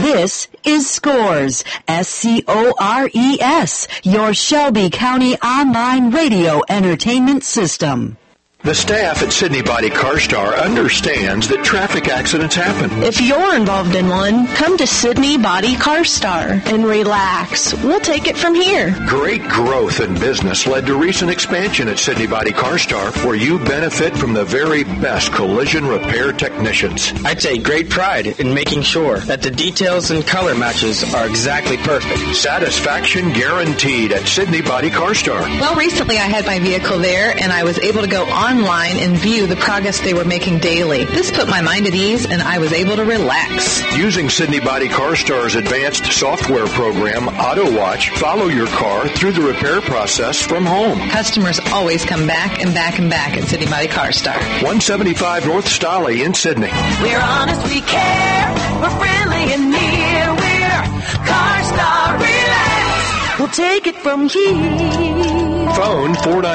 This is Scores, SCORES, your Shelby County online radio entertainment system. The staff at Sydney Body Car Star understands that traffic accidents happen. If you're involved in one, come to Sydney Body Car Star and relax. We'll take it from here. Great growth in business led to recent expansion at Sydney Body Car Star, where you benefit from the very best collision repair technicians. I take great pride in making sure that the details and color matches are exactly perfect. Satisfaction guaranteed at Sydney Body Car Star. Well, recently I had my vehicle there, and I was able to go online and view the progress they were making daily. This put my mind at ease, and I was able to relax. Using Sydney Body Car Star's advanced software program, Auto Watch, follow your car through the repair process from home. Customers always come back and back and back at Sydney Body Car Star. 175 North Stolly in Sydney. We're honest, we care, we're friendly and near, we're Car Star. Relax, we'll take it from here. Phone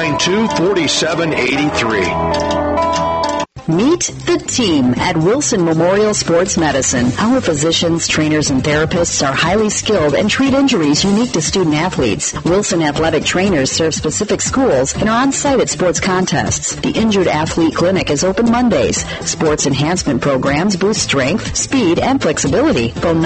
492-4783. Meet the team at Wilson Memorial Sports Medicine. Our physicians, trainers, and therapists are highly skilled and treat injuries unique to student athletes. Wilson athletic trainers serve specific schools and are on site at sports contests. The Injured Athlete Clinic is open Mondays. Sports enhancement programs boost strength, speed, and flexibility. Phone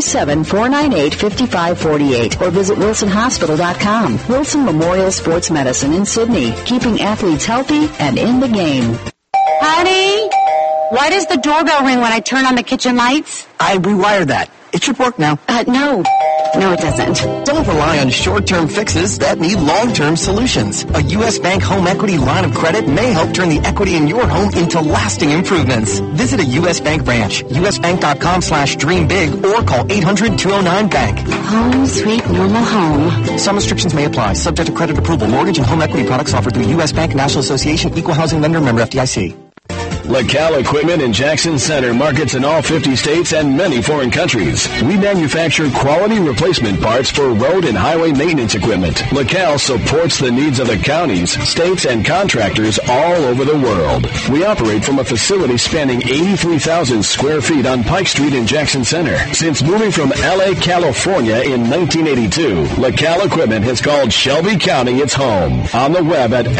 937-498-5548 or visit wilsonhospital.com. Wilson Memorial Sports Medicine in Sydney, keeping athletes healthy and in the game. Honey, why does the doorbell ring when I turn on the kitchen lights? I rewired that. It should work now. No, it doesn't. Don't rely on short-term fixes that need long-term solutions. A U.S. Bank home equity line of credit may help turn the equity in your home into lasting improvements. Visit a U.S. Bank branch, usbank.com/dreambig, or call 800-209-BANK. Home sweet normal home. Some restrictions may apply, subject to credit approval. Mortgage and home equity products offered through U.S. Bank, National Association, Equal Housing Lender, member FDIC. LaCal Equipment in Jackson Center markets in all 50 states and many foreign countries. We manufacture quality replacement parts for road and highway maintenance equipment. LaCal supports the needs of the counties, states, and contractors all over the world. We operate from a facility spanning 83,000 square feet on Pike Street in Jackson Center. Since moving from L.A., California in 1982, LaCal Equipment has called Shelby County its home. On the web at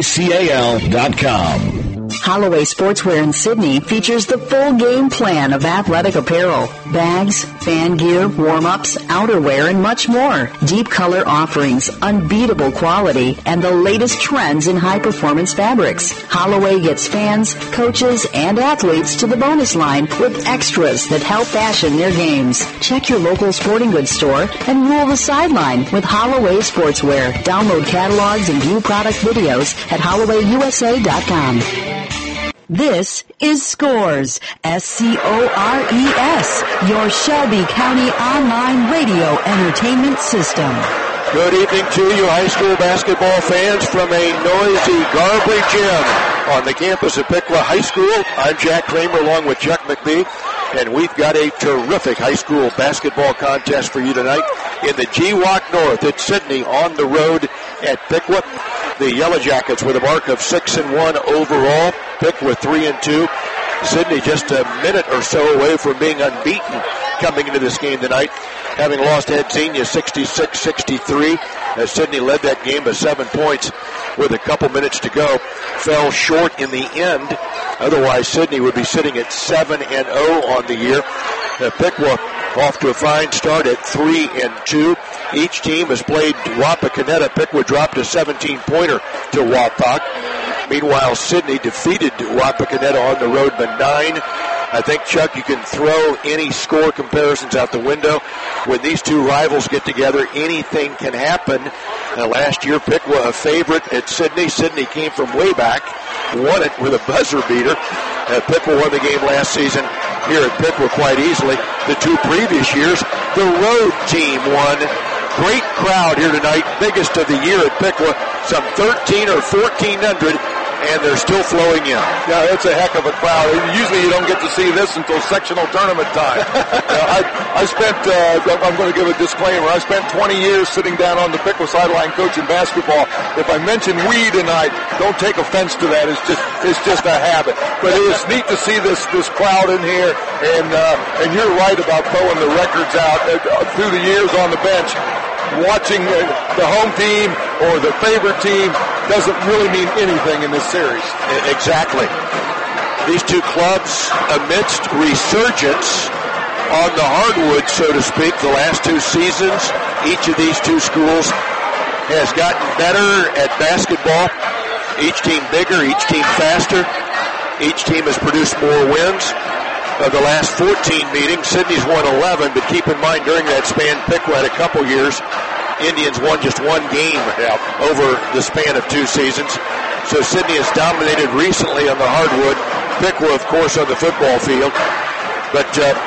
lacal.com. Holloway Sportswear in Sydney features the full game plan of athletic apparel, bags, fan gear, warm-ups, outerwear, and much more. Deep color offerings, unbeatable quality, and the latest trends in high-performance fabrics. Holloway gets fans, coaches, and athletes to the bonus line with extras that help fashion their games. Check your local sporting goods store and rule the sideline with Holloway Sportswear. Download catalogs and view product videos at HollowayUSA.com. This is Scores, SCORES, your Shelby County online radio entertainment system. Good evening to you, high school basketball fans, from a noisy Garbary gym on the campus of Piqua High School. I'm Jack Kramer along with Chuck McBee, and we've got a terrific high school basketball contest for you tonight in the GWOC North at Sydney on the road at Piqua. The Yellow Jackets with a mark of 6-1 overall. Piqua 3-2. Sydney just a minute or so away from being unbeaten coming into this game tonight, having lost at Xenia 66-63 as Sydney led that game by 7 points with a couple minutes to go. Fell short in the end. Otherwise, Sydney would be sitting at 7-0 on the year. Piqua off to a fine start at 3-2. Each team has played Wapakoneta. Piqua dropped a 17-pointer to Wapak. Meanwhile, Sydney defeated Wapakoneta on the road by 9. I think, Chuck, you can throw any score comparisons out the window. When these two rivals get together, anything can happen. Last year, Piqua a favorite at Sydney. Sydney came from way back, won it with a buzzer beater. Piqua won the game last season here at Piqua quite easily. The two previous years, the road team won. Great crowd here tonight, biggest of the year at Piqua, some 1,300 or 1,400 and they're still flowing in. Yeah, it's a heck of a crowd. Usually you don't get to see this until sectional tournament time. I spent, I'm going to give a disclaimer, I spent 20 years sitting down on the Piqua sideline coaching basketball. If I mention we tonight, don't take offense to that. It's just a habit. But it was neat to see this crowd in here, and you're right about throwing the records out through the years on the bench. Watching the home team or the favorite team doesn't really mean anything in this series. Exactly. These two clubs, amidst resurgence on the hardwood, so to speak, the last two seasons, each of these two schools has gotten better at basketball. Each team bigger, each team faster. Each team has produced more wins. Of the last 14 meetings, Sydney's won 11, but keep in mind during that span, Piqua had a couple years. Indians won just one game over the span of 2 seasons. So Sydney has dominated recently on the hardwood. Piqua, of course, on the football field. But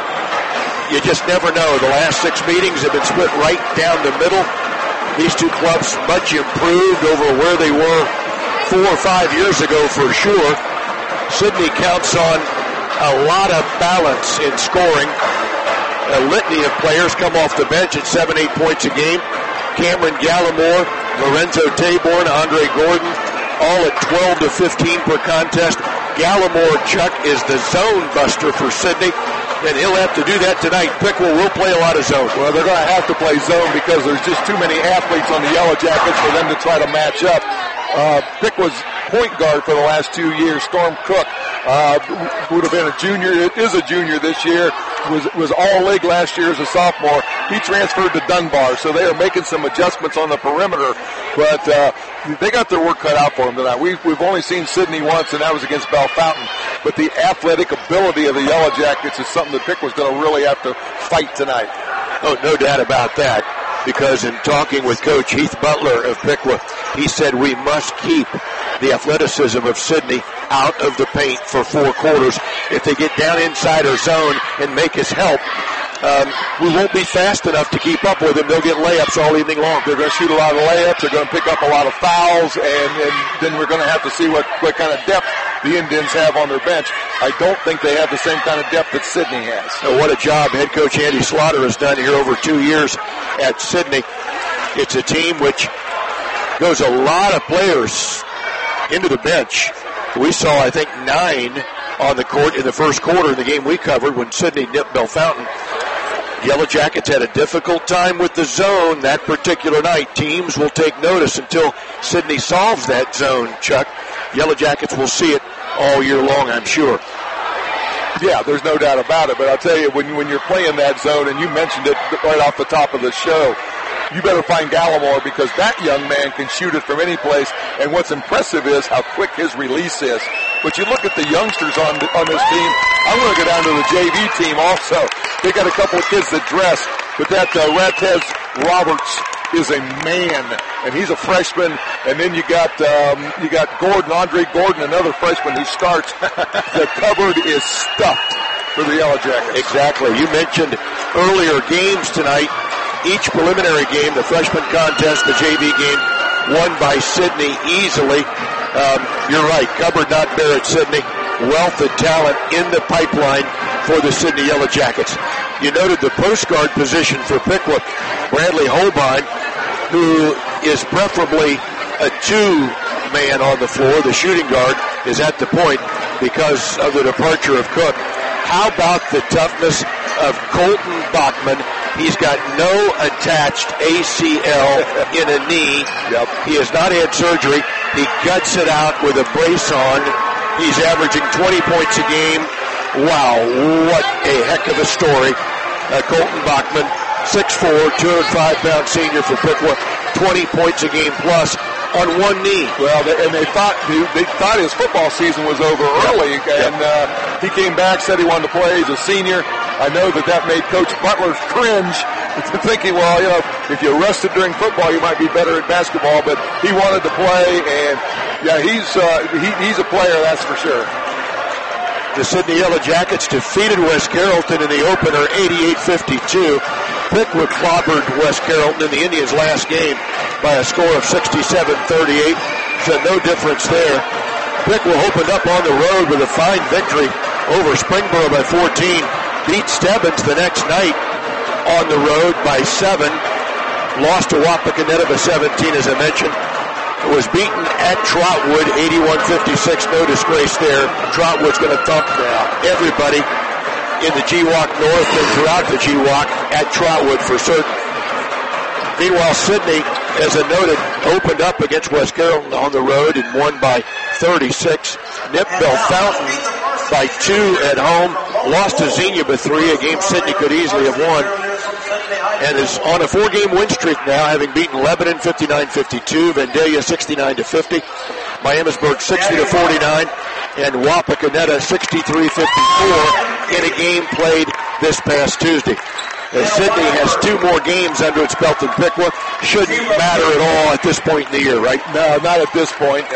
you just never know. The last 6 meetings have been split right down the middle. These two clubs much improved over where they were 4 or 5 years ago for sure. Sydney counts on a lot of balance in scoring. A litany of players come off the bench at 7-8 points a game. Cameron Gallimore, Lorenzo Taborn, Andre Gordon, all at 12 to 15 per contest. Gallimore, Chuck, is the zone buster for Sydney, and he'll have to do that tonight. Piqua will play a lot of zone. Well, they're going to have to play zone because there's just too many athletes on the Yellow Jackets for them to try to match up. Piqua's point guard for the last 2 years, Storm Cook, would have been a junior. It is a junior this year. Was all league last year as a sophomore. He transferred to Dunbar, so they are making some adjustments on the perimeter. But they got their work cut out for them tonight. We've only seen Sydney once, and that was against Bell Fountain. But the athletic ability of the Yellow Jackets is something that Piqua's going to really have to fight tonight. Oh, no doubt about that. Because in talking with Coach Heath Butler of Piqua, he said we must keep the athleticism of Sydney out of the paint for 4 quarters. If they get down inside our zone and make us help, we won't be fast enough to keep up with them. They'll get layups all evening long. They're going to shoot a lot of layups. They're going to pick up a lot of fouls, and then we're going to have to see what kind of depth the Indians have on their bench. I don't think they have the same kind of depth that Sydney has. So what a job head coach Andy Slaughter has done here over 2 years at Sydney. It's a team which goes a lot of players into the bench. We saw, I think, 9 on the court in the first quarter in the game we covered when Sydney nipped Bell Fountain. Yellow Jackets had a difficult time with the zone that particular night. Teams will take notice until Sydney solves that zone, Chuck. Yellow Jackets will see it all year long, I'm sure. Yeah, there's no doubt about it. But I'll tell you, when you're playing that zone, and you mentioned it right off the top of the show, you better find Gallimore because that young man can shoot it from any place. And what's impressive is how quick his release is. But you look at the youngsters on this team. I'm going to go down to the JV team also. They got a couple of kids that dress, but that Ratez Roberts is a man, and he's a freshman. And then you got Gordon, Andre Gordon, another freshman who starts. The cupboard is stuffed for the Yellow Jackets. Exactly. You mentioned earlier games tonight. Each preliminary game, the freshman contest, the JV game, won by Sydney easily. You're right, cupboard not bare at Sydney. Wealth of talent in the pipeline for the Sydney Yellow Jackets. You noted the post guard position for Piqua. Bradley Holbein, who is preferably a 2-man on the floor. The shooting guard is at the point because of the departure of Cook. How about the toughness of Colton Bachman? He's got no attached ACL in a knee. Yep. He has not had surgery. He guts it out with a brace on. He's averaging 20 points a game. Wow, what a heck of a story. Colton Bachman, 6'4", 205-pound senior for Piqua, 20 points a game plus on one knee. Well, they thought his football season was over early, and he came back, said he wanted to play. He's a senior. I know that made Coach Butler cringe, thinking, well, if you rested during football, you might be better at basketball. But he wanted to play, and yeah, he's a player, that's for sure. The Sydney Yellow Jackets defeated West Carrollton in the opener, 88-52. Piqua clobbered West Carrollton in the Indians' last game by a score of 67-38. So no difference there. Piqua opened up on the road with a fine victory over Springboro by 14. Beat Stebbins the next night on the road by 7. Lost to Wapakoneta by 17, as I mentioned. It was beaten at Trotwood, 81-56. No disgrace there. Trotwood's going to thump everybody in the GWAC North and throughout the GWAC at Trotwood for certain. Meanwhile, Sidney, as I noted, opened up against West Carrollton on the road and won by 36. Nipped Bellefontaine by 2 at home. Lost to Xenia by 3, a game Sidney could easily have won. And is on a 4-game win streak now, having beaten Lebanon 59-52, Vandalia 69-50, Miamisburg 60-49, and Wapakoneta 63-54 in a game played this past Tuesday. As Sidney has 2 more games under its belt than Piqua, shouldn't matter at all at this point in the year, right? No, not at this point.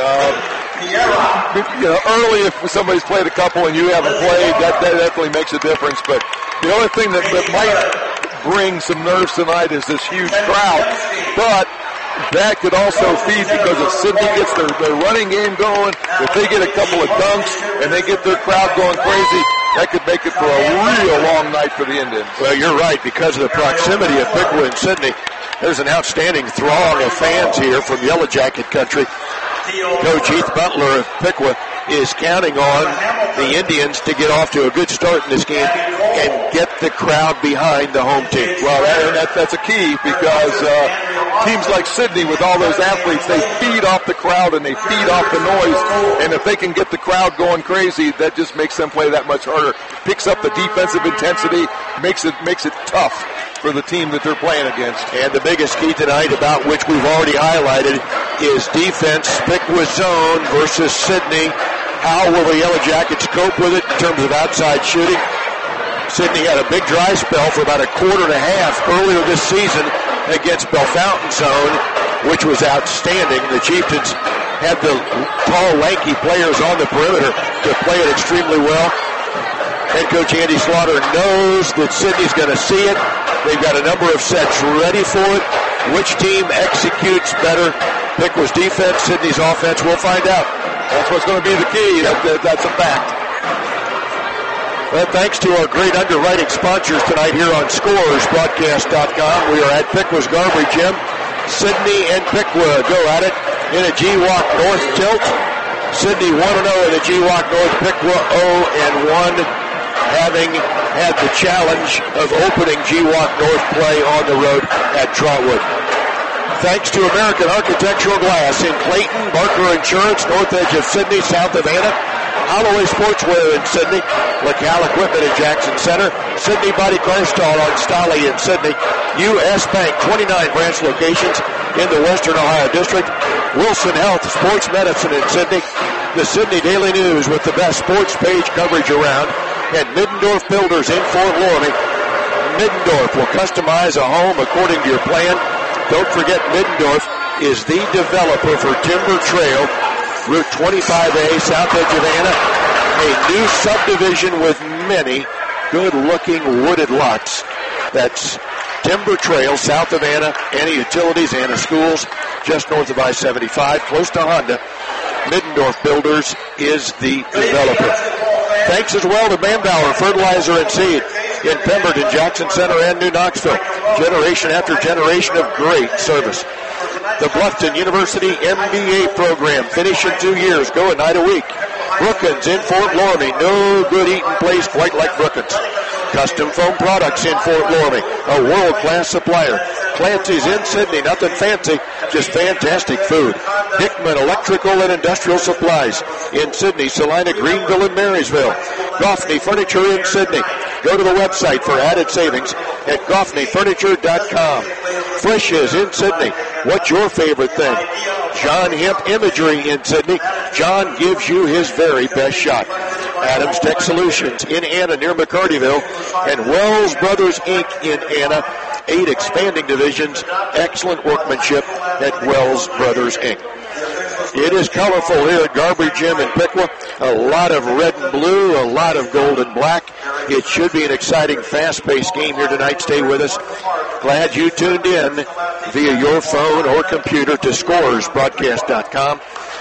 Early if somebody's played a couple and you haven't played, that definitely makes a difference. But the only thing that might bring some nerves tonight is this huge crowd. But that could also feed, because if Sidney gets their running game going, if they get a couple of dunks and they get their crowd going crazy, that could make it for a real long night for the Indians. Well, you're right. Because of the proximity of Piqua and Sidney, there's an outstanding throng of fans here from Yellow Jacket country. Coach Heath Butler of Piqua is counting on the Indians to get off to a good start in this game and get the crowd behind the home team. Well, that's a key, because teams like Sidney, with all those athletes, they feed off the crowd and they feed off the noise. And if they can get the crowd going crazy, that just makes them play that much harder. Picks up the defensive intensity, makes it tough for the team that they're playing against. And the biggest key tonight, about which we've already highlighted, is defense. Piqua zone versus Sidney. How will the Yellow Jackets cope with it in terms of outside shooting? Sidney had a big dry spell for about a quarter and a half earlier this season against Bellefontaine zone, which was outstanding. The Chieftains had the tall, lanky players on the perimeter to play it extremely well. Head coach Andy Slaughter knows that Sidney's going to see it. They've got a number of sets ready for it. Which team executes better? Piqua's defense, Sidney's offense. We'll find out. That's what's going to be the key. That's a fact. Well, thanks to our great underwriting sponsors tonight here on ScoresBroadcast.com. We are at Piqua's Garbry Gym. Sidney and Piqua go at it in a GWAC North tilt. Sidney 1-0 in the GWAC North. Piqua 0-1, having had the challenge of opening GWAC North play on the road at Trotwood. Thanks to American Architectural Glass in Clayton, Barker Insurance, north edge of Sidney, south of Anna, Holloway Sportswear in Sidney, LaCal Equipment in Jackson Center, Sidney Body Car Stall on Stolly in Sidney, U.S. Bank, 29 branch locations in the Western Ohio District, Wilson Health Sports Medicine in Sidney, the Sidney Daily News with the best sports page coverage around, and Middendorf Builders in Fort Loramie. Middendorf will customize a home according to your plan. Don't forget, Middendorf is the developer for Timber Trail, Route 25A, south edge of Anna. A new subdivision with many good-looking wooded lots. That's Timber Trail, south of Anna, Anna Utilities, Anna Schools, just north of I-75, close to Honda. Middendorf Builders is the developer. Thanks as well to Manbauer Fertilizer and Seed in Pemberton, Jackson Center, and New Knoxville. Generation after generation of great service. The Bluffton University MBA program. Finish in 2 years. Go a night a week. Brookins in Fort Loramie. No good eating place quite like Brookins. Custom Foam Products in Fort Loramie. A world-class supplier. Clancy's in Sidney. Nothing fancy, just fantastic food. Hickman Electrical and Industrial Supplies in Sidney, Salina, Greenville, and Marysville. Goffney Furniture in Sidney. Go to the website for added savings at GoffneyFurniture.com. Frisch's in Sidney. What's your favorite thing? John Hemp Imagery in Sidney. John gives you his very best shot. Adams Tech Solutions in Anna near McCartyville. And Wells Brothers Inc. in Anna. 8 expanding divisions. Excellent workmanship at Wells Brothers Inc. It is colorful here at Garbry Gym in Piqua. A lot of red and blue, a lot of gold and black. It should be an exciting, fast-paced game here tonight. Stay with us. Glad you tuned in via your phone or computer to ScoresBroadcast.com.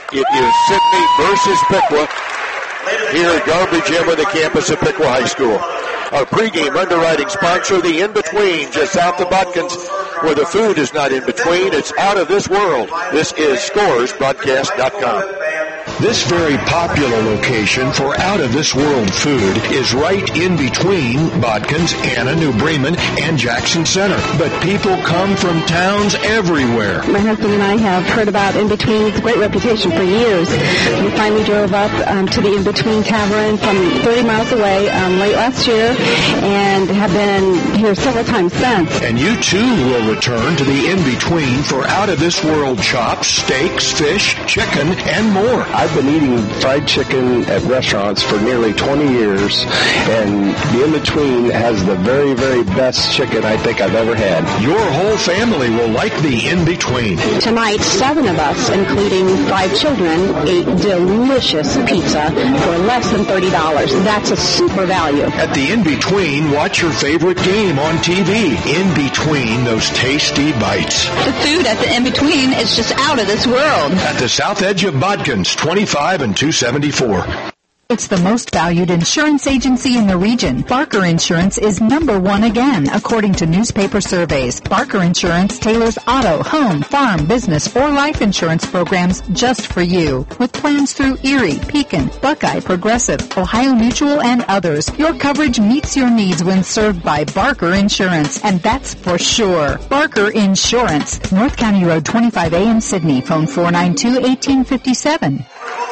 It is Sidney versus Piqua here at Garbage Gym on the campus of Piqua High School. Our pregame underwriting sponsor, the In-Between, just south of Botkins, where the food is not in between. It's out of this world. This is ScoresBroadcast.com. This very popular location for out-of-this-world food is right in between Botkins, Anna, New Bremen, and Jackson Center. But people come from towns everywhere. My husband and I have heard about In-Between. It's a great reputation for years. We finally drove up to the In-Between Tavern from 30 miles away late last year and have been here several times since. And you, too, will return to the In-Between for out-of-this-world chops, steaks, fish, chicken, and more. I've been eating fried chicken at restaurants for nearly 20 years, and the In-Between has the very, very best chicken I think I've ever had. Your whole family will like the In-Between. Tonight, 7 of us, including 5 children, ate delicious pizza for less than $30. That's a super value. At the In-Between, watch your favorite game on TV. In-Between those tasty bites. The food at the In-Between is just out of this world. At the south edge of Botkins, 25 and 274. It's the most valued insurance agency in the region. Barker Insurance is #1 again, according to newspaper surveys. Barker Insurance tailors auto, home, farm, business, or life insurance programs just for you. With plans through Erie, Pekin, Buckeye, Progressive, Ohio Mutual, and others, your coverage meets your needs when served by Barker Insurance, and that's for sure. Barker Insurance, North County Road 25A in Sydney. Phone 492-1857.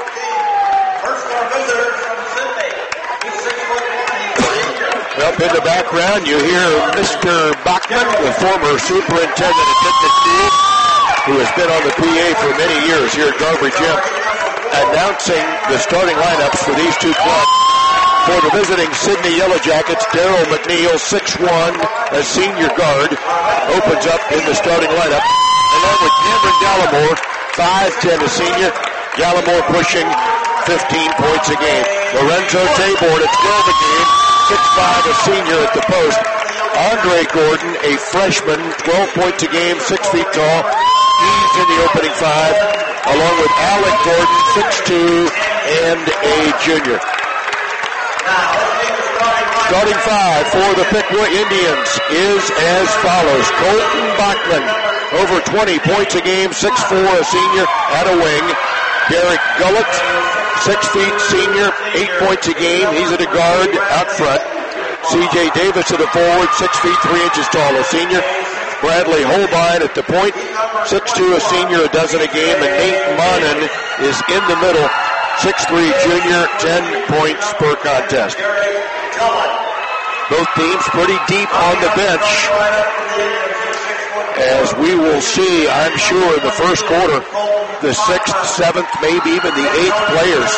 Up in the background, you hear Mr. Bachman, the former superintendent at Tennessee, who has been on the PA for many years here at Garbage Gym, announcing the starting lineups for these two clubs. For the visiting Sydney Yellow Jackets, Daryl McNeil, 6'1", a senior guard, opens up in the starting lineup, along with Cameron Gallimore, 5'10", a senior. Gallimore pushing 15 points a game. Lorenzo Tabor at 12 a game. 6'5", a senior at the post. Andre Gordon, a freshman, 12 points a game, 6 feet tall. He's in the opening 5, along with Alec Gordon, 6'2", and a junior. Starting 5 for the Piqua Indians is as follows. Colton Bachman, over 20 points a game, 6'4", a senior at a wing. Derek Gullett, 6 feet, senior, 8 points a game. He's at a guard out front. C.J. Davis at a forward, 6 feet, 3 inches tall, a senior. Bradley Holbein at the point, 6'2", a senior, a dozen a game. And Nate Monin is in the middle, 6'3", junior, 10 points per contest. Both teams pretty deep on the bench, as we will see, I'm sure, in the first quarter, the 6th, 7th, maybe even the 8th players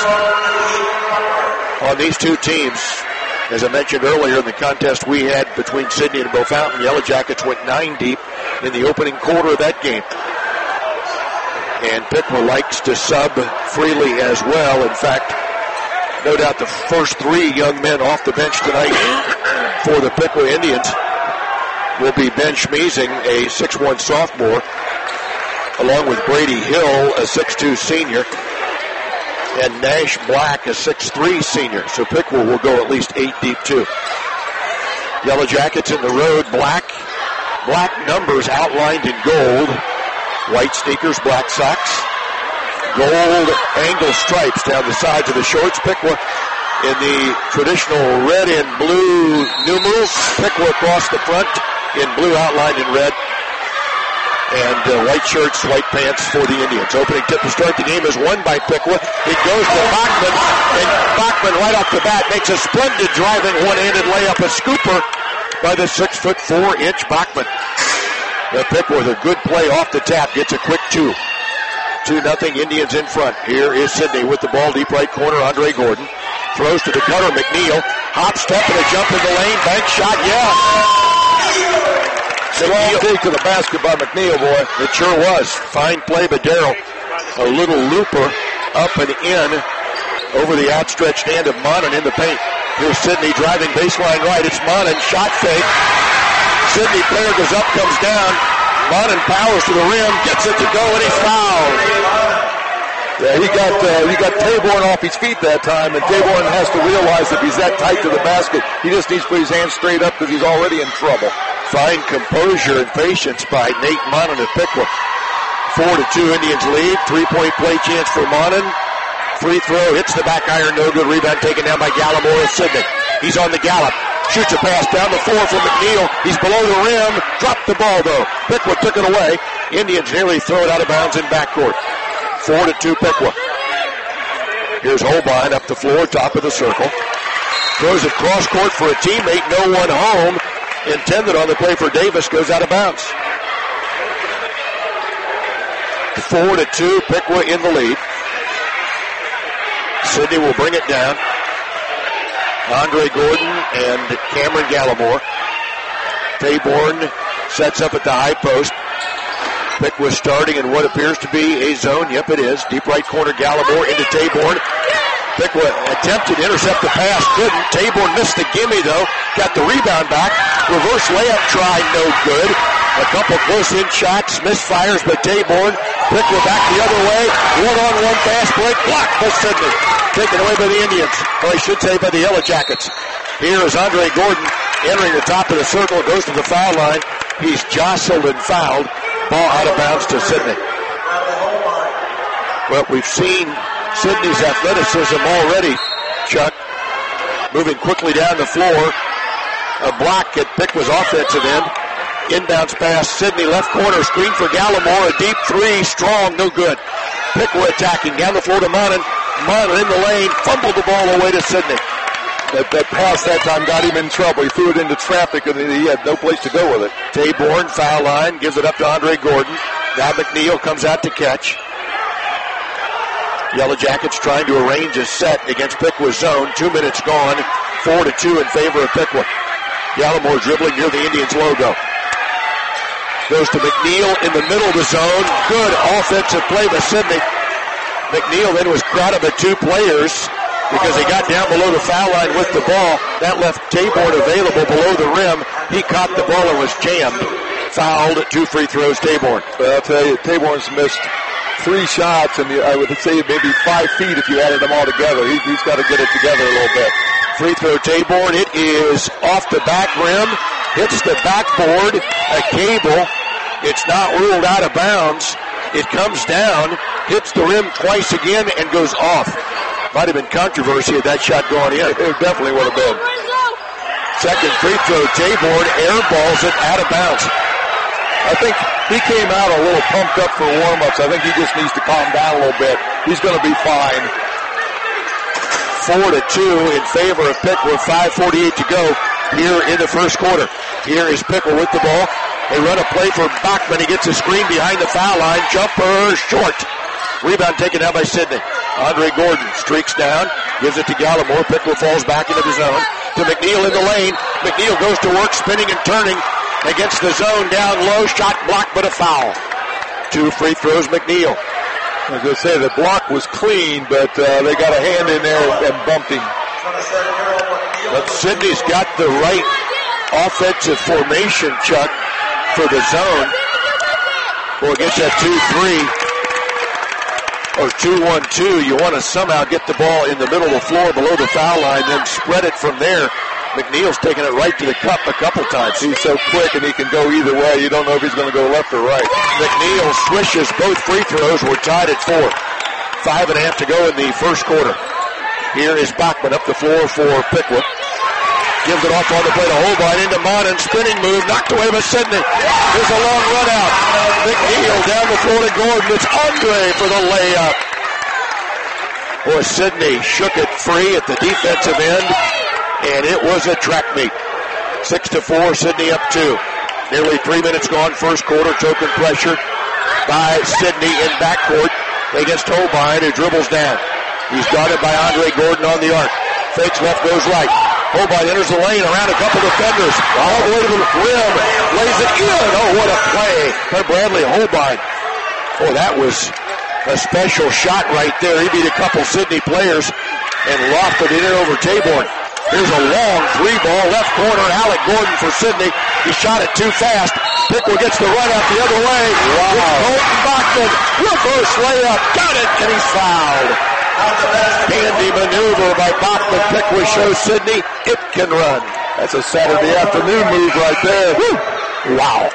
on these two teams. As I mentioned earlier, in the contest we had between Sydney and Beaufountain, Yellow Jackets went 9 deep in the opening quarter of that game. And Piqua likes to sub freely as well. In fact, no doubt the first 3 young men off the bench tonight for the Piqua Indians will be Ben Schmiesing, a 6'1" sophomore, along with Brady Hill, a 6'2" senior, and Nash Black, a 6'3" senior. So Piqua will go at least 8 deep too. Yellow Jackets in the road, black numbers outlined in gold, white sneakers, black socks, gold angle stripes down the sides of the shorts. Piqua in the traditional red and blue numerals, Piqua across the front in blue outlined in red, and white shirts, white pants for the Indians. Opening tip to start the game is won by Piqua. It goes to Bachman, and Bachman right off the bat makes a splendid driving one-handed layup, a scooper by the 6'4" Bachman. The Piqua with a good play off the tap gets a quick 2. 2-0 Indians in front. Here is Sydney with the ball, deep right corner. Andre Gordon throws to the cutter. McNeil, hop, step, and a jump in the lane. Bank shot, Strong take to the basket by McNeil, boy. It sure was. Fine play by Darrell. A little looper up and in over the outstretched hand of Monin in the paint. Here's Sydney driving baseline right. It's Monin, shot fake. Sydney player goes up, comes down. Monin powers to the rim, gets it to go, and he's fouled. Yeah, he got Taborn off his feet that time, and Taborn has to realize if he's that tight to the basket, he just needs to put his hands straight up because he's already in trouble. Fine composure and patience by Nate Monin of Piqua. 4-2 Indians lead. 3-point play chance for Monin. Free throw, hits the back iron, no good. Rebound taken down by Gallimore of Sidney. He's on the gallop. Shoots a pass down the floor for McNeil. He's below the rim. Dropped the ball, though. Piqua took it away. Indians nearly throw it out of bounds in backcourt. 4-2 Piqua. Here's Holbein up the floor, top of the circle. Throws it cross court for a teammate. No one home. Intended on the play for Davis. Goes out of bounds. 4-2. Piqua in the lead. Sidney will bring it down. Andre Gordon and Cameron Gallimore. Taborn sets up at the high post. Piqua starting in what appears to be a zone. Yep, it is. Deep right corner, Gallimore into Taborn. Piqua attempted to intercept the pass, couldn't. Taborn missed the gimme, though. Got the rebound back. Reverse layup try, no good. A couple close-in shots, misfires by Taborn. Piqua back the other way. One-on-one fast break, blocked by Sidney. Taken away by the Indians, or I should say by the Yellow Jackets. Here is Andre Gordon entering the top of the circle, goes to the foul line. He's jostled and fouled. Ball out of bounds to Sidney. Well, we've seen Sidney's athleticism already, Chuck. Moving quickly down the floor. A block at Piqua's offensive end. Inbounds pass, Sidney left corner, screen for Gallimore. A deep three, strong, no good. Piqua attacking down the floor to Monin. Monin in the lane, fumbled the ball away to Sidney. That pass that time got him in trouble. He threw it into traffic and he had no place to go with it. Taborn, foul line, gives it up to Andre Gordon. Now McNeil comes out to catch. Yellow Jackets trying to arrange a set against Piqua's zone. 2 minutes gone. 4-2 in favor of Piqua. Gallimore dribbling near the Indians logo. Goes to McNeil in the middle of the zone. Good offensive play by Sidney. McNeil then was crowded by two players because he got down below the foul line with the ball. That left Taborn available below the rim. He caught the ball and was jammed. Fouled, 2 free throws, Taborn. But I'll tell you, Taborn's missed 3 shots, and I would say maybe 5 feet if you added them all together. He's got to get it together a little bit. Free throw, Taborn. It is off the back rim. Hits the backboard. A cable. It's not ruled out of bounds. It comes down, hits the rim twice again, and goes off. Might have been controversy had that shot gone in. It definitely would have been. Second free throw, Taborn airballs it out of bounds. I think he came out a little pumped up for warm-ups. I think he just needs to calm down a little bit. He's going to be fine. 4-2 in favor of Piqua. 5:48 to go here in the first quarter. Here is Piqua with the ball. They run a play for Bachman. He gets a screen behind the foul line. Jumper short. Rebound taken down by Sidney. Andre Gordon streaks down, gives it to Gallimore. Piqua falls back into the zone. To McNeil in the lane. McNeil goes to work, spinning and turning against the zone down low. Shot blocked, but a foul. 2 free throws, McNeil. I was going to say the block was clean, but they got a hand in there and bumped him. But Sidney's got the right offensive formation, Chuck, for the zone. Well, against that 2-3 or 2-1-2, you want to somehow get the ball in the middle of the floor below the foul line, then spread it from there. McNeil's taken it right to the cup a couple times. He's so quick and he can go either way. You don't know if he's going to go left or right. McNeil swishes both free throws. We're tied at 4. 5.5 to go in the first quarter. Here is Bachman up the floor for Piqua. Gives it off on the play to Holbein into Monin. Spinning move, knocked away by Sidney. There's a long run out. McNeil down the floor to Gordon. It's Andre for the layup. Boy, Sidney shook it free at the defensive end, and it was a track meet. 6-4, Sidney up 2. Nearly 3 minutes gone, first quarter. Token pressure by Sidney in backcourt against Holbein, who dribbles down. He's guarded by Andre Gordon on the arc. Fakes left, goes right. Holbein enters the lane around a couple defenders. All the way to the rim. Lays it in. Oh, what a play by Bradley Holbein. Oh, that was a special shot right there. He beat a couple Sidney players and lofted it in over Taborn. Here's a long 3 ball, left corner. Alec Gordon for Sidney. He shot it too fast. Pickle gets the run out the other way. Wow. Colton Bachman, reverse layup, got it, and he's fouled. Handy maneuver by Bachman. Pickle shows Sidney it can run. That's a Saturday afternoon move right there. Woo. Wow.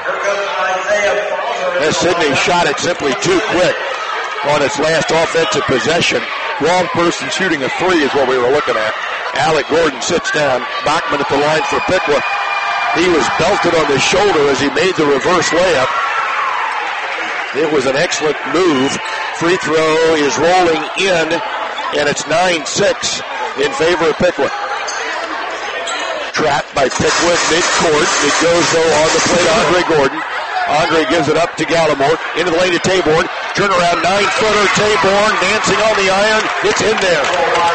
As Sidney shot it simply too quick on its last offensive possession. Wrong person shooting a three is what we were looking at. Alec Gordon sits down. Bachman at the line for Pickwa. He was belted on the shoulder as he made the reverse layup. It was an excellent move. Free throw is rolling in, and it's 9-6 in favor of Pickwa. Trapped by Pickwa mid-court. It goes, though, on the play to Andre Gordon. Andre gives it up to Gallimore. Into the lane to Taborn. Turnaround 9-footer. Taborn dancing on the iron. It's in there.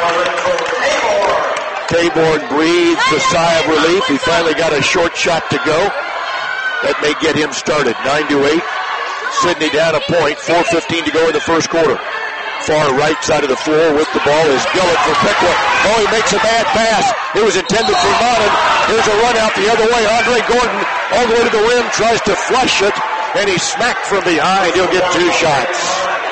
Taborn breathes a sigh of relief. He finally got a short shot to go. That may get him started. 9-8. Sidney down a point. 4:15 to go in the first quarter. Far right side of the floor with the ball is Gillett for Pickwa. Oh, he makes a bad pass. It was intended for Modern. Here's a run out the other way. Andre Gordon all the way to the rim, tries to flush it, and he's smacked from behind. He'll get two shots.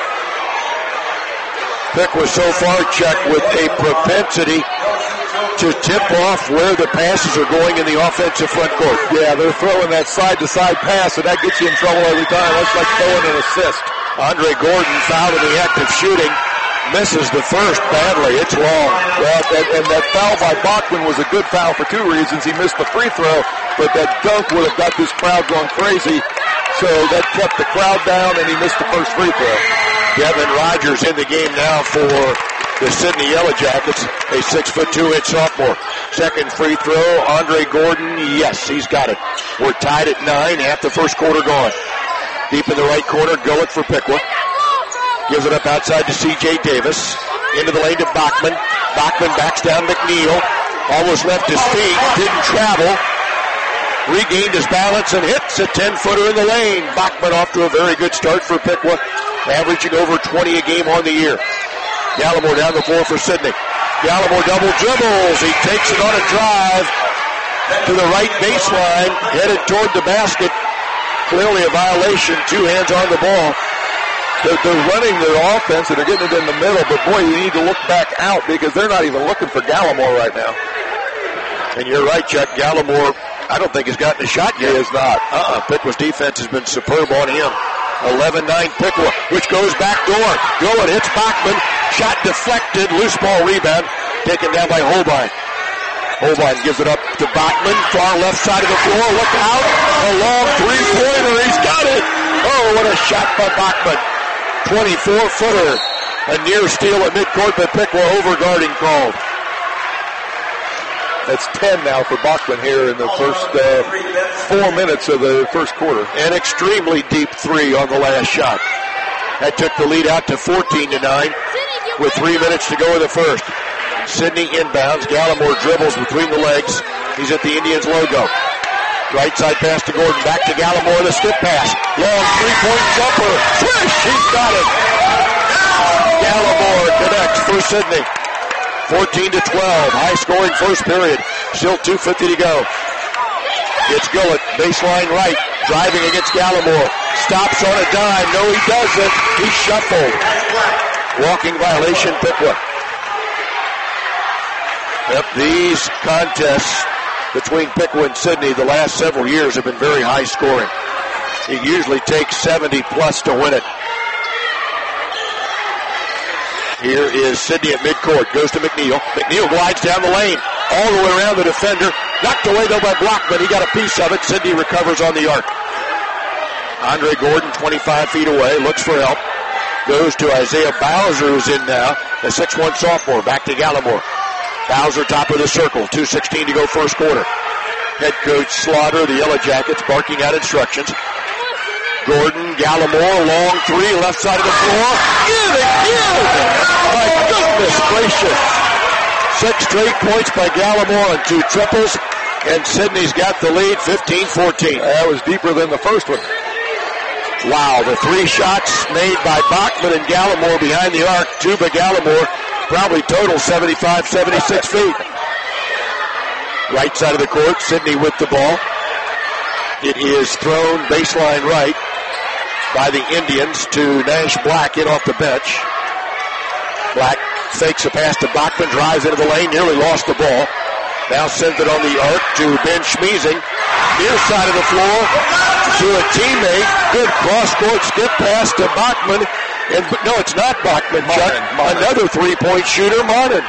Pickwa so far, Chuck, with a propensity to tip off where the passes are going in the offensive front court. Yeah, they're throwing that side-to-side pass, and that gets you in trouble every time. That's like throwing an assist. Andre Gordon fouled in the act of shooting. Misses the first badly. It's long. Well, and that foul by Bachman was a good foul for two reasons. He missed the free throw, but that dunk would have got this crowd going crazy. So that kept the crowd down, and he missed the first free throw. Devin Rogers in the game now for the Sidney Yellow Jackets, a 6'2" sophomore. Second free throw, Andre Gordon. Yes, he's got it. We're tied at 9. Half the first quarter gone. Deep in the right corner, Gullett for Pickwa. Gives it up outside to C.J. Davis. Into the lane to Bachman. Bachman backs down McNeil. Almost left his feet. Didn't travel. Regained his balance and hits a 10-footer in the lane. Bachman off to a very good start for Pickwa. Averaging over 20 a game on the year. Gallimore down the floor for Sidney. Gallimore double dribbles. He takes it on a drive to the right baseline. Headed toward the basket. Clearly a violation. Two hands on the ball. They're running their offense and they're getting it in the middle, but boy, you need to look back out because they're not even looking for Gallimore right now. And you're right, Chuck. Gallimore, I don't think has gotten a shot yet. He is not. Pickwa's defense has been superb on him. 11-9 Pickwa, which goes back door. Gullett hits Bachman. Shot deflected. Loose ball rebound. Taken down by Holbein. Holbein gives it up to Bachman. Far left side of the floor. Look out. A long three-pointer. He's got it. Oh, what a shot by Bachman. 24-footer. A near steal at midcourt, but Pickwa overguarding called. That's 10 now for Bachman here in the first 4 minutes of the first quarter. An extremely deep three on the last shot. That took the lead out to 14-9 with 3 minutes to go in the first. Sidney inbounds. Gallimore dribbles between the legs. He's at the Indians logo. Right side pass to Gordon. Back to Gallimore. The skip pass. Long three-point jumper. Swish! He's got it. Gallimore connects for Sidney. 14-12. High scoring first period. Still 2:50 to go. It's Gullett. Baseline right. Driving against Gallimore. Stops on a dime. No, he doesn't. He's shuffled. Walking violation, Pickwa. Yep, these contests between Pickwa and Sidney the last several years have been very high scoring. It usually takes 70 plus to win it. Here is Sidney at midcourt. Goes to McNeil. McNeil glides down the lane. All the way around the defender. Knocked away though by Blockman. He got a piece of it. Sidney recovers on the arc. Andre Gordon 25 feet away. Looks for help. Goes to Isaiah Bowser, who's in now. The 6'1 sophomore. Back to Gallimore. Bowser top of the circle. 2:16 to go first quarter. Head coach Slaughter, the Yellow Jackets, barking out instructions. Gordon, Gallimore, long three, left side of the floor. Give it! My goodness gracious. 6 straight points by Gallimore on 2 triples. And Sidney's got the lead, 15-14. That was deeper than the first one. Wow, the 3 shots made by Bachman and Gallimore behind the arc. 2 by Gallimore. Probably total 75, 76 feet. Right side of the court, Sidney with the ball. It is thrown baseline right by the Indians to Nash Black in off the bench. Black fakes a pass to Bachman, drives into the lane, nearly lost the ball. Now sends it on the arc to Ben Schmeezing. Near side of the floor to a teammate. Good cross-court skip pass to Bachman. And no, it's not Bachman, Chuck. Another three-point shooter, Martin.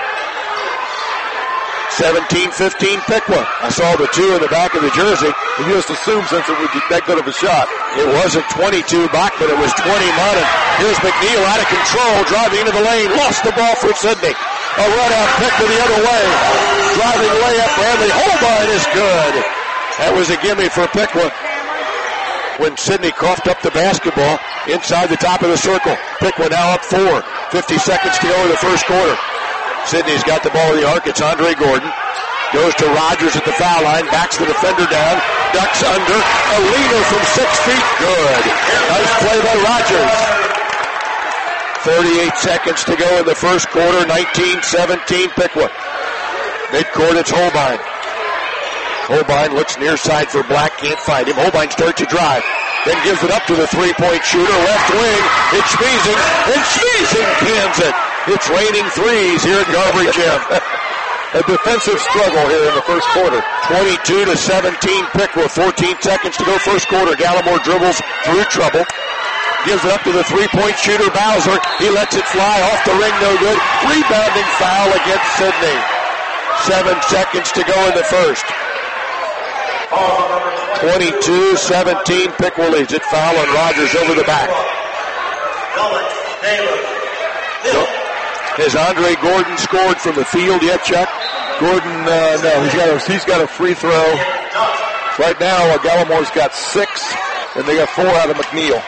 17-15 Piqua. I saw the 2 in the back of the jersey. You just assumed since it was that good of a shot. It wasn't 22 Bachman, it was 20 Martin. Here's McNeil out of control, driving into the lane. Lost the ball for Sidney. A run-out Piqua the other way. Driving layup, Bradley Holbein is good. That was a gimme for Piqua. When Sidney coughed up the basketball inside the top of the circle. Piqua now up 4. 50 seconds to go in the first quarter. Sidney's got the ball in the arc. It's Andre Gordon. Goes to Rogers at the foul line. Backs the defender down. Ducks under. A leader from 6 feet. Good. Nice play by Rogers. 38 seconds to go in the first quarter. 19-17 Piqua. Midcourt, it's Holbein. Holbein looks near side for Black. Can't find him. Holbein starts to drive. Then gives it up to the three-point shooter. Left wing. It's Schmeezing. And Schmeezing pins it. It's raining threes here at Garber Gym. A defensive struggle here in the first quarter. 22-17 Piqua. 14 seconds to go first quarter. Gallimore dribbles through trouble. Gives it up to the three-point shooter, Bowser. He lets it fly off the ring, no good. Rebounding foul against Sidney. 7 seconds to go in the first. 22-17 Piqua leads it. Foul on Rogers over the back. Has Andre Gordon scored from the field yet, Chuck? Gordon, no, he's got a free throw. Right now, Gallimore's got 6, and they got 4 out of McNeil.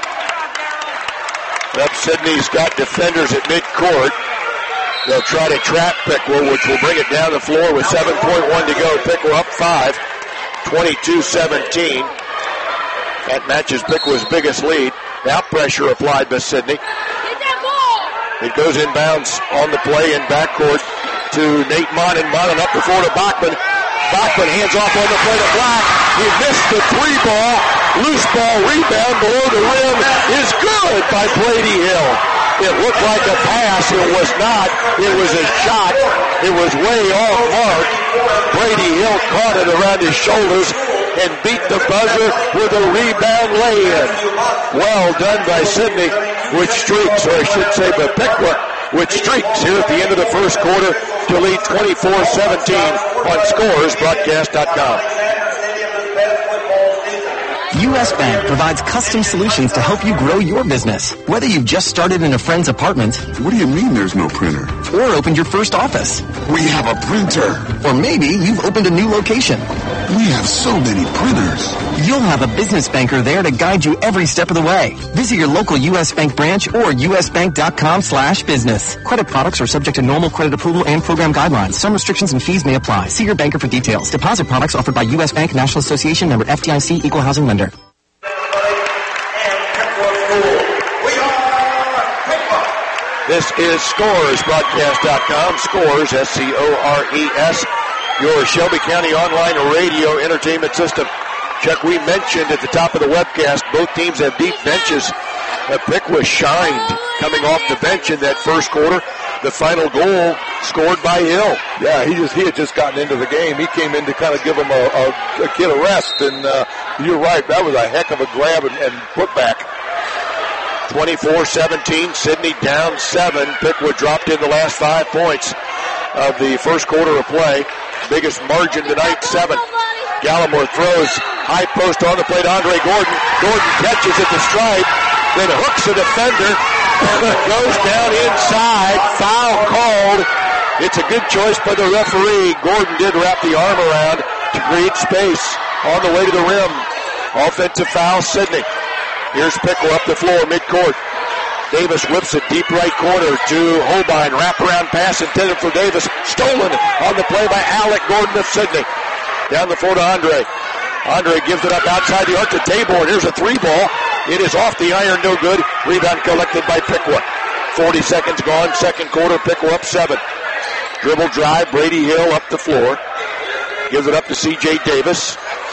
Up Sidney's got defenders at midcourt. They'll try to trap Piqua, which will bring it down the floor with 7.1 to go. Piqua up 5, 22-17. That matches Piqua's biggest lead. Now pressure applied by Sidney. It goes inbounds on the play in backcourt to Nate Monnin. Monnin up the floor to Bachman. Bachman hands off on the play to Black. He missed the 3-ball. Loose ball rebound below the rim is good by Brady Hill. It looked like a pass. It was not. It was a shot. It was way off mark. Brady Hill caught it around his shoulders and beat the buzzer with a rebound lay-in. Well done by Sidney, which streaks, or I should say by Piqua, which streaks here at the end of the first quarter to lead 24-17 on ScoresBroadcast.com. U.S. Bank provides custom solutions to help you grow your business. Whether you've just started in a friend's apartment. What do you mean there's no printer? Or opened your first office. We have a printer. Or maybe you've opened a new location. We have so many printers. You'll have a business banker there to guide you every step of the way. Visit your local U.S. Bank branch or usbank.com/business. Credit products are subject to normal credit approval and program guidelines. Some restrictions and fees may apply. See your banker for details. Deposit products offered by U.S. Bank, National Association, member FDIC, Equal Housing Lender. This is ScoresBroadcast.com. Scores, S-C-O-R-E-S, your Shelby County online radio entertainment system. Chuck, we mentioned at the top of the webcast, both teams have deep benches. Piqua shined coming off the bench in that first quarter. The final goal scored by Hill. Yeah, he had just gotten into the game. He came in to kind of give him a kid a rest, and you're right, that was a heck of a grab and put back. 24-17, Sidney down 7. Piqua dropped in the last 5 points of the first quarter of play. Biggest margin tonight, 7. Gallimore throws high post on the plate. Andre Gordon. Gordon catches at the stripe, then hooks a defender. Goes down inside. Foul called. It's a good choice by the referee. Gordon did wrap the arm around to create space on the way to the rim. Offensive foul, Sidney. Here's Piqua up the floor, midcourt. Davis whips it deep right corner to Holbein. Wraparound pass intended for Davis. Stolen on the play by Alec Gordon of Sidney. Down the floor to Andre. Andre gives it up outside the arc to Tabor. Here's a 3-ball. It is off the iron, no good. Rebound collected by Piqua. 40 seconds gone, second quarter, Piqua up 7. Dribble drive, Brady Hill up the floor. Gives it up to C.J. Davis.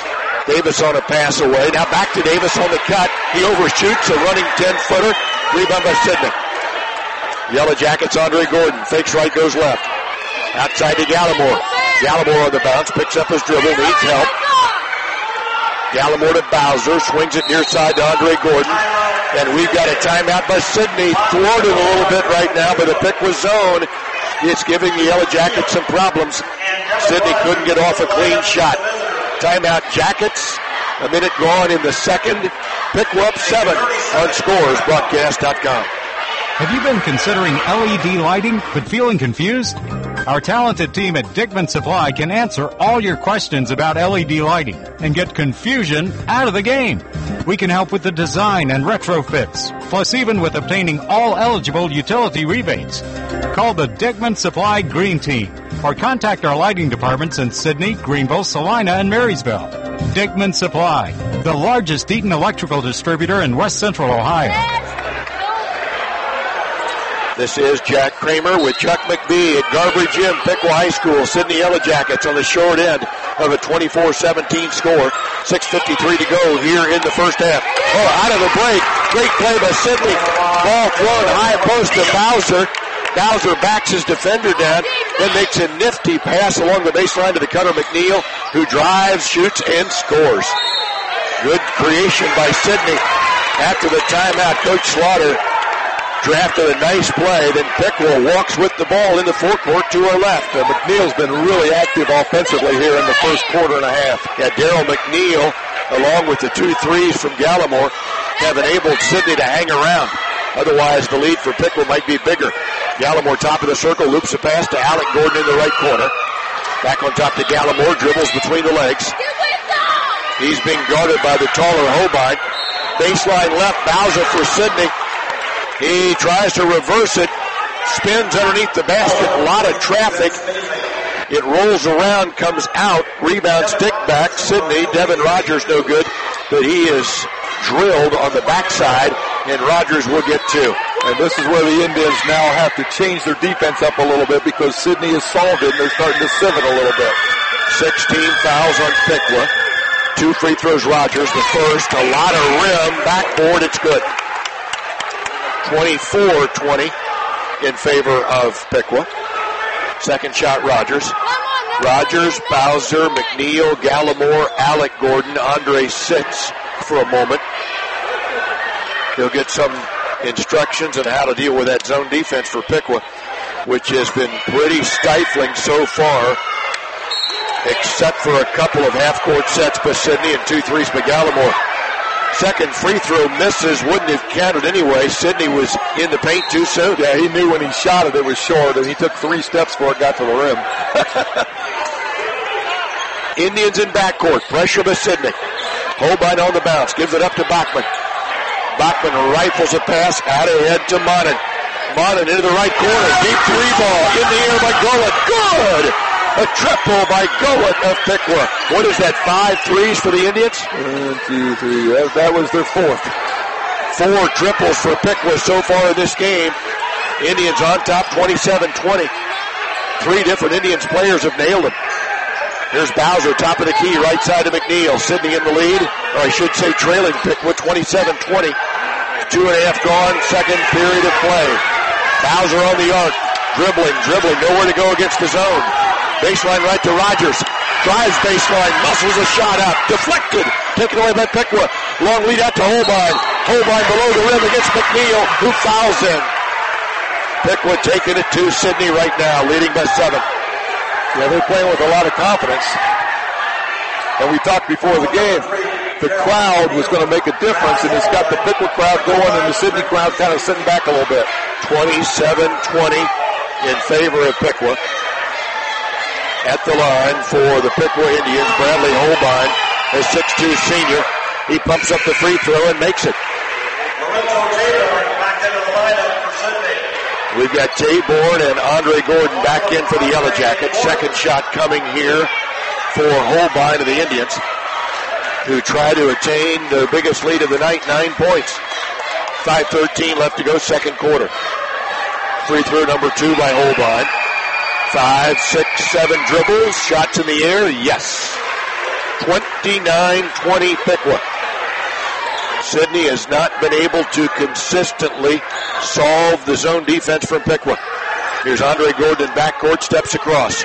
Davis on a pass away. Now back to Davis on the cut. He overshoots a running 10-footer. Rebound by Sidney. Yellow Jackets, Andre Gordon. Fakes right, goes left. Outside to Gallimore. Gallimore on the bounce. Picks up his dribble. Needs help. Gallimore to Bowser. Swings it near side to Andre Gordon. And we've got a timeout by Sidney. Thwarted a little bit right now, but a Piqua zone. It's giving the Yellow Jackets some problems. Sidney couldn't get off a clean shot. Timeout Jackets. A minute gone in the second. Piqua up 7 on scoresbroadcast.com. Have you been considering LED lighting but feeling confused? Our talented team at Dickman Supply can answer all your questions about LED lighting and get confusion out of the game. We can help with the design and retrofits, plus even with obtaining all eligible utility rebates. Call the Dickman Supply Green Team or contact our lighting departments in Sidney, Greenville, Salina, and Marysville. Dickman Supply, the largest Eaton electrical distributor in West Central Ohio. This is Jack Kramer with Chuck McBee at Garbry Gym, Piqua High School. Sidney Yellow Jackets on the short end of a 24-17 score. 6:53 to go here in the first half. Oh, out of the break. Great play by Sidney. Ball thrown high post to Bowser. Bowser backs his defender down, then makes a nifty pass along the baseline to the cutter McNeil, who drives, shoots, and scores. Good creation by Sidney. After the timeout, Coach Slaughter drafted a nice play. Then Piqua walks with the ball in the forecourt to our left. McNeil's been really active offensively here in the first quarter and a half. Yeah, Daryl McNeil, along with the 2 threes from Gallimore, have enabled Sidney to hang around. Otherwise, the lead for Piqua might be bigger. Gallimore, top of the circle, loops a pass to Alec Gordon in the right corner. Back on top to Gallimore, dribbles between the legs. He's being guarded by the taller Hobart. Baseline left, Bowser for Sidney. He tries to reverse it, spins underneath the basket, a lot of traffic. It rolls around, comes out, rebound, stick back. Sidney, Devin Rogers no good, but he is drilled on the backside, and Rogers will get 2. And this is where the Indians now have to change their defense up a little bit because Sidney has solved it and they're starting to sieve it a little bit. 16 fouls on Piqua. 2 free throws Rogers, the first, a lot of rim, backboard, it's good. 24-20 in favor of Piqua. Second shot, Rogers. Rogers, Bowser, McNeil, Gallimore, Alec Gordon. Andre sits for a moment. He'll get some instructions on how to deal with that zone defense for Piqua, which has been pretty stifling so far, except for a couple of half-court sets by Sidney and 2 threes by Gallimore. Second free throw misses, wouldn't have counted anyway. Sidney was in the paint too soon. Yeah, he knew when he shot it, it was short, and he took 3 steps before it got to the rim. Indians in backcourt, pressure by Sidney. Holbein on the bounce, gives it up to Bachman. Bachman rifles a pass out ahead to Monin. Monin into the right corner, deep 3 ball, in the air by Golet. Good! A triple by Golet of Piqua. What is that, 5 threes for the Indians? 1, 2, 3. That was their 4th. 4 triples for Piqua so far in this game. Indians on top, 27-20. 3 different Indians players have nailed them. Here's Bowser, top of the key, right side of McNeil. Sidney in the lead, or I should say trailing Piqua, 27-20. 2.5 gone, second period of play. Bowser on the arc, dribbling, nowhere to go against the zone. Baseline right to Rogers. Drives baseline, muscles a shot out. Deflected. Taken away by Piqua. Long lead out to Holbein. Holbein below the rim against McNeil, who fouls in. Piqua taking it to Sidney right now, leading by 7. Yeah, they're playing with a lot of confidence. And we talked before the game, the crowd was going to make a difference, and it's got the Piqua crowd going and the Sidney crowd kind of sitting back a little bit. 27-20 in favor of Piqua. At the line for the Piqua Indians, Bradley Holbein, a 6'2 senior. He pumps up the free throw and makes it. We've got Taborn and Andre Gordon back in for the Yellow Jackets. Second shot coming here for Holbein of the Indians, who try to attain their biggest lead of the night, 9 points. 5:13 left to go, second quarter. Free throw number 2 by Holbein. 5, 6, 7 dribbles, shots in the air, yes. 59-20 Piqua. Sidney has not been able to consistently solve the zone defense from Piqua. Here's Andre Gordon in backcourt, steps across.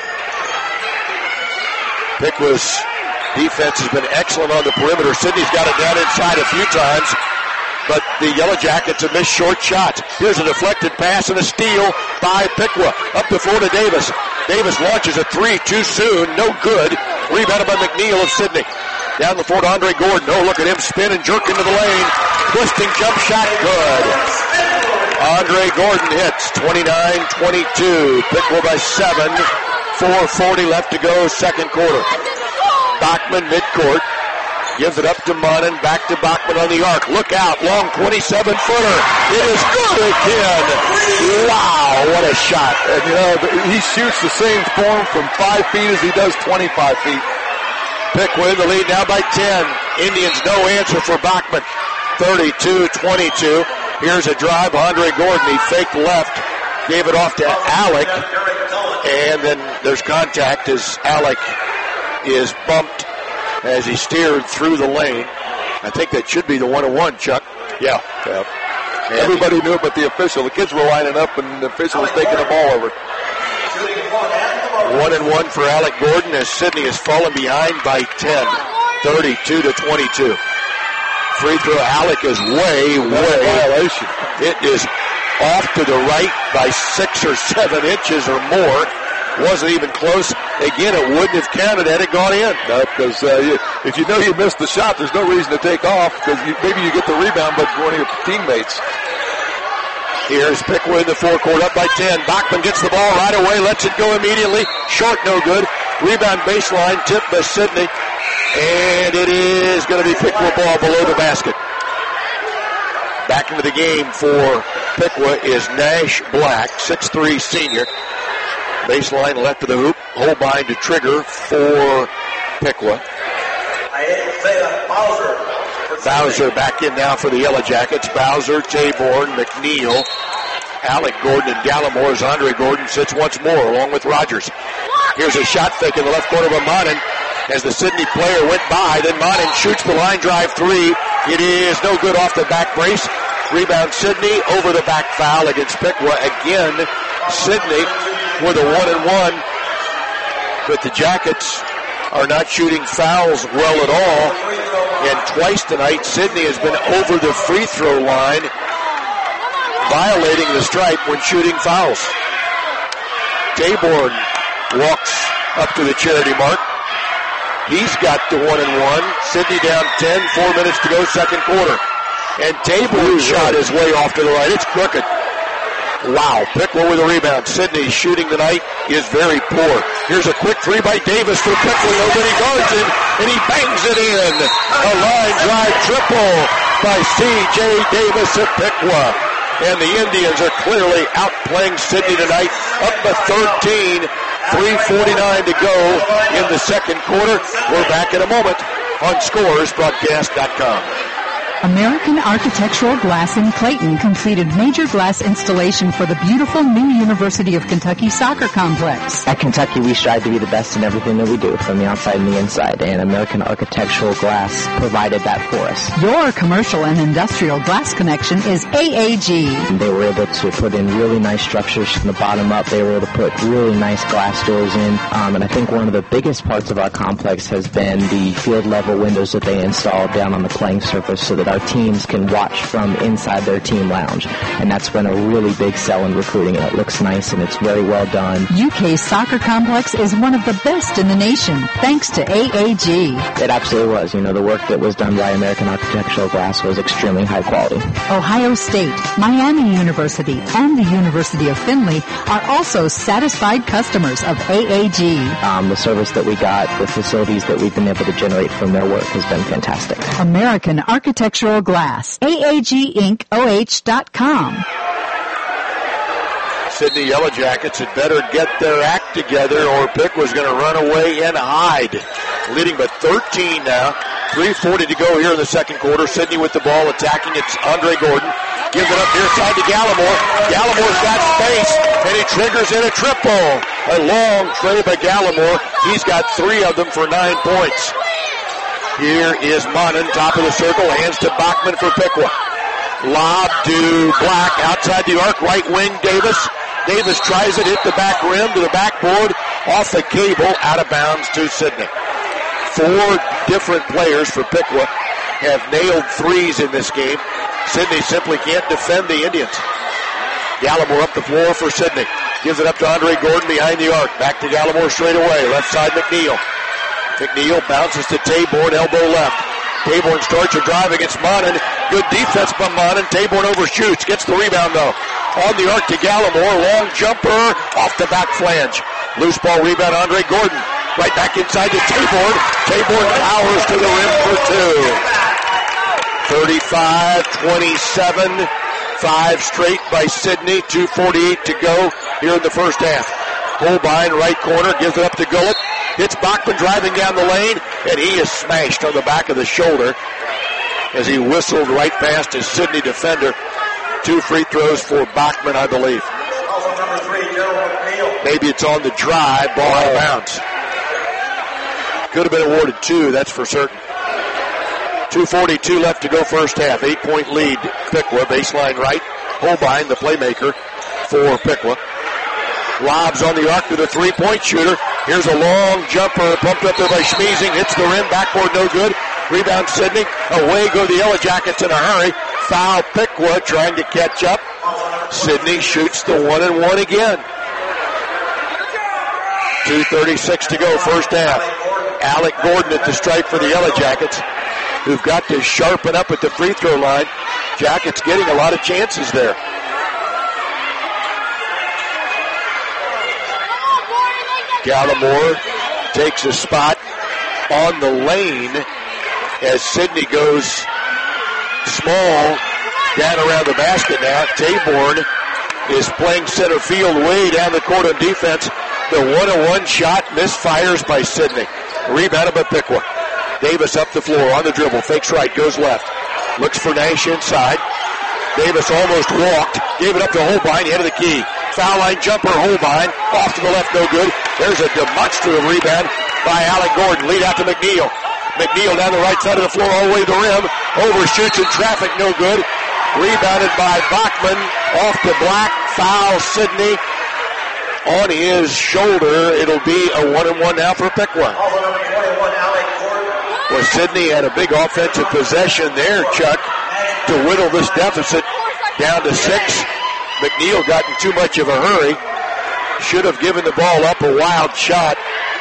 Piqua's defense has been excellent on the perimeter. Sidney's got it down inside a few times, but the Yellow Jackets have missed short shots. Here's a deflected pass and a steal by Piqua. Up the floor to Davis. Davis launches a three too soon. No good. Rebounded by McNeil of Sidney. Down the floor to Andre Gordon. Oh, look at him spin and jerk into the lane. Twisting jump shot. Good. Andre Gordon hits. 29-22. Piqua by 7. 4:40 left to go, second quarter. Bachman midcourt. Gives it up to Monin. Back to Bachman on the arc. Look out. Long 27-footer. It is good again. Wow, what a shot. And, you know, he shoots the same form from 5 feet as he does 25 feet. Piqua in the lead now by 10. Indians no answer for Bachman. 32-22. Here's a drive. Andre Gordon. He faked left. Gave it off to Alec. And then there's contact as Alec is bumped as he steered through the lane. I think that should be the 1-1, Chuck. Yeah. Everybody knew it but the official. The kids were lining up and the official was taking the ball over. 1-1 for Alec Gordon as Sidney has fallen behind by 10. 32-22. Free throw. Alec is way. Violation. It is off to the right by 6 or 7 inches or more. Wasn't even close. Again, it wouldn't have counted had it gone in. No, because if you know you missed the shot, there's no reason to take off because maybe you get the rebound, but one of your teammates. Here's Piqua in the forecourt, up by 10. Bachman gets the ball right away, lets it go immediately. Short, no good. Rebound baseline, tipped by Sidney. And it is going to be Piqua ball below the basket. Back into the game for Piqua is Nash Black, 6'3" senior. Baseline left of the hoop. Holbein to trigger for Piqua. Bowser back in now for the Yellow Jackets. Bowser, Taborn, McNeil, Alec Gordon, and Gallimore as Andre Gordon sits once more along with Rogers. Here's a shot fake in the left corner of Monin as the Sidney player went by. Then Monin shoots the line drive three. It is no good off the back brace. Rebound Sidney over the back foul against Piqua. Again, Sidney with a 1-1. But the Jackets are not shooting fouls well at all. And twice tonight, Sidney has been over the free throw line, violating the stripe when shooting fouls. Taborn walks up to the charity mark. He's got the 1-1. Sidney down 10, 4 minutes to go, second quarter. And Taborn's shot is way off to the right. It's crooked. Wow, Piqua with a rebound. Sidney shooting tonight is very poor. Here's a quick three by Davis for Piqua. Nobody guards him, and he bangs it in. A line drive triple by C.J. Davis at Piqua. And the Indians are clearly outplaying Sidney tonight, up by 13. 3:49 to go in the second quarter. We're back in a moment on ScoresBroadcast.com. American Architectural Glass in Clayton completed major glass installation for the beautiful new University of Kentucky soccer complex. At Kentucky, we strive to be the best in everything that we do, from the outside and the inside, and American Architectural Glass provided that for us. Your commercial and industrial glass connection is AAG. They were able to put in really nice structures from the bottom up. They were able to put really nice glass doors in, and I think one of the biggest parts of our complex has been the field level windows that they installed down on the playing surface so that our teams can watch from inside their team lounge. And that's been a really big sell in recruiting. And it looks nice and it's very well done. UK's soccer complex is one of the best in the nation, thanks to AAG. It absolutely was. You know, the work that was done by American Architectural Glass was extremely high quality. Ohio State, Miami University, and the University of Findlay are also satisfied customers of AAG. The service that we got, the facilities that we've been able to generate from their work has been fantastic. American Architectural Glass. AAGIncOH.com. Sidney Yellow Jackets had better get their act together or Piqua's going to run away and hide. Leading by 13 now. 3:40 to go here in the second quarter. Sidney with the ball attacking. It's Andre Gordon. Gives it up near side to Gallimore. Gallimore's got space, and he triggers in a triple. A long tray by Gallimore. He's got 3 of them for 9 points. Here is Monin, top of the circle, hands to Bachman for Piqua. Lob to Black, outside the arc, right wing, Davis. Davis tries it, hit the back rim to the backboard, off the cable, out of bounds to Sidney. 4 different players for Piqua have nailed threes in this game. Sidney simply can't defend the Indians. Gallimore up the floor for Sidney. Gives it up to Andre Gordon behind the arc. Back to Gallimore straight away. Left side McNeil. McNeil bounces to Taborn, elbow left. Taborn starts a drive against Monin. Good defense by Monin. Taborn overshoots. Gets the rebound though. On the arc to Gallimore. Long jumper off the back flange. Loose ball rebound Andre Gordon. Right back inside to Taborn. Taborn powers to the rim for 2. 35-27. 5 straight by Sidney. 2:48 to go here in the first half. Holbein, right corner, gives it up to Gullett. Hits Bachman driving down the lane, and he is smashed on the back of the shoulder as he whistled right past his Sidney defender. 2 free throws for Bachman, I believe. Maybe it's on the drive, ball out of bounds. Could have been awarded 2, that's for certain. 2:42 left to go first half. 8-point lead, Piqua, baseline right. Holbein, the playmaker for Piqua. Lobs on the arc to the 3-point shooter. Here's a long jumper pumped up there by Schmiesing. Hits the rim, backboard no good. Rebound Sidney. Away go the Yellow Jackets in a hurry. Foul Piqua trying to catch up. Sidney shoots the 1-and-1 again. 2:36 to go first half. Alec Gordon at the stripe for the Yellow Jackets, who've got to sharpen up at the free throw line. Jackets getting a lot of chances there. Gallimore takes a spot on the lane as Sidney goes small down around the basket now. Taborn is playing center field way down the court on defense. The 1-on-1 shot misfires by Sidney. Rebounded by Piqua. Davis up the floor on the dribble. Fakes right, goes left. Looks for Nash inside. Davis almost walked. Gave it up to Holbein, head of the key. Foul line jumper, Holbein. Off to the left, no good. There's a demonstrative rebound by Alec Gordon. Lead out to McNeil. McNeil down the right side of the floor all the way to the rim. Overshoots in traffic, no good. Rebounded by Bachman. Off to Black. Foul Sidney on his shoulder. It'll be a 1-and-1 now for Piqua. Well, Sidney had a big offensive possession there, Chuck, to whittle this deficit down to 6. McNeil got in too much of a hurry. Should have given the ball up, a wild shot.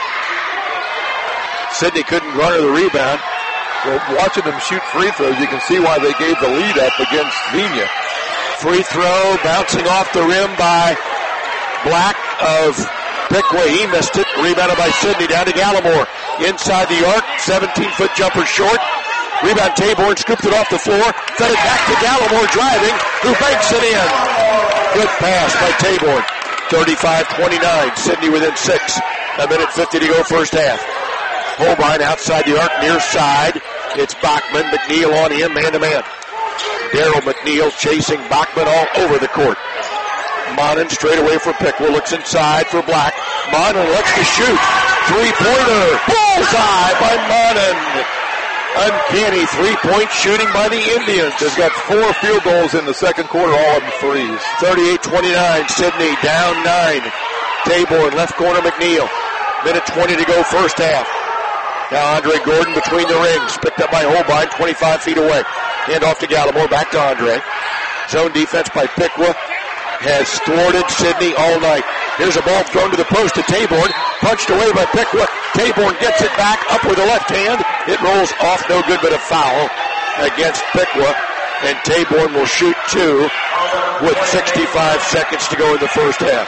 Sidney couldn't garner the rebound. Well, watching them shoot free throws, you can see why they gave the lead up against Vina. Free throw bouncing off the rim by Black of Piqua. He missed it. Rebounded by Sidney down to Gallimore. Inside the arc, 17-foot jumper short. Rebound Taborn, scooped it off the floor. Fed it back to Gallimore driving, who banks it in. Good pass by Taborn. 35-29. Sidney within 6. 1:50 to go first half. Holbein outside the arc, near side. It's Bachman. McNeil on him, man-to-man. Darryl McNeil chasing Bachman all over the court. Monin straight away for Piqua. Looks inside for Black. Monin lets to shoot. 3-pointer. Bullseye by Monin. Uncanny 3-point shooting by the Indians. They've got 4 field goals in the second quarter, all of them threes. 38-29. Sidney down 9. Taborn, left corner McNeil. 1:20 to go first half. Now Andre Gordon between the rings. Picked up by Holbein, 25 feet away. Hand off to Gallimore, back to Andre. Zone defense by Piqua has thwarted Sidney all night. Here's a ball thrown to the post to Taborn. Punched away by Piqua. Taborn gets it back up with the left hand. It rolls off, no good, but a foul against Piqua. And Taborn will shoot 2 with 65 seconds to go in the first half.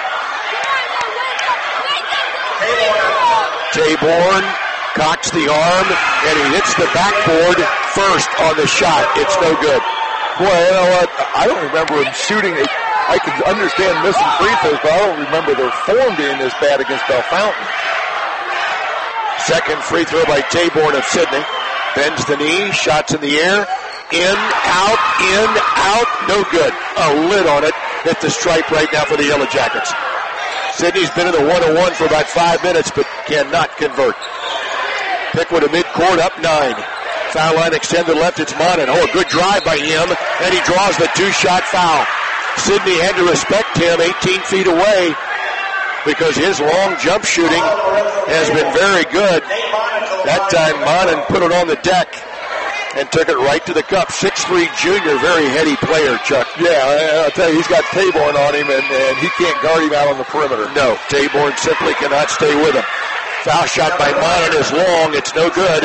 Taborn cocks the arm, and he hits the backboard first on the shot. It's no good. Boy, you know what? I don't remember him shooting. I can understand missing free throws, but I don't remember their form being this bad against Bellefontaine. Second free throw by Taborn of Sidney. Bends the knee, shots in the air. In, out, no good. A lid on it. Hit the stripe right now for the Yellow Jackets. Sidney's been in the 1-on-1 for about 5 minutes, but cannot convert. Pickwood to midcourt, up 9. Foul line extended left, it's Monin. Oh, a good drive by him, and he draws the 2-shot foul. Sidney had to respect him 18 feet away because his long jump shooting has been very good. That time, Monin put it on the deck and took it right to the cup. 6'3" junior, very heady player, Chuck. Yeah, I'll tell you, he's got Taborn on him, and he can't guard him out on the perimeter. No, Taborn simply cannot stay with him. Foul shot by Monin is long. It's no good.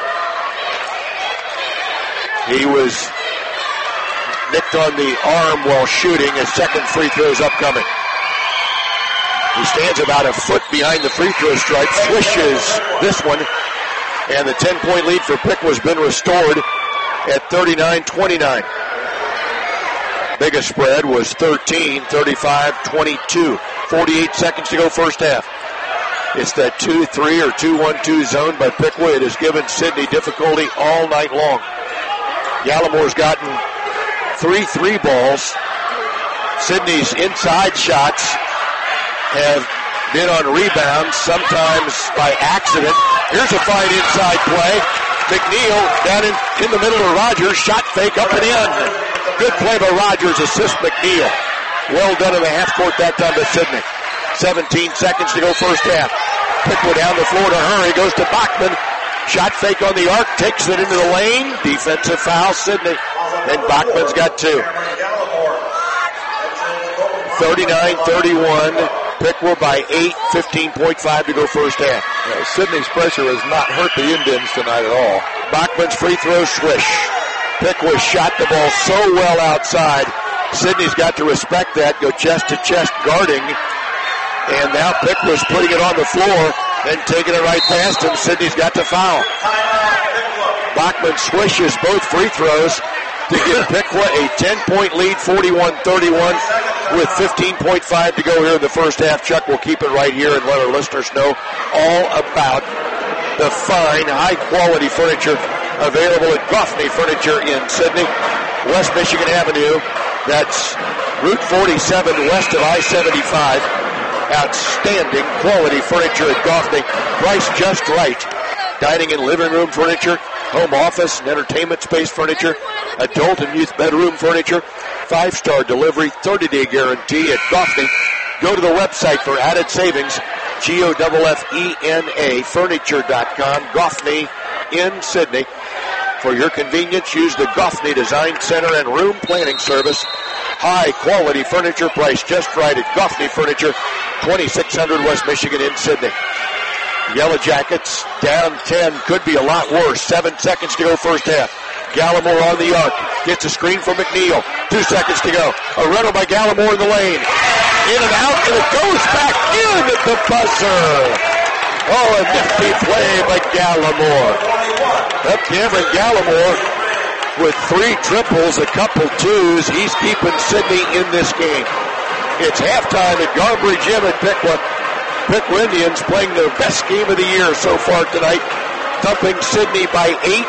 He was nicked on the arm while shooting. His second free throw is upcoming. He stands about a foot behind the free throw stripe, swishes this one, and the 10-point lead for Pickwood has been restored at 39-29. Biggest spread was 13, 35-22. 48 seconds to go first half. It's that 2-3 or 2-1-2 zone by Pickwood. It has given Sidney difficulty all night long. Gallimore's gotten 3 3 balls. Sidney's inside shots have been on rebounds, sometimes by accident. Here's a fine inside play. McNeil down in the middle of Rogers. Shot fake up and in. Good play by Rogers. Assist McNeil. Well done in the half court that time to Sidney. 17 seconds to go first half. Pickwood down the floor to hurry. Goes to Bachman. Shot fake on the arc. Takes it into the lane. Defensive foul, Sidney. And Bachman's got 2. 39-31. Pickwood by 8. 15.5 to go first half. Yeah, Sidney's pressure has not hurt the Indians tonight at all. Bachman's free throw swish. Pickwood shot the ball so well outside. Sidney's got to respect that. Go chest to chest guarding. And now Pickwood's putting it on the floor and taking it right past him. Sidney's got to foul. Bachman swishes both free throws to give Pickwood a 10-point lead, 41-31, with 15.5 to go here in the first half. Chuck will keep it right here and let our listeners know all about the fine, high-quality furniture available at Goffney Furniture in Sidney, West Michigan Avenue. That's Route 47 west of I-75. Outstanding quality furniture at Goffney. Priced just right. Dining and living room furniture, home office and entertainment space furniture, adult and youth bedroom furniture, 5-star delivery, 30-day guarantee at Goffney. Go to the website for added savings, GOFFENA furniture.com, Goffney in Sidney. For your convenience, use the Goffney Design Center and Room Planning Service. High quality furniture priced just right at Goffney Furniture, 2600 West Michigan in Sidney. Yellow Jackets down 10, could be a lot worse. 7 seconds to go first half. Gallimore on the arc, gets a screen from McNeil. 2 seconds to go. A runner by Gallimore in the lane. In and out, and it goes back in at the buzzer. Oh, a nifty play by Gallimore. Up Cameron Gallimore with 3 triples, a couple twos. He's keeping Sidney in this game. It's halftime at Garbury Gym at Pickwood. Pickwood Indians playing their best game of the year so far tonight, thumping Sidney by 8,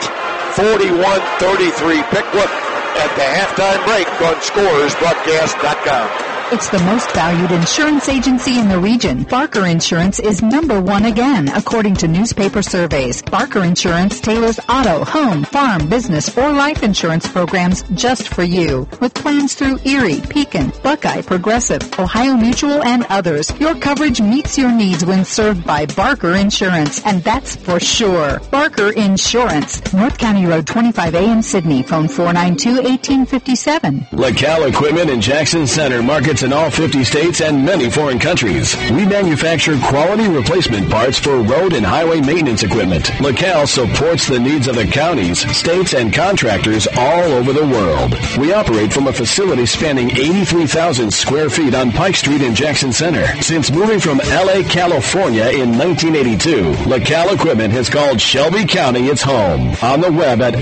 41-33. Pickwood at the halftime break on ScorersBroadcast.com. It's the most valued insurance agency in the region. Barker Insurance is #1 again, according to newspaper surveys. Barker Insurance tailors auto, home, farm, business, or life insurance programs just for you. With plans through Erie, Pekin, Buckeye, Progressive, Ohio Mutual, and others, your coverage meets your needs when served by Barker Insurance, and that's for sure. Barker Insurance, North County Road 25A in Sidney. Phone 492-1857. LaCal Equipment in Jackson Center markets in all 50 states and many foreign countries. We manufacture quality replacement parts for road and highway maintenance equipment. LaCal supports the needs of the counties, states, and contractors all over the world. We operate from a facility spanning 83,000 square feet on Pike Street in Jackson Center. Since moving from L.A., California in 1982, LaCal Equipment has called Shelby County its home. On the web at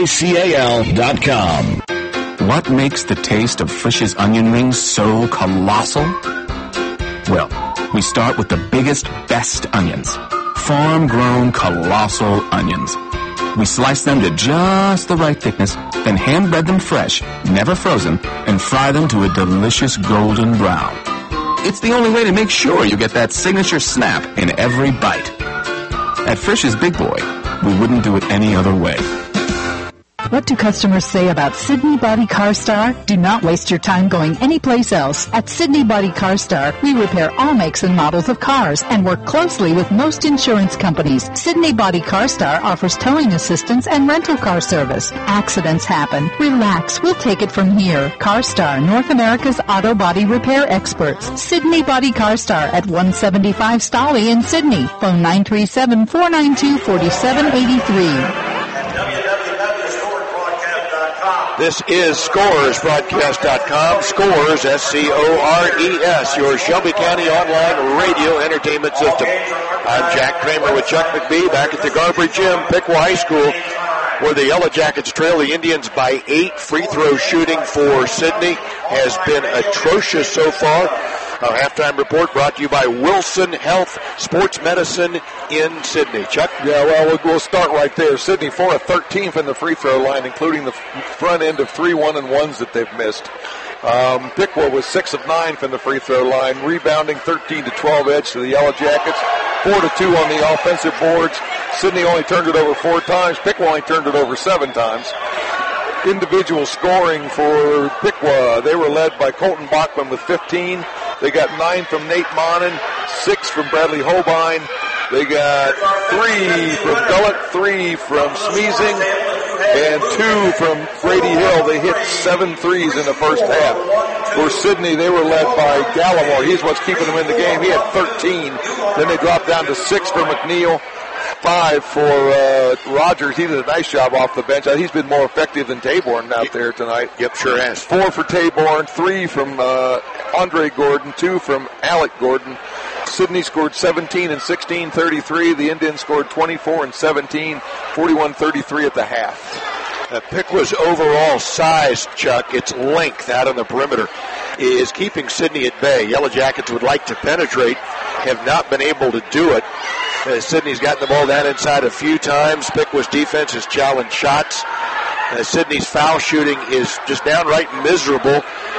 LACAL.com. What makes the taste of Frisch's onion rings so colossal? Well, we start with the biggest, best onions. Farm-grown colossal onions. We slice them to just the right thickness, then hand-bread them fresh, never frozen, and fry them to a delicious golden brown. It's the only way to make sure you get that signature snap in every bite. At Frisch's Big Boy, We wouldn't do it any other way. What do customers say about Sydney Body Car Star? Do not waste your time going anyplace else. At Sydney Body Car Star, we repair all makes and models of cars and work closely with most insurance companies. Sydney Body Car Star offers towing assistance and rental car service. Accidents happen. Relax. We'll take it from here. Car Star, North America's auto body repair experts. Sydney Body Car Star at 175 Stolly in Sydney. Phone 937-492-4783. This is ScoresBroadcast.com. Scores, S-C-O-R-E-S, your Shelby County online radio entertainment system. I'm Jack Kramer with Chuck McBee back at the Garbry Gym, Piqua High School, where the Yellow Jackets trail the Indians by 8. Free throw shooting for Sydney has been atrocious so far. Our halftime report brought to you by Wilson Health Sports Medicine in Sydney. Chuck? Yeah, well, we'll start right there. Sydney 4 of 13 from the free throw line, including the front end of 3 1-and-1s that they've missed. Piqua was 6 of 9 from the free throw line, rebounding 13-12 edge to the Yellow Jackets. 4-2 on the offensive boards. Sydney only turned it over 4 times. Piqua only turned it over 7 times. Individual scoring for Piqua, they were led by Colton Bachman with 15. They got 9 from Nate Monin, 6 from Bradley Holbein. They got 3 from Gullett, 3 from Smeezing, and 2 from Brady Hill. They hit 7 threes in the first half. For Sydney, they were led by Gallimore. He's what's keeping them in the game. He had 13. Then they dropped down to 6 for McNeil. 5 for Rogers. He did a nice job off the bench. He's been more effective than Taborn out there tonight. Yep, sure has. 4 for Taborn, 3 from Andre Gordon, 2 from Alec Gordon. Sydney scored 17 and 16, 33. The Indians scored 24 and 17, 41-33 at the half. Piqua's overall size, Chuck, its length out on the perimeter, is keeping Sydney at bay. Yellow Jackets would like to penetrate, have not been able to do it. Sydney's gotten the ball down inside a few times. Piqua's defense has challenged shots. Sydney's foul shooting is just downright miserable.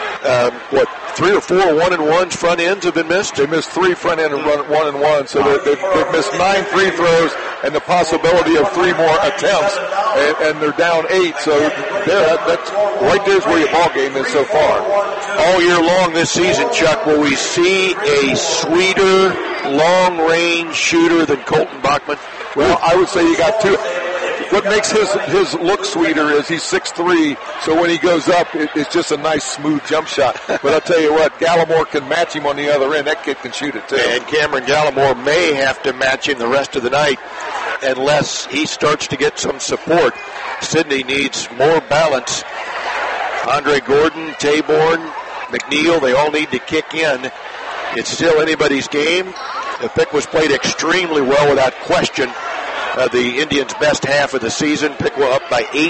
3 or 4 1-and-1s front ends have been missed? They missed 3 front end and 1-and-1, so they've missed 9 free throws and the possibility of 3 more attempts, and they're down 8. So that's right there's where your ball game is so far. All year long this season, Chuck, will we see a sweeter long-range shooter than Colton Bachman? Well, I would say you got 2. What makes his look sweeter is he's 6'3", so when he goes up, it's just a nice, smooth jump shot. But I'll tell you what, Gallimore can match him on the other end. That kid can shoot it, too. And Cameron Gallimore may have to match him the rest of the night unless he starts to get some support. Sydney needs more balance. Andre Gordon, Taborn, McNeil, they all need to kick in. It's still anybody's game. The pick was played extremely well without question. The Indians' best half of the season. Piqua up by 8,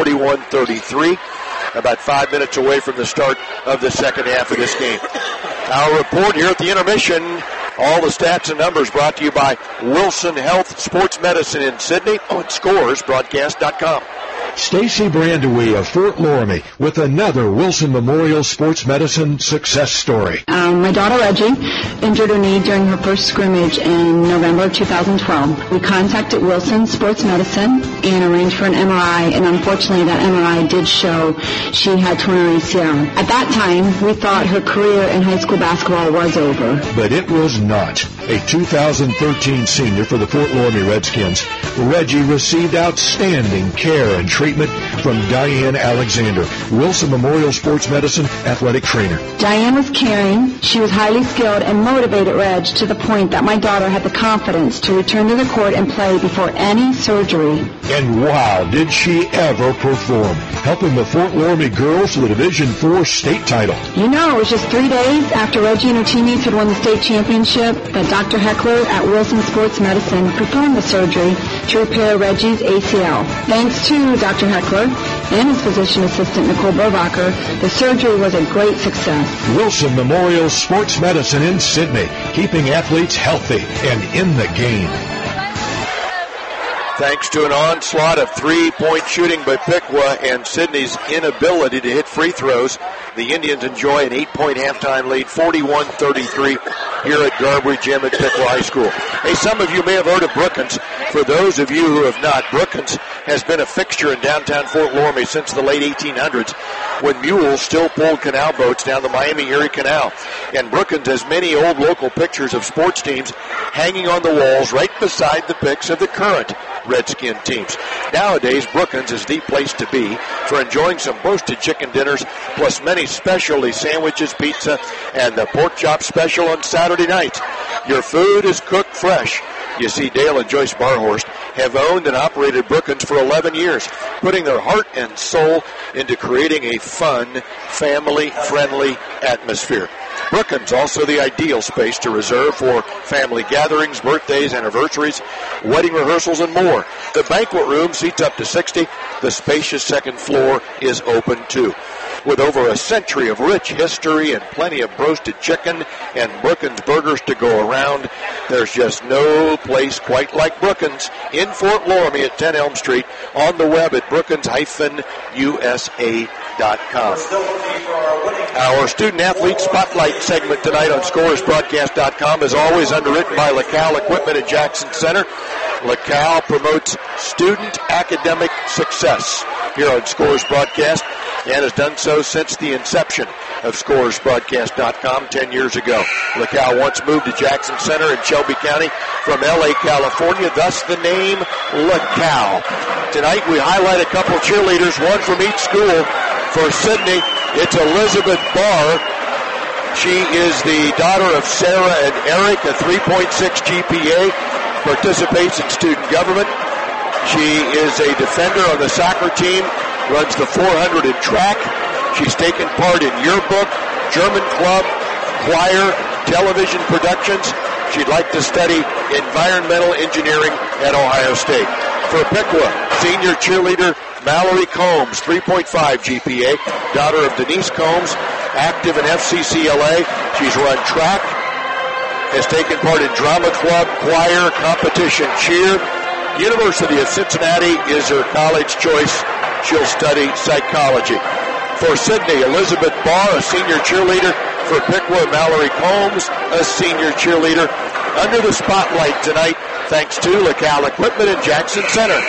41-33. About 5 minutes away from the start of the second half of this game. Our report here at the intermission. All the stats and numbers brought to you by Wilson Health Sports Medicine in Sydney on ScoresBroadcast.com. Stacy Brandewee of Fort Loramie with another Wilson Memorial Sports Medicine success story. My daughter Reggie injured her knee during her first scrimmage in November of 2012. We contacted Wilson Sports Medicine and arranged for an MRI, and unfortunately that MRI did show she had torn her ACL. At that time, we thought her career in high school basketball was over. But it was not. A 2013 senior for the Fort Loramie Redskins, Reggie received outstanding care and treatment from Diane Alexander, Wilson Memorial Sports Medicine athletic trainer. Diane was caring. She was highly skilled and motivated Reg to the point that my daughter had the confidence to return to the court and play before any surgery. And wow, did she ever perform, helping the Fort Loramie girls to the Division IV state title. You know, it was just 3 days after Reggie and her teammates had won the state championship that Dr. Heckler at Wilson Sports Medicine performed the surgery to repair Reggie's ACL. Thanks to Dr. Heckler and his physician assistant, Nicole Bovacher, the surgery was a great success. Wilson Memorial Sports Medicine in Sydney, keeping athletes healthy and in the game. Thanks to an onslaught of three-point shooting by Piqua and Sidney's inability to hit free throws, the Indians enjoy an 8-point halftime lead, 41-33 here at Garbry Gym at Piqua High School. Hey, some of you may have heard of Brookins. For those of you who have not, Brookins has been a fixture in downtown Fort Loramie since the late 1800s when mules still pulled canal boats down the Miami-Erie Canal. And Brookins has many old local pictures of sports teams hanging on the walls right beside the pics of the current Redskin teams. Nowadays, Brookins is the place to be for enjoying some roasted chicken dinners, plus many specialty sandwiches, pizza, and the pork chop special on Saturday nights. Your food is cooked fresh. You see, Dale and Joyce Barhorst have owned and operated Brookins for 11 years, putting their heart and soul into creating a fun, family-friendly atmosphere. Brookins also the ideal space to reserve for family gatherings, birthdays, anniversaries, wedding rehearsals, and more. The banquet room seats up to 60. The spacious second floor is open too. With over a century of rich history and plenty of roasted chicken and Brookins burgers to go around, there's just no place quite like Brookins in Fort Loramie at 10 Elm Street, on the web at brookins-usa.com. Our student-athlete spotlight segment tonight on scoresbroadcast.com is always underwritten by LaCal Equipment at Jackson Center. LaCal promotes student academic success here on Scores Broadcast and has done so since the inception of scoresbroadcast.com 10 years ago. LaCal once moved to Jackson Center in Shelby County from L.A., California, thus the name LaCal. Tonight we highlight a couple cheerleaders, one from each school. For Sidney, it's Elizabeth Barr. She is the daughter of Sarah and Eric, a 3.6 GPA, participates in student government. She is a defender on the soccer team, runs the 400 in track. She's taken part in yearbook, German club, choir, television productions. She'd like to study environmental engineering at Ohio State. For Piqua, senior cheerleader Mallory Combs, 3.5 GPA, daughter of Denise Combs, active in FCCLA. She's run track, has taken part in drama club, choir, competition, cheer. University of Cincinnati is her college choice. She'll study psychology. For Sidney, Elizabeth Barr, a senior cheerleader. For Piqua, Mallory Combs, a senior cheerleader. Under the spotlight tonight, thanks to LaCal Equipment in Jackson Center.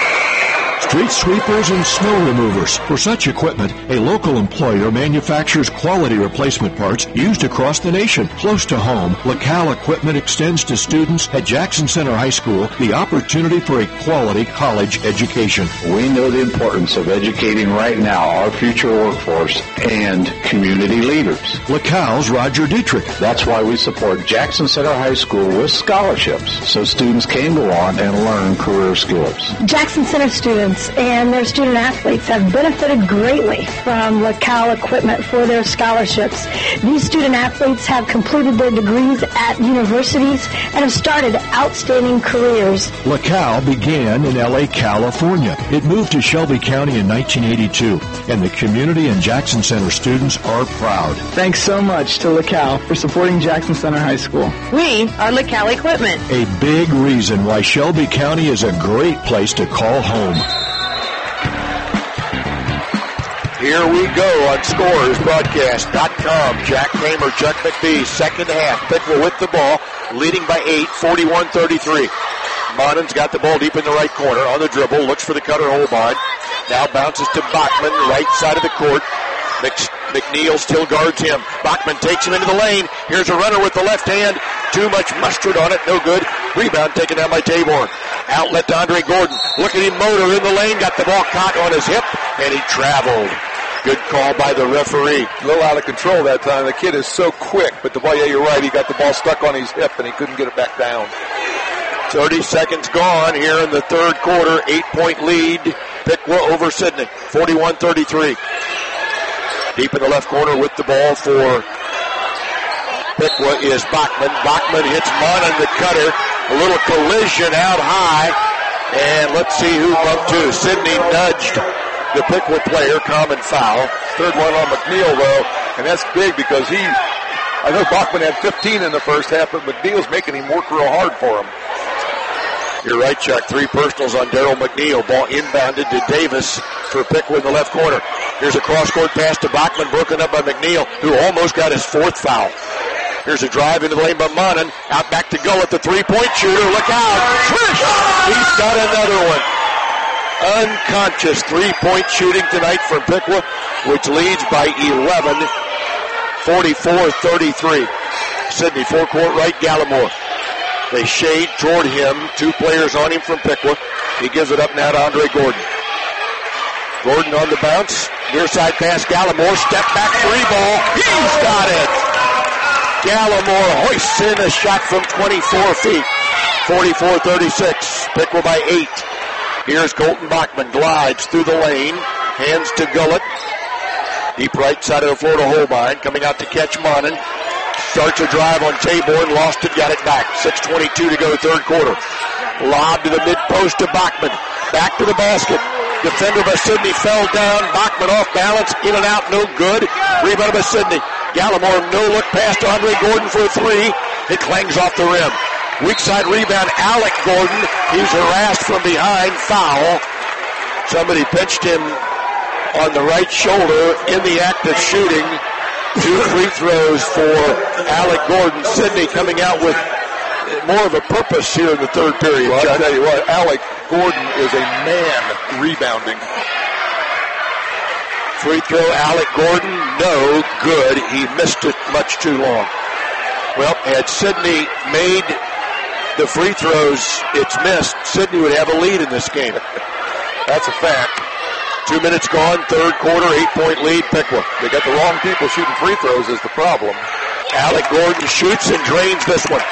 Street sweepers and snow removers. For such equipment, a local employer manufactures quality replacement parts used across the nation. Close to home, LaCal Equipment extends to students at Jackson Center High School the opportunity for a quality college education. We know the importance of educating right now our future workforce and community leaders. LaCal's Roger Dietrich. That's why we support Jackson Center High School with scholarships, so students can go on and learn career skills. Jackson Center students and their student athletes have benefited greatly from LaCal Equipment for their scholarships. These student athletes have completed their degrees at universities and have started outstanding careers. LaCal began in L.A., California. It moved to Shelby County in 1982, and the community and Jackson Center students are proud. Thanks so much to LaCal for supporting Jackson Center High School. We are LaCal Equipment. A big reason why Shelby County is a great place to call home. Here we go on scoresbroadcast.com. Jack Kramer, Chuck McBee, second half. Piqua with the ball, leading by 8, 41-33. Monen's got the ball deep in the right corner on the dribble, looks for the cutter Holbein. Now bounces to Bachman, right side of the court. McNeil still guards him. Bachman takes him into the lane. Here's a runner with the left hand. Too much mustard on it, no good. Rebound taken down by Taborn. Outlet to Andre Gordon. Look at him motor in the lane, got the ball caught on his hip, and he traveled. Good call by the referee. A little out of control that time. The kid is so quick, but you're right. He got the ball stuck on his hip, and he couldn't get it back down. 30 seconds gone here in the third quarter. 8-point lead. Piqua over Sidney. 41-33. Deep in the left corner with the ball for Piqua is Bachman. Bachman hits Monen, the cutter. A little collision out high. And let's see who bumped to. Sidney nudged the Piqua player, common foul. Third one on McNeil, though, and that's big because I know Bachman had 15 in the first half, but McNeil's making him work real hard for him. You're right, Chuck. 3 personals on Daryl McNeil. Ball inbounded to Davis for Piqua in the left corner. Here's a cross-court pass to Bachman, broken up by McNeil, who almost got his 4th foul. Here's a drive into the lane by Monin. Out back to Gullett, the 3-point shooter. Look out. Swish! He's got another one. Unconscious 3-point shooting tonight from Piqua, which leads by 11, 44-33. Sidney, forecourt right, Gallimore. They shade toward him. 2 players on him from Piqua. He gives it up now to Andre Gordon. Gordon on the bounce. Near side pass, Gallimore. Step back 3 ball. He's got it. Gallimore hoists in a shot from 24 feet. 44-36. Piqua by 8. Here's Colton Bachman. Glides through the lane. Hands to Gullett. Deep right side of the floor to Holbein. Coming out to catch Monin. Starts a drive on Taborn. Lost it. Got it back. 6:22 to go, third quarter. Lob to the mid-post to Bachman. Back to the basket. Defender by Sidney fell down. Bachman off balance. In and out. No good. Rebound by Sidney. Gallimore no-look pass to Andre Gordon for a 3. It clangs off the rim. Weak side rebound, Alec Gordon. He's harassed from behind. Foul. Somebody pinched him on the right shoulder in the act of shooting. 2 free throws for Alec Gordon. Sidney coming out with more of a purpose here in the third period. Well, I'll tell you what, Alec Gordon is a man rebounding. Free throw, Alec Gordon, no good. He missed it much too long. Well, had Sidney made the free throws it's missed, Sidney would have a lead in this game. That's a fact. 2 minutes gone, third quarter, 8-point lead, Piqua. They got the wrong people shooting free throws is the problem. Alec Gordon shoots and drains this one.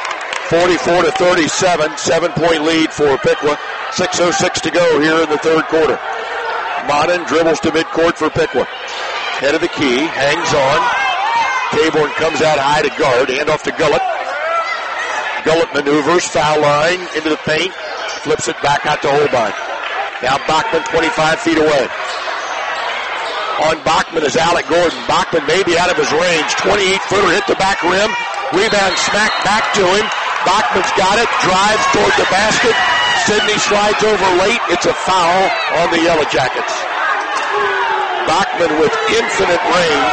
44-37, 7-point lead for Piqua. 6:06 to go here in the third quarter. Monin dribbles to midcourt for Piqua. Head of the key, hangs on. Taborn comes out high to guard, handoff to Gullett. Gullett maneuvers, foul line, into the paint, flips it back out to Holbein. Now Bachman 25 feet away. On Bachman is Alec Gordon. Bachman may be out of his range. 28-footer hit the back rim. Rebound smacked back to him. Bachman's got it, drives toward the basket. Sidney slides over late. It's a foul on the Yellow Jackets. Bachman with infinite range.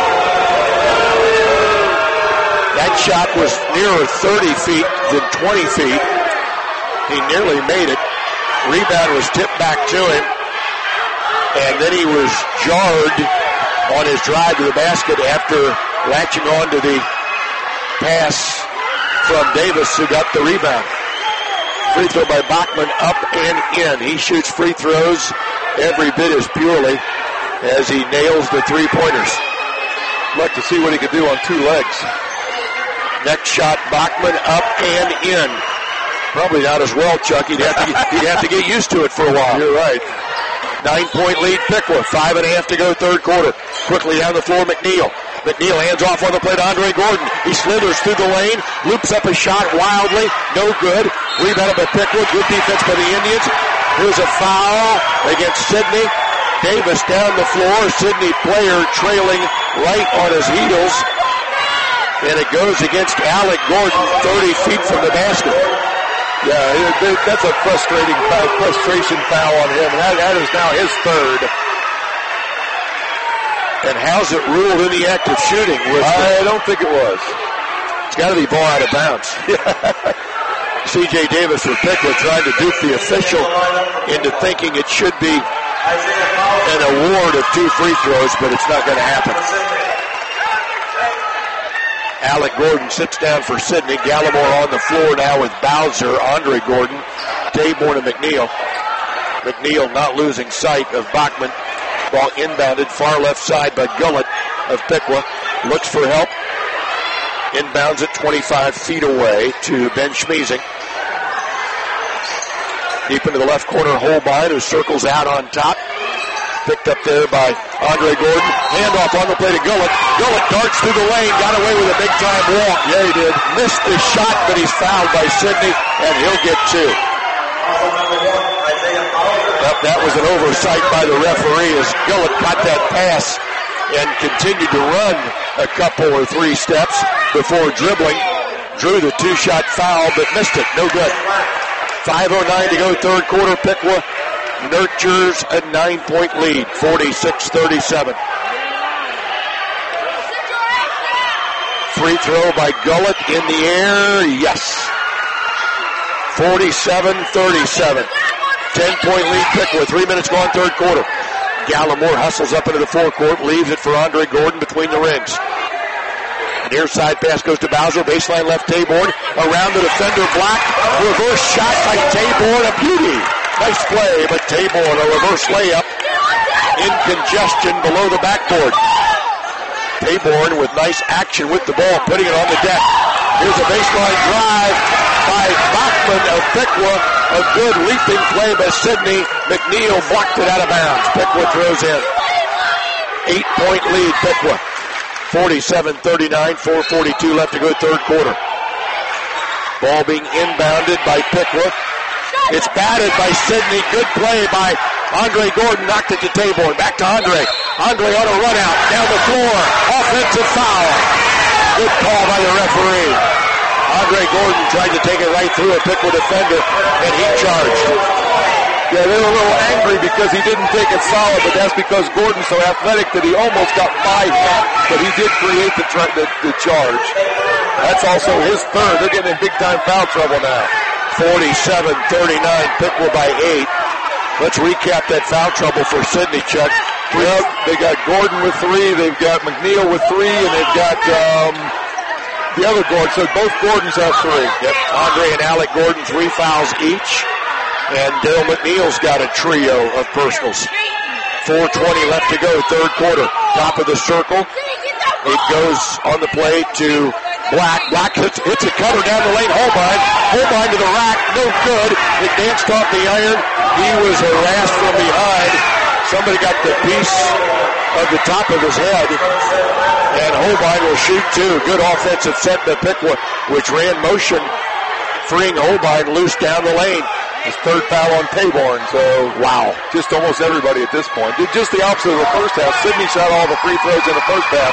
That shot was nearer 30 feet than 20 feet. He nearly made it. Rebound was tipped back to him. And then he was jarred on his drive to the basket after latching on to the pass from Davis, who got the rebound. Free throw by Bachman, up and in. He shoots free throws every bit as purely as he nails the three-pointers. I'd like to see what he could do on 2 legs. Next shot, Bachman, up and in. Probably not as well, Chuck. He'd have to get used to it for a while. You're right. 9-point lead, Piqua. 5.5 to go, third quarter. Quickly down the floor, McNeil. McNeil hands off on the play to Andre Gordon. He slithers through the lane, loops up a shot wildly, no good. Rebounded by Piqua, good defense by the Indians. Here's a foul against Sidney. Davis down the floor, Sidney player trailing right on his heels. And it goes against Alec Gordon, 30 feet from the basket. Yeah, that's a frustration foul on him. That is now his third. And how's it ruled in the act of shooting? I don't think it was. It's got to be ball out of bounds. C.J. Davis with Piqua trying to dupe the official into thinking it should be an award of 2 free throws, but it's not going to happen. Alec Gordon sits down for Sidney. Gallimore on the floor now with Bowser, Andre Gordon, Taborn, and McNeil. McNeil not losing sight of Bachman. Ball inbounded far left side by Gullett of Piqua. Looks for help. Inbounds it 25 feet away to Ben Schmiesing. Deep into the left corner, Holbein, who circles out on top. Picked up there by Andre Gordon. Handoff on the play to Gullett. Gullett darts through the lane, got away with a big-time walk. Yeah, he did. Missed the shot, but he's fouled by Sidney, and he'll get 2. That was an oversight by the referee as Gullett got that pass and continued to run a couple or 3 steps before dribbling. Drew the 2-shot foul, but missed it. No good. 5:09 to go, third quarter. Piqua nurtures a 9-point lead, 46-37. Free throw by Gullett in the air, yes. 47-37. 10-point lead, Piqua. 3 minutes gone, third quarter. Gallimore hustles up into the forecourt, leaves it for Andre Gordon between the rings. Near side pass goes to Bowser, baseline left Taborn, around the defender Black, reverse shot by Taborn, a beauty. Nice play, but Taborn, a reverse layup in congestion below the backboard. Taborn with nice action with the ball, putting it on the deck. Here's a baseline drive by Bachman of Piqua. A good leaping play by Sidney. McNeil blocked it out of bounds. Piqua throws in. 8-point lead, Piqua. 47-39, 4:42 left to go, third quarter. Ball being inbounded by Piqua. It's batted by Sidney. Good play by Andre Gordon. Knocked it to Taborn. Back to Andre. Andre on a run out. Down the floor. Offensive foul. Good call by the referee. Andre Gordon tried to take it right through a Piqua defender, and he charged. Yeah, they were a little angry because he didn't take it solid, but that's because Gordon's so athletic that he almost got by him, but he did create the charge. That's also his third. They're getting in big-time foul trouble now. 47-39, Piqua by 8. Let's recap that foul trouble for Sidney, Chuck. Well, they got Gordon with 3, they've got McNeil with 3, and they've got the other Gordon. So both Gordons have 3. Yep, Andre and Alec Gordon, 3 fouls each. And Daryl McNeil's got a trio of personals. 4:20 left to go, third quarter. Top of the circle. It goes on the play to Black. Black hits a cutter down the lane. Holbein to the rack. No good. It danced off the iron. He was harassed from behind. Somebody got the piece of the top of his head. And Holbein will shoot two. Good offensive set by Piqua, which ran motion, freeing Holbein loose down the lane. His third foul on Taborn, so wow. Just almost everybody at this point. Did just the opposite of the first half. Sidney shot all the free throws in the first half.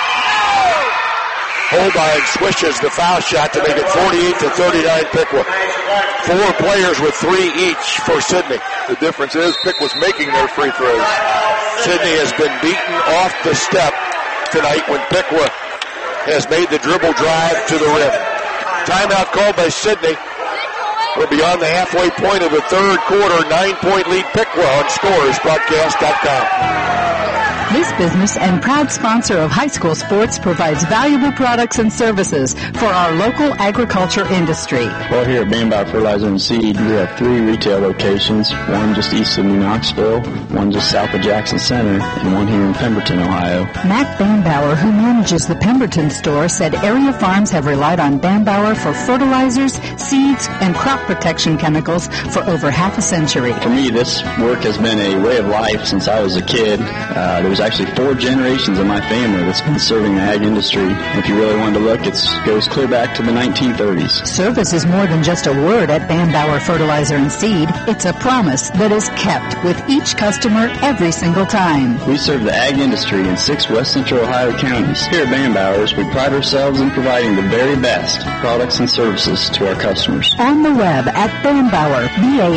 Holbein swishes the foul shot to make it 48-39 Piqua. 4 players with 3 each for Sidney. The difference is Piqua's making their free throws. Sidney has been beaten off the step tonight when Piqua has made the dribble drive to the rim. Timeout called by Sidney. We're beyond the halfway point of the third quarter. 9-point lead Piqua on ScoresBroadcast.com. This business and proud sponsor of high school sports provides valuable products and services for our local agriculture industry. Well, here at Bambauer Fertilizer and Seed, we have 3 retail locations, one just east of New Knoxville, one just south of Jackson Center, and one here in Pemberton, Ohio. Matt Bambauer, who manages the Pemberton store, said area farms have relied on Bambauer for fertilizers, seeds, and crop protection chemicals for over half a century. For me, this work has been a way of life since I was a kid. There was actually 4 generations of my family that's been serving the ag industry. And if you really wanted to look, it goes clear back to the 1930s. Service is more than just a word at Bambauer Fertilizer and Seed. It's a promise that is kept with each customer every single time. We serve the ag industry in 6 West Central Ohio counties. Here at Bambauer's, we pride ourselves in providing the very best products and services to our customers. On the web at Bambauer,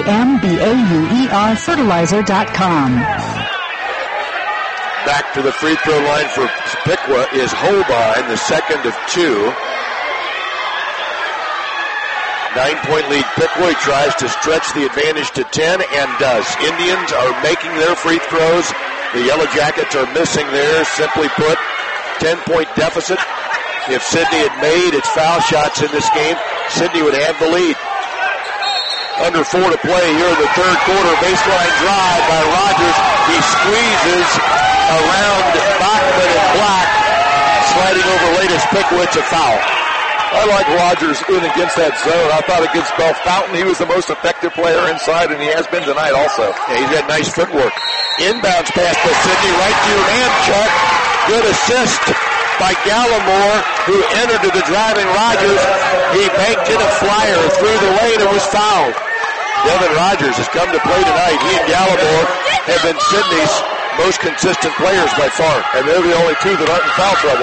BAMBAUER fertilizer.com. Back to the free throw line for Piqua is Holbein, the second of 2. 9-point lead Piqua. He tries to stretch the advantage to 10 and does. Indians are making their free throws. The Yellow Jackets are missing theirs. Simply put, 10-point deficit. If Sidney had made its foul shots in this game, Sidney would have the lead. Under 4 to play here in the third quarter. Baseline drive by Rogers. He squeezes around Bachman and Black. Sliding over latest Piqua. It's a foul. I like Rogers in against that zone. I thought against Bell Fountain he was the most effective player inside, and he has been tonight also. Yeah, he's got nice footwork. Inbounds pass by Sidney right to your man, Chuck. Good assist by Gallimore, who entered to the driving Rogers. He banked in a flyer through the lane and was fouled. Devin Rogers has come to play tonight. He and Gallimore have been Sidney's most consistent players by far. And they're the only 2 that aren't in foul trouble.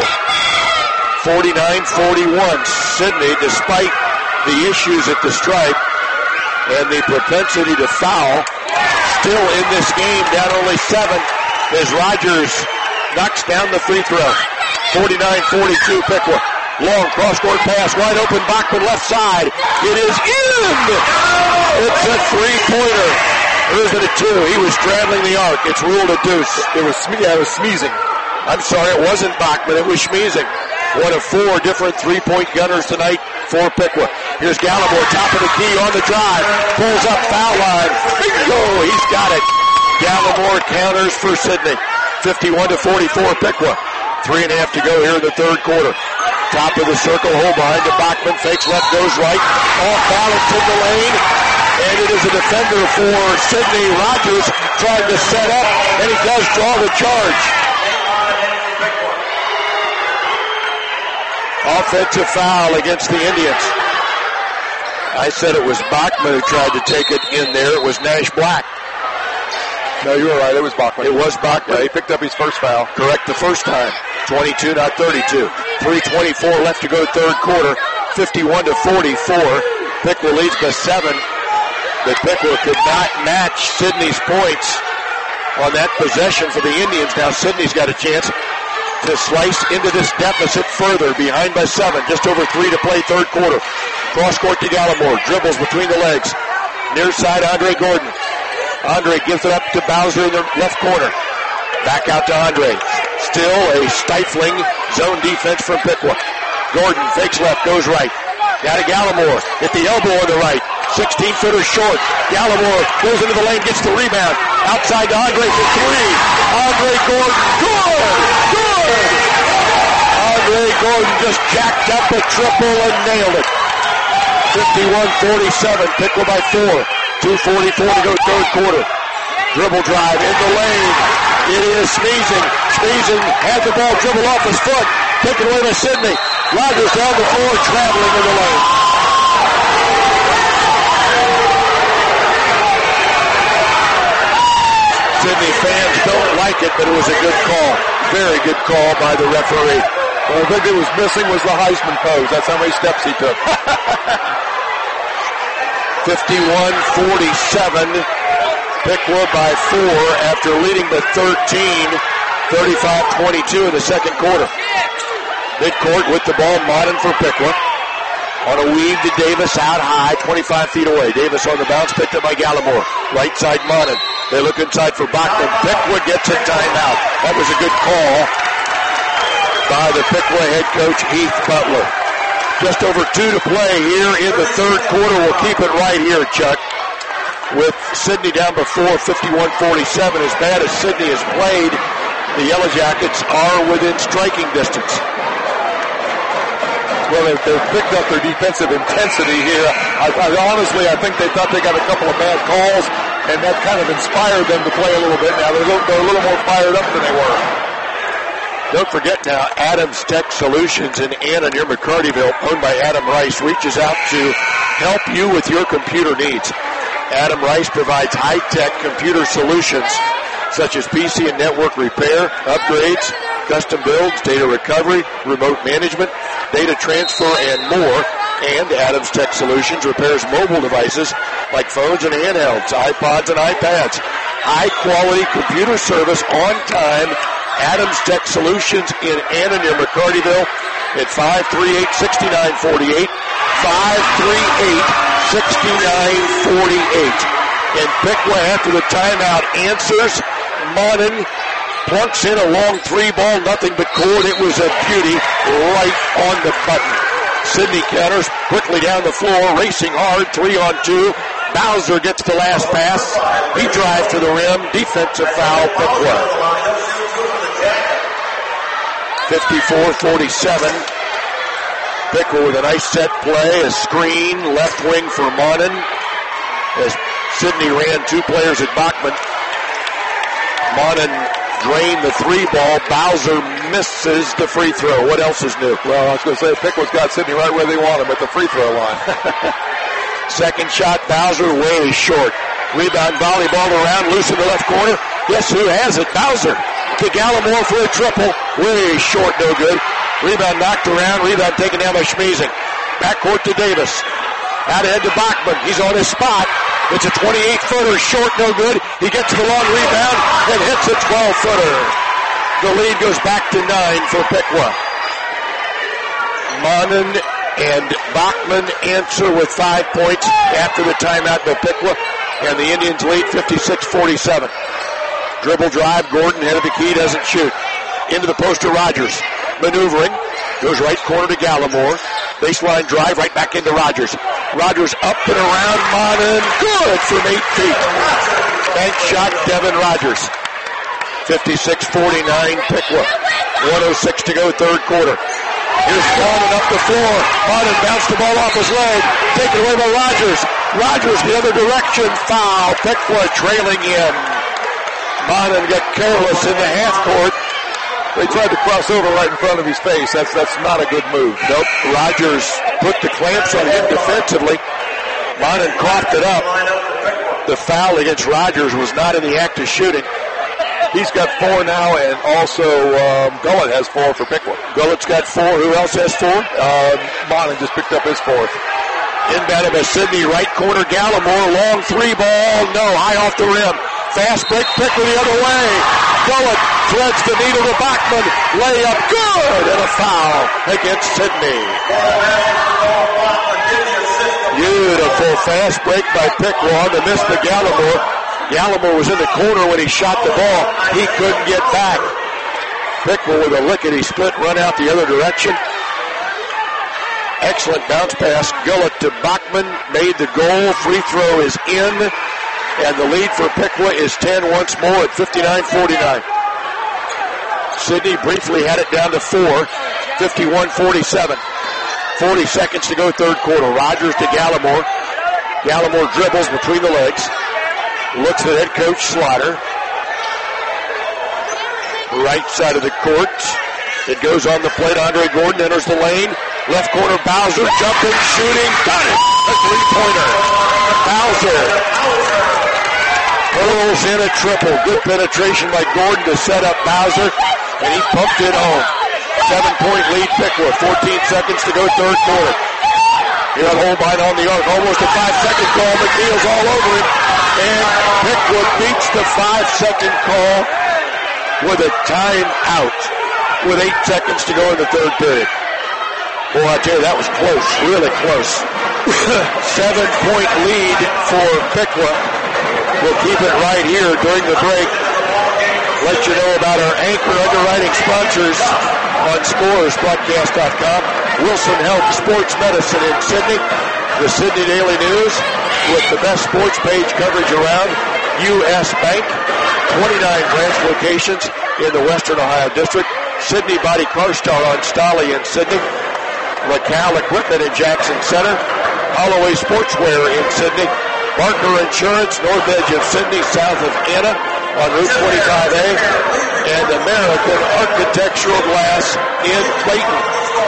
49-41. Sidney, despite the issues at the stripe, And the propensity to foul still in this game, down only 7, as Rogers knocks down the free throw. 49-42 Piqua. Long cross-court pass, wide open, Bachman left side. It is in! It's a three-pointer. Here's it at 2. He was straddling the arc. It's ruled a deuce. It was Smeezing. I'm sorry, it wasn't Bachman. It was Smeezing. One of 4 different three-point gunners tonight for Piqua. Here's Gallimore, top of the key on the drive. Pulls up, foul line. Bingo! He's got it. Gallimore counters for Sidney. 51-44 Piqua. 3.5 to go here in the third quarter. Top of the circle, Holbein to Bachman. Fakes left, goes right. Off balance in the lane. And it is a defender for Sidney. Rogers trying to set up, and he does draw the charge. Offensive foul against the Indians. I said it was Bachman who tried to take it in there. It was Nash Black. No, you were right. It was Bachman. It was Bachman. Yeah, he picked up his first foul. Correct the first time. 22, not 32. 3:24 left to go third quarter. 51-44. Piqua leads by 7. But Piqua could not match Sidney's points on that possession for the Indians. Now Sidney's got a chance to slice into this deficit further. Behind by 7. Just over 3 to play third quarter. Cross court to Gallimore. Dribbles between the legs. Near side, Andre Gordon. Andre gives it up to Bowser in the left corner. Back out to Andre. Still a stifling zone defense from Piqua. Gordon fakes left, goes right. Got to Gallimore at the elbow on the right. 16-footer short. Gallimore goes into the lane, gets the rebound. Outside to Andre for 3. Andre Gordon, good! Andre Gordon just jacked up a triple and nailed it. 51-47, Piqua by 4. 2:44 to go third quarter. Dribble drive in the lane. It is Smeezing. Smeezing had the ball dribble off his foot. Taken away by Sidney. Rogers down the floor, traveling in the lane. Sidney fans don't like it, but it was a good call. Very good call by the referee. Well, I think it was missing was the Heisman pose. That's how many steps he took. 51-47. Piqua by 4 after leading by 13. 35-22 in the second quarter. Midcourt with the ball, Modern for Piqua. On a weave to Davis, out high, 25 feet away. Davis on the bounce, picked up by Gallimore. Right side, Modern. They look inside for Bachman. Piqua gets a timeout. That was a good call by the Piqua head coach, Heath Butler. Just over 2 to play here in the third quarter. We'll keep it right here, Chuck. With Sidney down before 51-47. As bad as Sidney has played, the Yellow Jackets are within striking distance. Well, they've picked up their defensive intensity here. Honestly, I think they thought they got a couple of bad calls, and that kind of inspired them to play a little bit. Now they're a little more fired up than they were. Don't forget now, Adams Tech Solutions in Anna near McCartyville, owned by Adam Rice, reaches out to help you with your computer needs. Adam Rice provides high-tech computer solutions such as PC and network repair, upgrades, custom builds, data recovery, remote management, data transfer, and more. And Adams Tech Solutions repairs mobile devices like phones and handhelds, iPods and iPads. High-quality computer service on time. Adams Tech Solutions in Anna near McCartyville at 538-6948. 538-6948. And Piqua, after the timeout, answers. Monin plunks in a long 3-ball, nothing but cord. It was a beauty right on the button. Sidney counters quickly down the floor, racing hard, 3-on-2. Bowser gets the last pass. He drives to the rim. Defensive foul, Piqua. 54-47. Piqua with a nice set play, a screen, left wing for Monin. As Sidney ran 2 players at Bachman. Monin drained the 3-ball. Bowser misses the free throw. What else is new? Well, I was going to say, Piqua's got Sidney right where they want him at the free throw line. Second shot, Bowser way short. Rebound, volleyball around, loose in the left corner. Guess who has it? Bowser. To Gallimore for a triple. Way short, no good. Rebound knocked around. Rebound taken down by Smeezing. Backcourt to Davis. Out ahead to Bachman. He's on his spot. It's a 28-footer, short, no good. He gets the long rebound and hits a 12-footer. The lead goes back to 9 for Piqua. Monin and Bachman answer with 5 points after the timeout by Piqua, and the Indians lead 56-47. Dribble drive, Gordon head of the key, doesn't shoot. Into the post to Rogers. Maneuvering, goes right corner to Gallimore. Baseline drive right back into Rogers. Rogers up and around Monin. Good from 8 feet. Bank shot, Devin Rogers. 56-49 Piqua. 1:06 to go, third quarter. Here's Monin up the floor. Monin bounced the ball off his leg. Taken away by Rogers. Rogers the other direction. Foul. Piqua trailing in. Monin got careless in the half court. They tried to cross over right in front of his face. That's not a good move. Nope. Rogers put the clamps on him defensively. Monin coughed it up. The foul against Rogers was not in the act of shooting. He's got 4 now, and also Gullett has 4 for Piqua. Gullett's got 4. Who else has 4? Monin just picked up his 4th. Inbound by Sidney, right corner, Gallimore, long 3 ball, no, high off the rim. Fast break, Piqua the other way. Gullett threads the needle to Bachman, layup, good, and a foul against Sidney. Beautiful fast break by Piqua on the miss to Gallimore. Gallimore was in the corner when he shot the ball. He couldn't get back. Piqua with a lickety-split run out the other direction. Excellent bounce pass. Gullett to Bachman, made the goal. Free throw is in. And the lead for Piqua is 10 once more at 59-49. Sidney briefly had it down to 4. 51-47. 40 seconds to go, third quarter. Rogers to Gallimore. Gallimore dribbles between the legs. Looks at head coach Slaughter. Right side of the court. It goes on the plate. Andre Gordon enters the lane. Left corner, Bowser jumping, shooting. Got it! A three-pointer. Bowser hurls in a triple. Good penetration by Gordon to set up Bowser. And he pumped it home. 7-point lead Piqua. 14 seconds to go, third quarter. Here at Holbein on the arc. Almost a 5-second call. McNeil's all over him. And Piqua beats the 5-second call with a timeout with 8 seconds to go in the third period. Boy, I tell you, that was close, really close. 7-point lead for Piqua. We'll keep it right here during the break. Let you know about our anchor underwriting sponsors on ScoresBroadcast.com. Wilson Health Sports Medicine in Sidney. The Sidney Daily News with the best sports page coverage around. U.S. Bank. 29 branch locations in the Western Ohio District. Sidney Body Car Star on Stolly in Sidney. LaCal Equipment in Jackson Center. Holloway Sportswear in Sidney. Barker Insurance, north edge of Sidney, south of Anna on Route 25A. And American Architectural Glass in Clayton.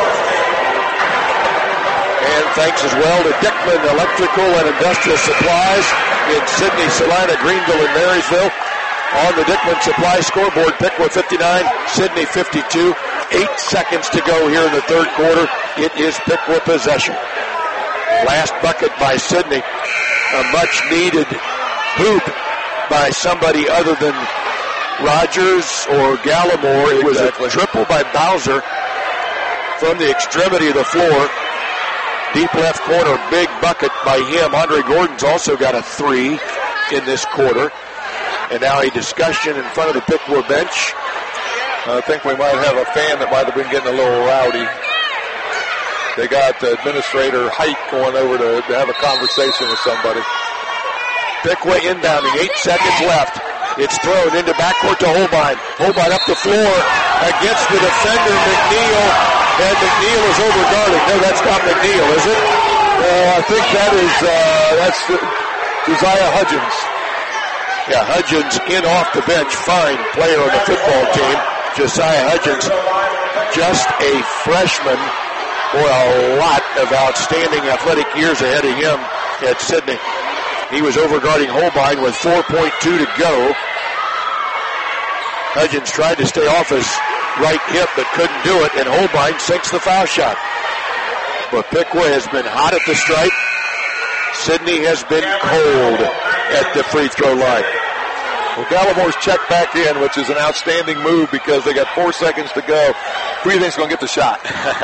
And thanks as well to Dickman Electrical and Industrial Supplies in Sidney, Salina, Greenville, and Marysville. On the Dickman Supply scoreboard, Piqua 59, Sidney 52. 8 seconds to go here in the third quarter. It is Piqua possession. Last bucket by Sidney. A much-needed hoop by somebody other than Rogers or Gallimore. It was a triple by Bowser from the extremity of the floor. Deep left corner, big bucket by him. Andre Gordon's also got a 3 in this quarter. And now a discussion in front of the Piqua bench. I think we might have a fan that might have been getting a little rowdy. They got Administrator Height going over to have a conversation with somebody. Piqua inbounding, 8 seconds left. It's thrown into backcourt to Holbein. Holbein up the floor against the defender, McNeil. And McNeil is overguarding. No, that's not McNeil, is it? I think that's Josiah Hudgens. Yeah, Hudgens in off the bench. Fine player on the football team. Josiah Hudgens, just a freshman. Boy, a lot of outstanding athletic years ahead of him at Sidney. He was overguarding Holbein with 4.2 to go. Hudgens tried to stay off his right hip but couldn't do it, and Holbein sinks the foul shot. But Piqua has been hot at the stripe. Sidney has been cold at the free throw line. Well, Gallimore's checked back in, which is an outstanding move because they got 4 seconds to go. Who do you think's going to get the shot?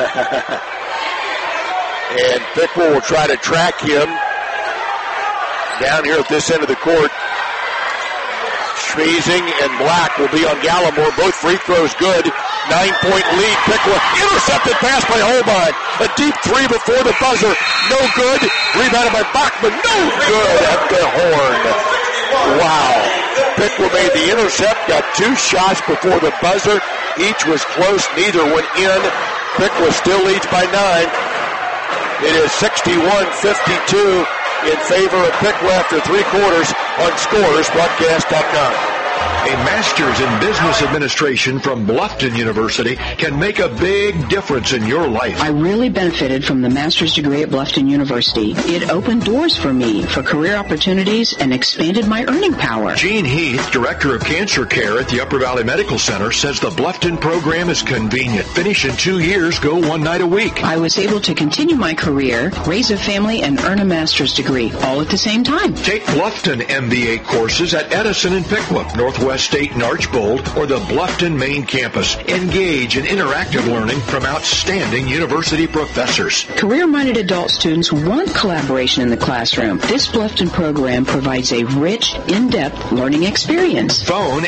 And Piqua will try to track him down here at this end of the court. Schmeezing and Black will be on Gallimore. Both free throws good. 9-point lead. Piqua intercepted pass by Holbein. A deep three before the buzzer. No good. Rebounded by Bachman. No good at the horn. Wow. Piqua made the intercept. Got 2 shots before the buzzer. Each was close. Neither went in. Piqua still leads by 9. It is 61-52 in favor of Piqua after 3 quarters on ScorersBroadcast.com. A master's in business administration from Bluffton University can make a big difference in your life. I really benefited from the master's degree at Bluffton University. It opened doors for me for career opportunities and expanded my earning power. Gene Heath, Director of Cancer Care at the Upper Valley Medical Center, says the Bluffton program is convenient. Finish in 2 years, go 1 night a week. I was able to continue my career, raise a family, and earn a master's degree, all at the same time. Take Bluffton MBA courses at Edison and Piqua, Northwest State and Archbold, or the Bluffton main campus. Engage in interactive learning from outstanding university professors. Career-minded adult students want collaboration in the classroom. This Bluffton program provides a rich, in-depth learning experience. Phone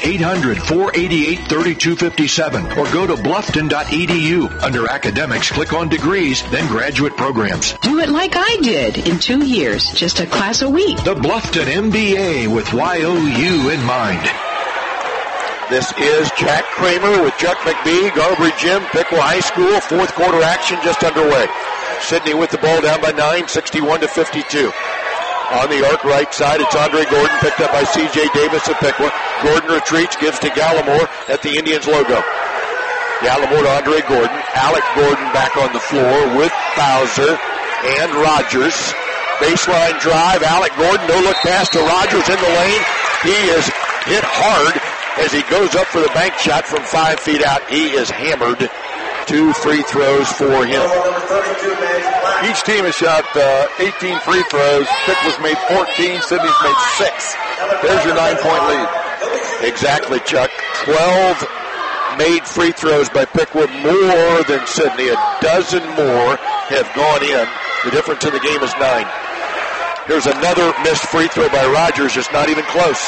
800-488-3257 or go to bluffton.edu. Under academics, click on degrees, then graduate programs. Do it like I did in 2 years, just a class a week. The Bluffton MBA with YOU in mind. This is Jack Kramer with Chuck McBee, Garbary Gym, Piqua High School. 4th quarter action just underway. Sidney with the ball down by 9, 61-52. On the arc right side, it's Andre Gordon, picked up by C.J. Davis at Piqua. Gordon retreats, gives to Gallimore at the Indians logo. Gallimore to Andre Gordon. Alec Gordon back on the floor with Bowser and Rogers. Baseline drive, Alec Gordon, no look pass to Rogers in the lane. He is hit hard as he goes up for the bank shot from 5 feet out. He is hammered. 2 free throws for him. Each team has shot 18 free throws. Piqua's made 14. Sidney's made 6. There's your 9-point lead. Exactly, Chuck. 12 made free throws by Piqua, more than Sidney. A dozen more have gone in. The difference in the game is 9. Here's another missed free throw by Rogers. It's not even close.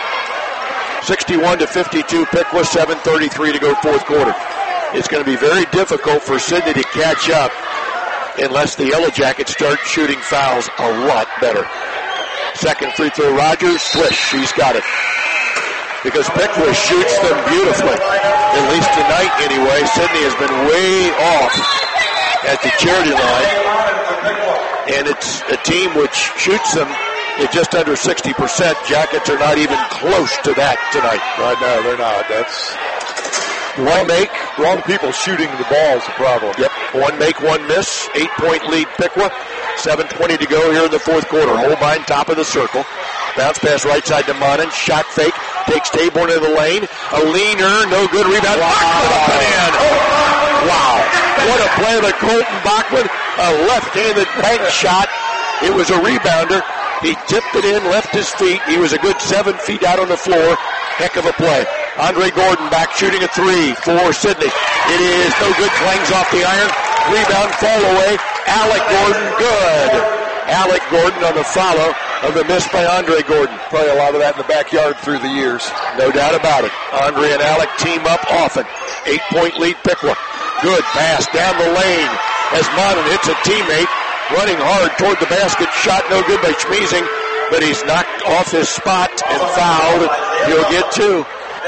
61-52, Piqua, 7:33 to go 4th quarter. It's going to be very difficult for Sidney to catch up unless the Yellow Jackets start shooting fouls a lot better. Second free throw, Rogers, swish, she's got it. Because Piqua shoots them beautifully, at least tonight anyway. Sidney has been way off at the charity line, and it's a team which shoots them at just under 60%. Jackets are not even close to that tonight. Right now, they're not. That's one make, wrong people shooting the ball is the problem. Yep, 1 make, 1 miss. 8-point lead, Piqua. 7:20 to go here in the 4th quarter. Holbein, top of the circle. Bounce pass right side to Monin. Shot fake. Takes Taborn into the lane. A leaner, no good rebound. Wow. What a play by Colton Bachman. A left-handed bank shot. It was a rebounder. He tipped it in, left his feet. He was a good 7 feet out on the floor. Heck of a play. Andre Gordon back shooting a 3 for Sidney. It is no good. Clangs off the iron. Rebound, fall away. Alec Gordon, good. Alec Gordon on the follow of the miss by Andre Gordon. Probably a lot of that in the backyard through the years. No doubt about it. Andre and Alec team up often. 8-point lead, Piqua. Good pass down the lane as Monin hits a teammate. Running hard toward the basket. Shot no good by Schmeezing, but he's knocked off his spot and fouled. He'll get 2.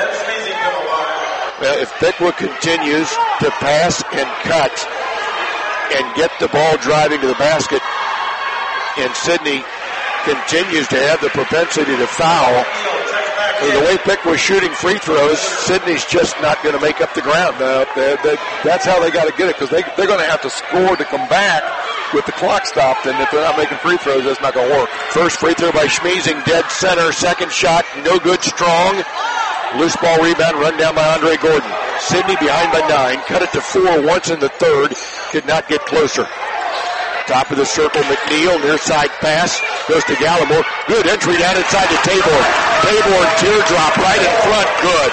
Well, if Piqua continues to pass and cut and get the ball driving to the basket, and Sidney continues to have the propensity to foul, the way Piqua's shooting free throws, Sidney's just not going to make up the ground. No, that's how they got to get it, because they're going to have to score to come back with the clock stopped, and if they're not making free throws, that's not going to work. First free throw by Schmeezing, dead center. Second shot, no good, strong. Loose ball rebound, run down by Andre Gordon. Sidney behind by 9, cut it to 4 once in the third, could not get closer. Top of the circle, McNeil, near side pass, goes to Gallimore. Good entry down inside to Taborn. Taborn teardrop right in front, good.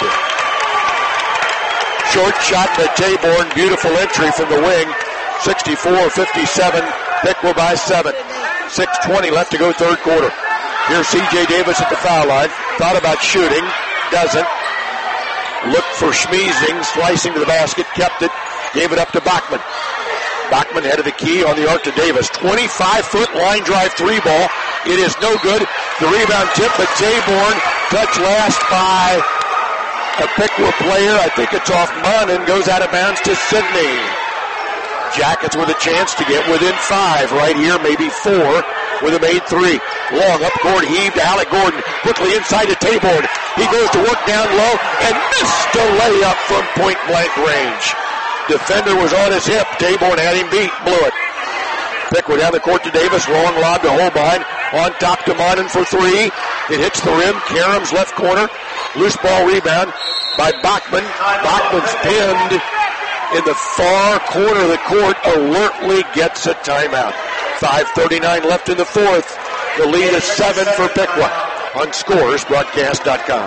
Short shot to Taborn, beautiful entry from the wing. 64-57, Piqua by 7. 6:20 left to go third quarter. Here's C.J. Davis at the foul line. Thought about shooting, doesn't. Looked for Schmeezing, slicing to the basket, kept it, gave it up to Bachman. Bachman head of the key on the arc to Davis. 25-foot line drive three ball. It is no good. The rebound tip, but Taborn touched last by a Piqua player. I think it's off Monin. Goes out of bounds to Sidney. Jackets with a chance to get within 5 right here, maybe 4 with a made 3. Long up court, heaved to Alec Gordon. Quickly inside to Taborn. He goes to work down low and missed a layup from point blank range. Defender was on his hip. Taborn had him beat, blew it. Piqua down the court to Davis. Long lob to Holbein. On top to Monin for 3. It hits the rim. Karam's left corner. Loose ball rebound by Bachman. Bachman's pinned in the far corner of the court. Alertly gets a timeout. 5:39 left in the fourth. The lead is 7 for Piqua on scoresbroadcast.com.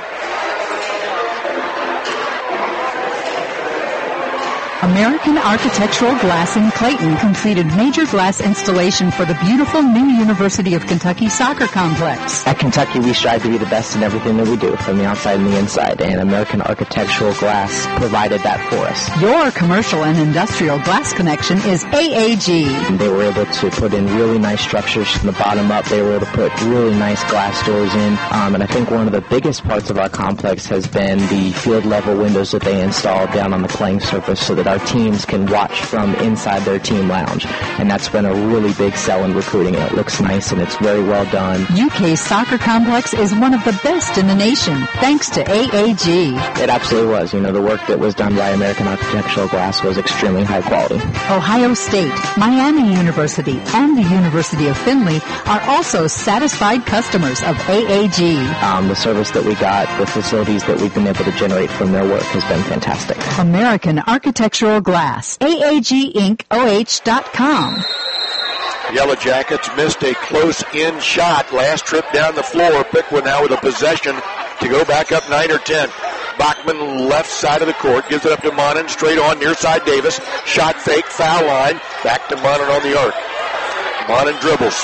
American Architectural Glass in Clayton completed major glass installation for the beautiful new University of Kentucky soccer complex. At Kentucky, we strive to be the best in everything that we do, from the outside and the inside, and American Architectural Glass provided that for us. Your commercial and industrial glass connection is AAG. They were able to put in really nice structures from the bottom up. They were able to put really nice glass doors in, and I think one of the biggest parts of our complex has been the field level windows that they installed down on the playing surface so that our teams can watch from inside their team lounge. And that's been a really big sell in recruiting. It looks nice and it's very well done. UK's soccer complex is one of the best in the nation, thanks to AAG. It absolutely was. You know, the work that was done by American Architectural Glass was extremely high quality. Ohio State, Miami University, and the University of Findlay are also satisfied customers of AAG. The service that we got, the facilities that we've been able to generate from their work has been fantastic. American Architectural Glass. AAGInc.OH.com. Yellow Jackets missed a close-in shot. Last trip down the floor. Piqua now with a possession to go back up 9 or 10. Bachman left side of the court. Gives it up to Monin. Straight on near side Davis. Shot fake. Foul line. Back to Monin on the arc. Monin dribbles.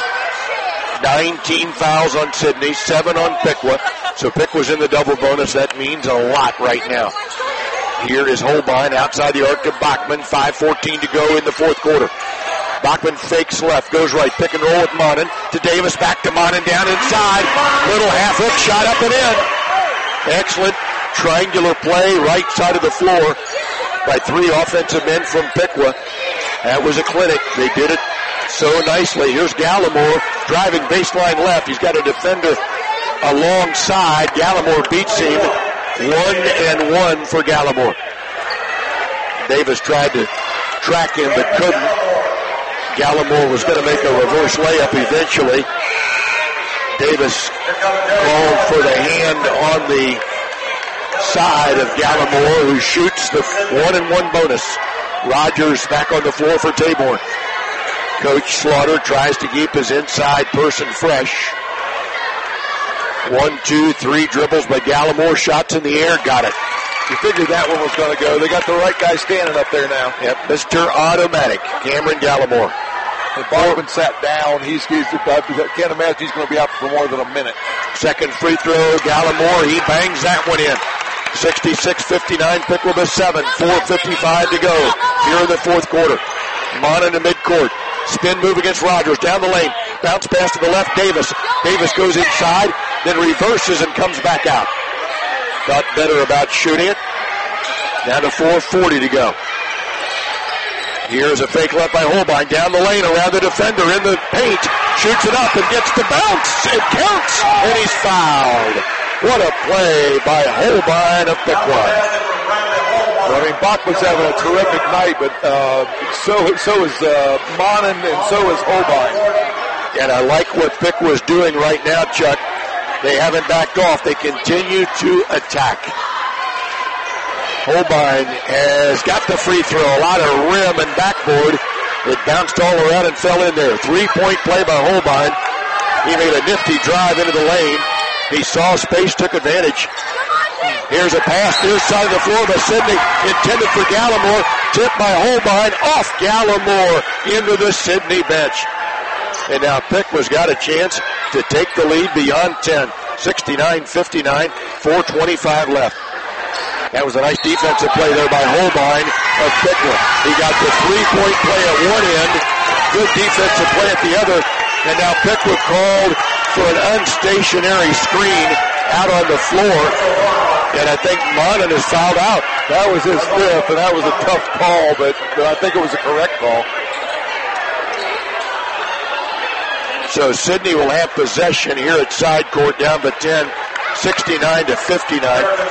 19 fouls on Sidney. 7 on Piqua. So Piqua's in the double bonus. That means a lot right now. Here is Holbein outside the arc to Bachman. 5:14 to go in the fourth quarter. Bachman fakes left, goes right, pick and roll with Monin. To Davis, back to Monin, down inside. Little half hook shot up and in. Excellent triangular play, right side of the floor by 3 offensive men from Piqua. That was a clinic. They did it so nicely. Here's Gallimore driving baseline left. He's got a defender alongside. Gallimore beats him. 1-and-1 for Gallimore. Davis tried to track him but couldn't. Gallimore was going to make a reverse layup eventually. Davis called for the hand on the side of Gallimore, who shoots the 1-and-1 bonus. Rogers back on the floor for Taborn. Coach Slaughter tries to keep his inside person fresh. 1, 2, 3 dribbles by Gallimore. Shots in the air. Got it. You figured that one was going to go. They got the right guy standing up there now. Yep, Mr. Automatic, Cameron Gallimore. And Baldwin sat down. I can't imagine he's going to be out for more than a minute. Second free throw, Gallimore. He bangs that one in. 66-59, Piqua 7. 4:55 to go here in the fourth quarter. Monin in midcourt. Spin move against Rogers. Down the lane. Bounce pass to the left, Davis. Davis goes inside, then reverses and comes back out. Thought better about shooting it. Down to 4:40 to go. Here's a fake left by Holbein. Down the lane around the defender in the paint. Shoots it up and gets the bounce. It counts, and he's fouled. What a play by Holbein of Piqua. Well, I mean, Bachman's having a terrific night, but so is Monin and so is Holbein. And I like what Piqua's doing right now, Chuck. They haven't backed off. They continue to attack. Holbein has got the free throw. A lot of rim and backboard. It bounced all around and fell in there. 3-point play by Holbein. He made a nifty drive into the lane. He saw space, took advantage. Here's a pass near side of the floor by Sidney, intended for Gallimore. Tipped by Holbein, off Gallimore into the Sidney bench. And now Piqua got a chance to take the lead beyond 10. 69-59, 4:25 left. That was a nice defensive play there by Holbein of Piqua. He got the 3-point play at one end, good defensive play at the other, and now Piqua called for an unstationary screen out on the floor, and I think Monon is fouled out. That was his fifth, and that was a tough call, but I think it was a correct call. So Sidney will have possession here at side court down to 10, 69-59.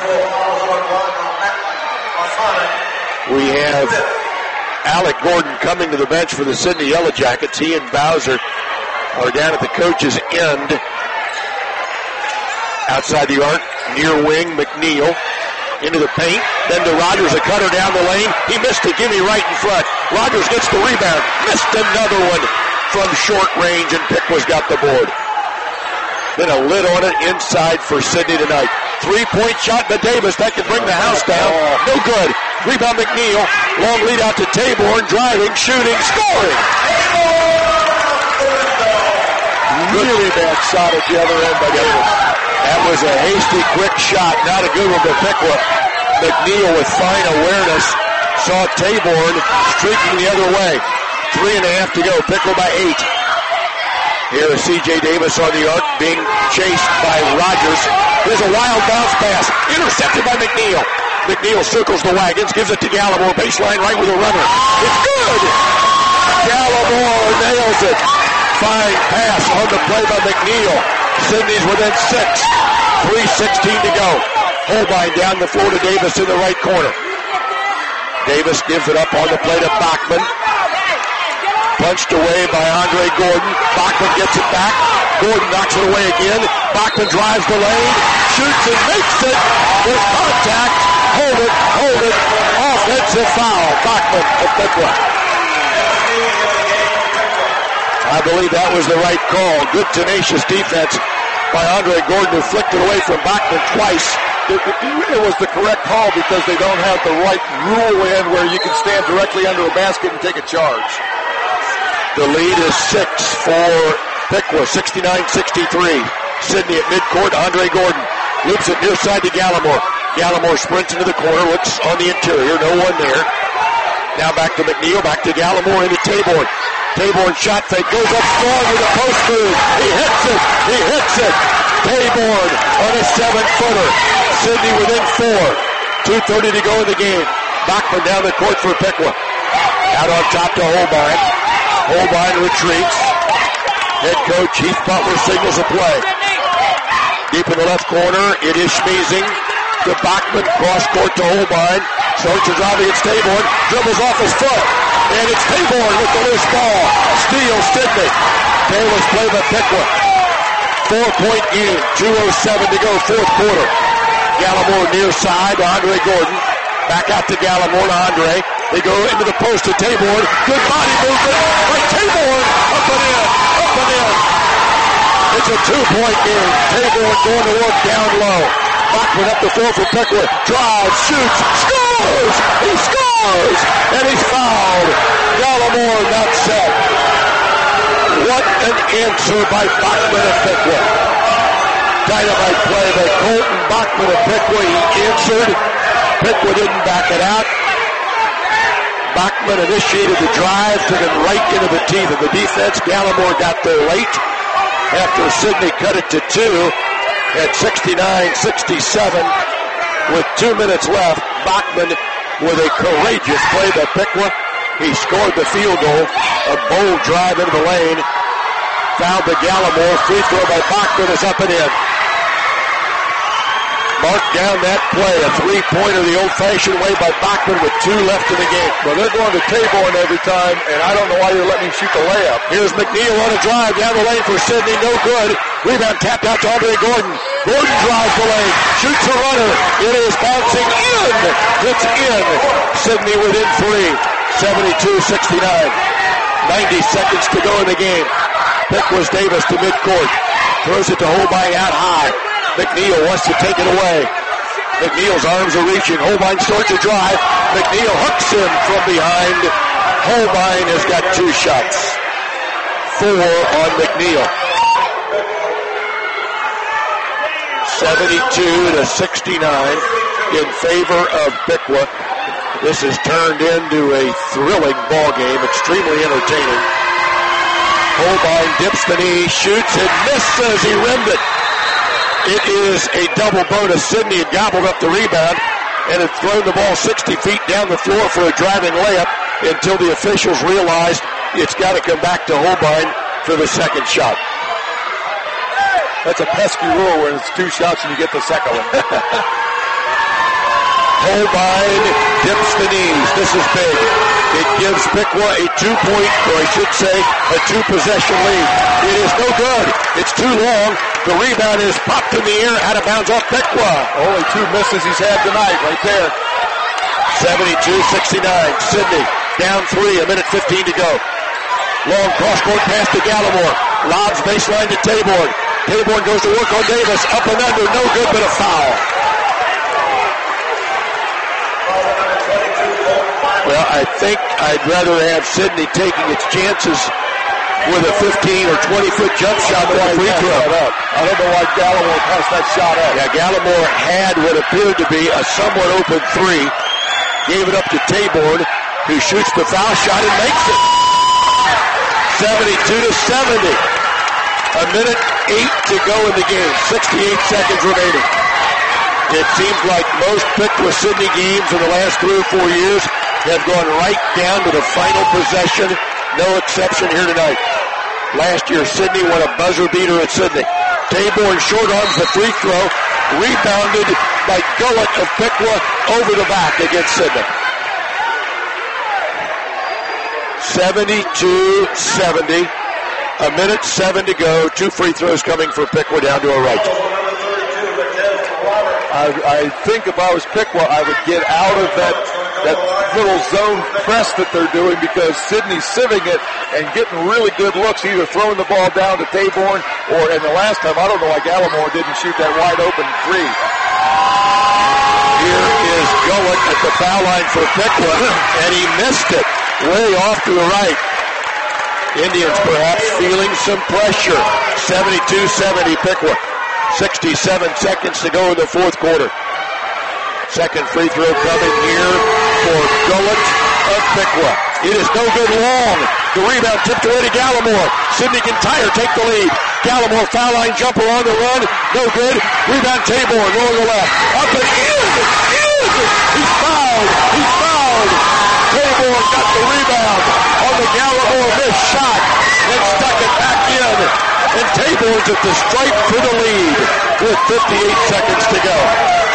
We have Alec Gordon coming to the bench for the Sidney Yellow Jackets. He and Bowser are down at the coach's end. Outside the arc, near wing, McNeil into the paint. Then to Rogers, a cutter down the lane. He missed it, Gimme right in front. Rogers gets the rebound, missed another one from short range, and Piqua's got the board. Then a lid on it inside for Sidney tonight. 3-point shot to Davis. That could bring the house down. No good. Rebound McNeil. Long lead out to Taborn. Driving, shooting, scoring. Really bad shot at the other end by Davis. That was a hasty, quick shot. Not a good one to Piqua. McNeil with fine awareness saw Taborn streaking the other way. 3.5 to go. Piqua by 8. Here is C.J. Davis on the arc, being chased by Rogers. There's a wild bounce pass, intercepted by McNeil. McNeil circles the wagons, gives it to Gallimore, baseline right with a runner. It's good! Gallimore nails it. Fine pass on the play by McNeil. Sidney's within 6. 3:16 to go. Holbein down the floor to Davis in the right corner. Davis gives it up on the play to Bachman. Punched away by Andre Gordon. Bachman gets it back. Gordon knocks it away again. Bachman drives the lane, shoots and makes it. There's contact. Hold it. Offensive foul. Bachman of Piqua. I believe that was the right call. Good tenacious defense by Andre Gordon, who flicked it away from Bachman twice. It was the correct call because they don't have the right rule in where you can stand directly under a basket and take a charge. The lead is 6 for Piqua, 69-63. Sidney at midcourt, Andre Gordon loops it near side to Gallimore. Gallimore sprints into the corner, looks on the interior, no one there. Now back to McNeil, back to Gallimore, into Taborn. Taborn shot fake, goes up strong with a post move. He hits it. Taborn on a 7-footer. Sidney within 4. 2:30 to go in the game. Bachman down the court for Piqua. Out on top to Holbein. Holbein retreats. Head coach Heath Butler signals a play. Deep in the left corner, it is Schmiesing to Bachman, cross court to Holbein. Starts driving, it's Taborn, dribbles off his foot, and it's Taborn with the loose ball. Steal, Sidney. Taylor's play by Piqua. 4-point game, 2:07 to go, fourth quarter. Gallimore near side to Andre Gordon. Back out to Gallimore to Andre. They go into the post to Taborn. Good body movement by Taborn. Up and in. It's a 2-point game. Taborn going to work down low. Bachman up the floor for Piqua. Drives, shoots, scores! He scores! And he's fouled. Gallimore not set. What an answer by Bachman of Piqua. Dynamite play by Colton Bachman of Piqua. He answered. Piqua didn't back it out. Bachman initiated the drive, took it right into the teeth of the defense. Gallimore got there late after Sidney cut it to 2 at 69-67 with 2 minutes left. Bachman with a courageous play by Piqua. He scored the field goal, a bold drive into the lane. Fouled to Gallimore. Free throw by Bachman is up and in. Mark down that play, a 3-pointer the old-fashioned way by Bachman with 2 left in the game. Well, they're going to Taborn every time, and I don't know why you're letting him shoot the layup. Here's McNeil on a drive down the lane for Sidney, no good. Rebound tapped out to Andre Gordon. Gordon drives the lane, shoots a runner. It is bouncing in. It's in. Sidney within 3, 72-69. 90 seconds to go in the game. Pickwas Davis to midcourt. Throws it to Holbein out high. McNeil wants to take it away. McNeil's arms are reaching. Holbein starts a drive. McNeil hooks him from behind. Holbein has got 2 shots. 4 on McNeil. 72-69 in favor of Piqua. This has turned into a thrilling ball game, extremely entertaining. Holbein dips the knee, shoots and misses. He rimmed it. It is a double bonus. Sidney had gobbled up the rebound and had thrown the ball 60 feet down the floor for a driving layup until the officials realized it's got to come back to Holbein for the second shot. That's a pesky rule when it's 2 shots and you get the second one. Holbein dips the knees. This is big. It gives Piqua a 2-point, or I should say, a 2-possession lead. It is no good. It's too long. The rebound is popped in the air, out of bounds off Piqua. Only 2 misses he's had tonight, right there. 72-69. Sidney down 3, a minute 15 to go. Long cross-court pass to Gallimore. Lobs baseline to Taborn. Taborn goes to work on Davis. Up and under, no good, but a foul. Well, I think I'd rather have Sidney taking its chances with a 15 or 20-foot jump shot than a free throw. I don't know why Gallimore passed that shot up. Yeah, Gallimore had what appeared to be a somewhat open 3. Gave it up to Taborn, who shoots the foul shot and makes it. 72-70. A minute 8 to go in the game. 68 seconds remaining. It seems like most Piqua Sidney games in the last 3 or 4 years have gone right down to the final possession. No exception here tonight. Last year, Sidney won a buzzer beater at Sidney. Taborn short arms the free throw. Rebounded by Gullett of Piqua over the back against Sidney. 72-70. A minute 7 to go. 2 free throws coming for Piqua down to our right. I think if I was Piqua, I would get out of that little zone press that they're doing, because Sidney's sieving it and getting really good looks, either throwing the ball down to Taborn or, and the last time, I don't know why Gallimore didn't shoot that wide open 3. Here is Gullett at the foul line for Piqua, and he missed it way off to the right. Indians perhaps feeling some pressure. 72-70 Piqua. 67 seconds to go in the 4th quarter. Second free throw coming here for Gullett of Piqua. It is no good long. The rebound tipped away to Gallimore. Sidney Kintyre take the lead. Gallimore foul line jumper on the run. No good. Rebound Taborn rolling the left. Up and in. He's fouled. He's fouled. Taborn got the rebound on the Gallimore missed shot and stuck it back in. And Taborn's at the stripe for the lead with 58 seconds to go.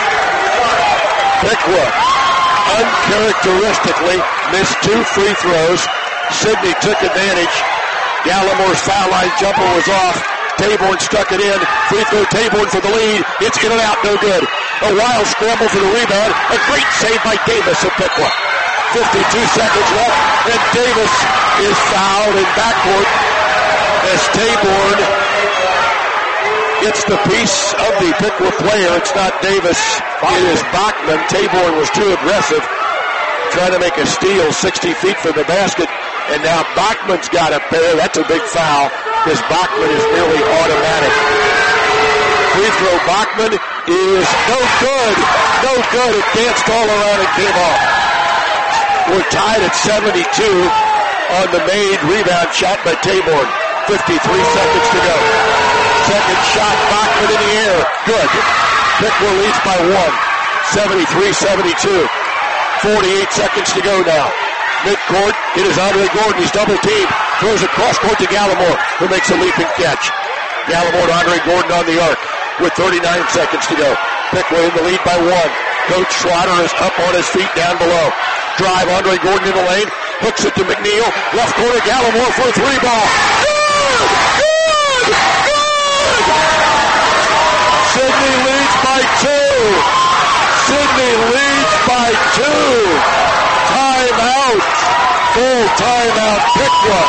Piqua uncharacteristically missed 2 free throws. Sidney took advantage. Gallimore's foul line jumper was off. Taborn stuck it in. Free throw Taborn for the lead. It's in and out, no good. A wild scramble for the rebound. A great save by Davis of Piqua. 52 seconds left, and Davis is fouled in backcourt as Taborn gets the piece of the Piqua player. It's not Davis. It is Bachman. Taborn was too aggressive, trying to make a steal 60 feet from the basket, and now Bachman's got a pair. That's a big foul, because Bachman is nearly automatic. Free throw Bachman is no good. No good. It danced all around and came off. We're tied at 72 on the made rebound shot by Taborn. 53 seconds to go. Second shot, Bachman in the air. Good. Piqua leads by 1. 73-72. 48 seconds to go now. Midcourt, it is Andre Gordon. He's double teamed. Throws it cross court to Gallimore, who makes a leaping catch. Gallimore to Andre Gordon on the arc with 39 seconds to go. Piqua in the lead by 1. Coach Schroeder is up on his feet down below. Drive, Andre Gordon in the lane. Hooks it to McNeil. Left corner, Gallimore for a 3-ball. Good! Good! Good! Sidney leads by 2. Sidney leads by 2. Timeout. Full timeout, Piqua.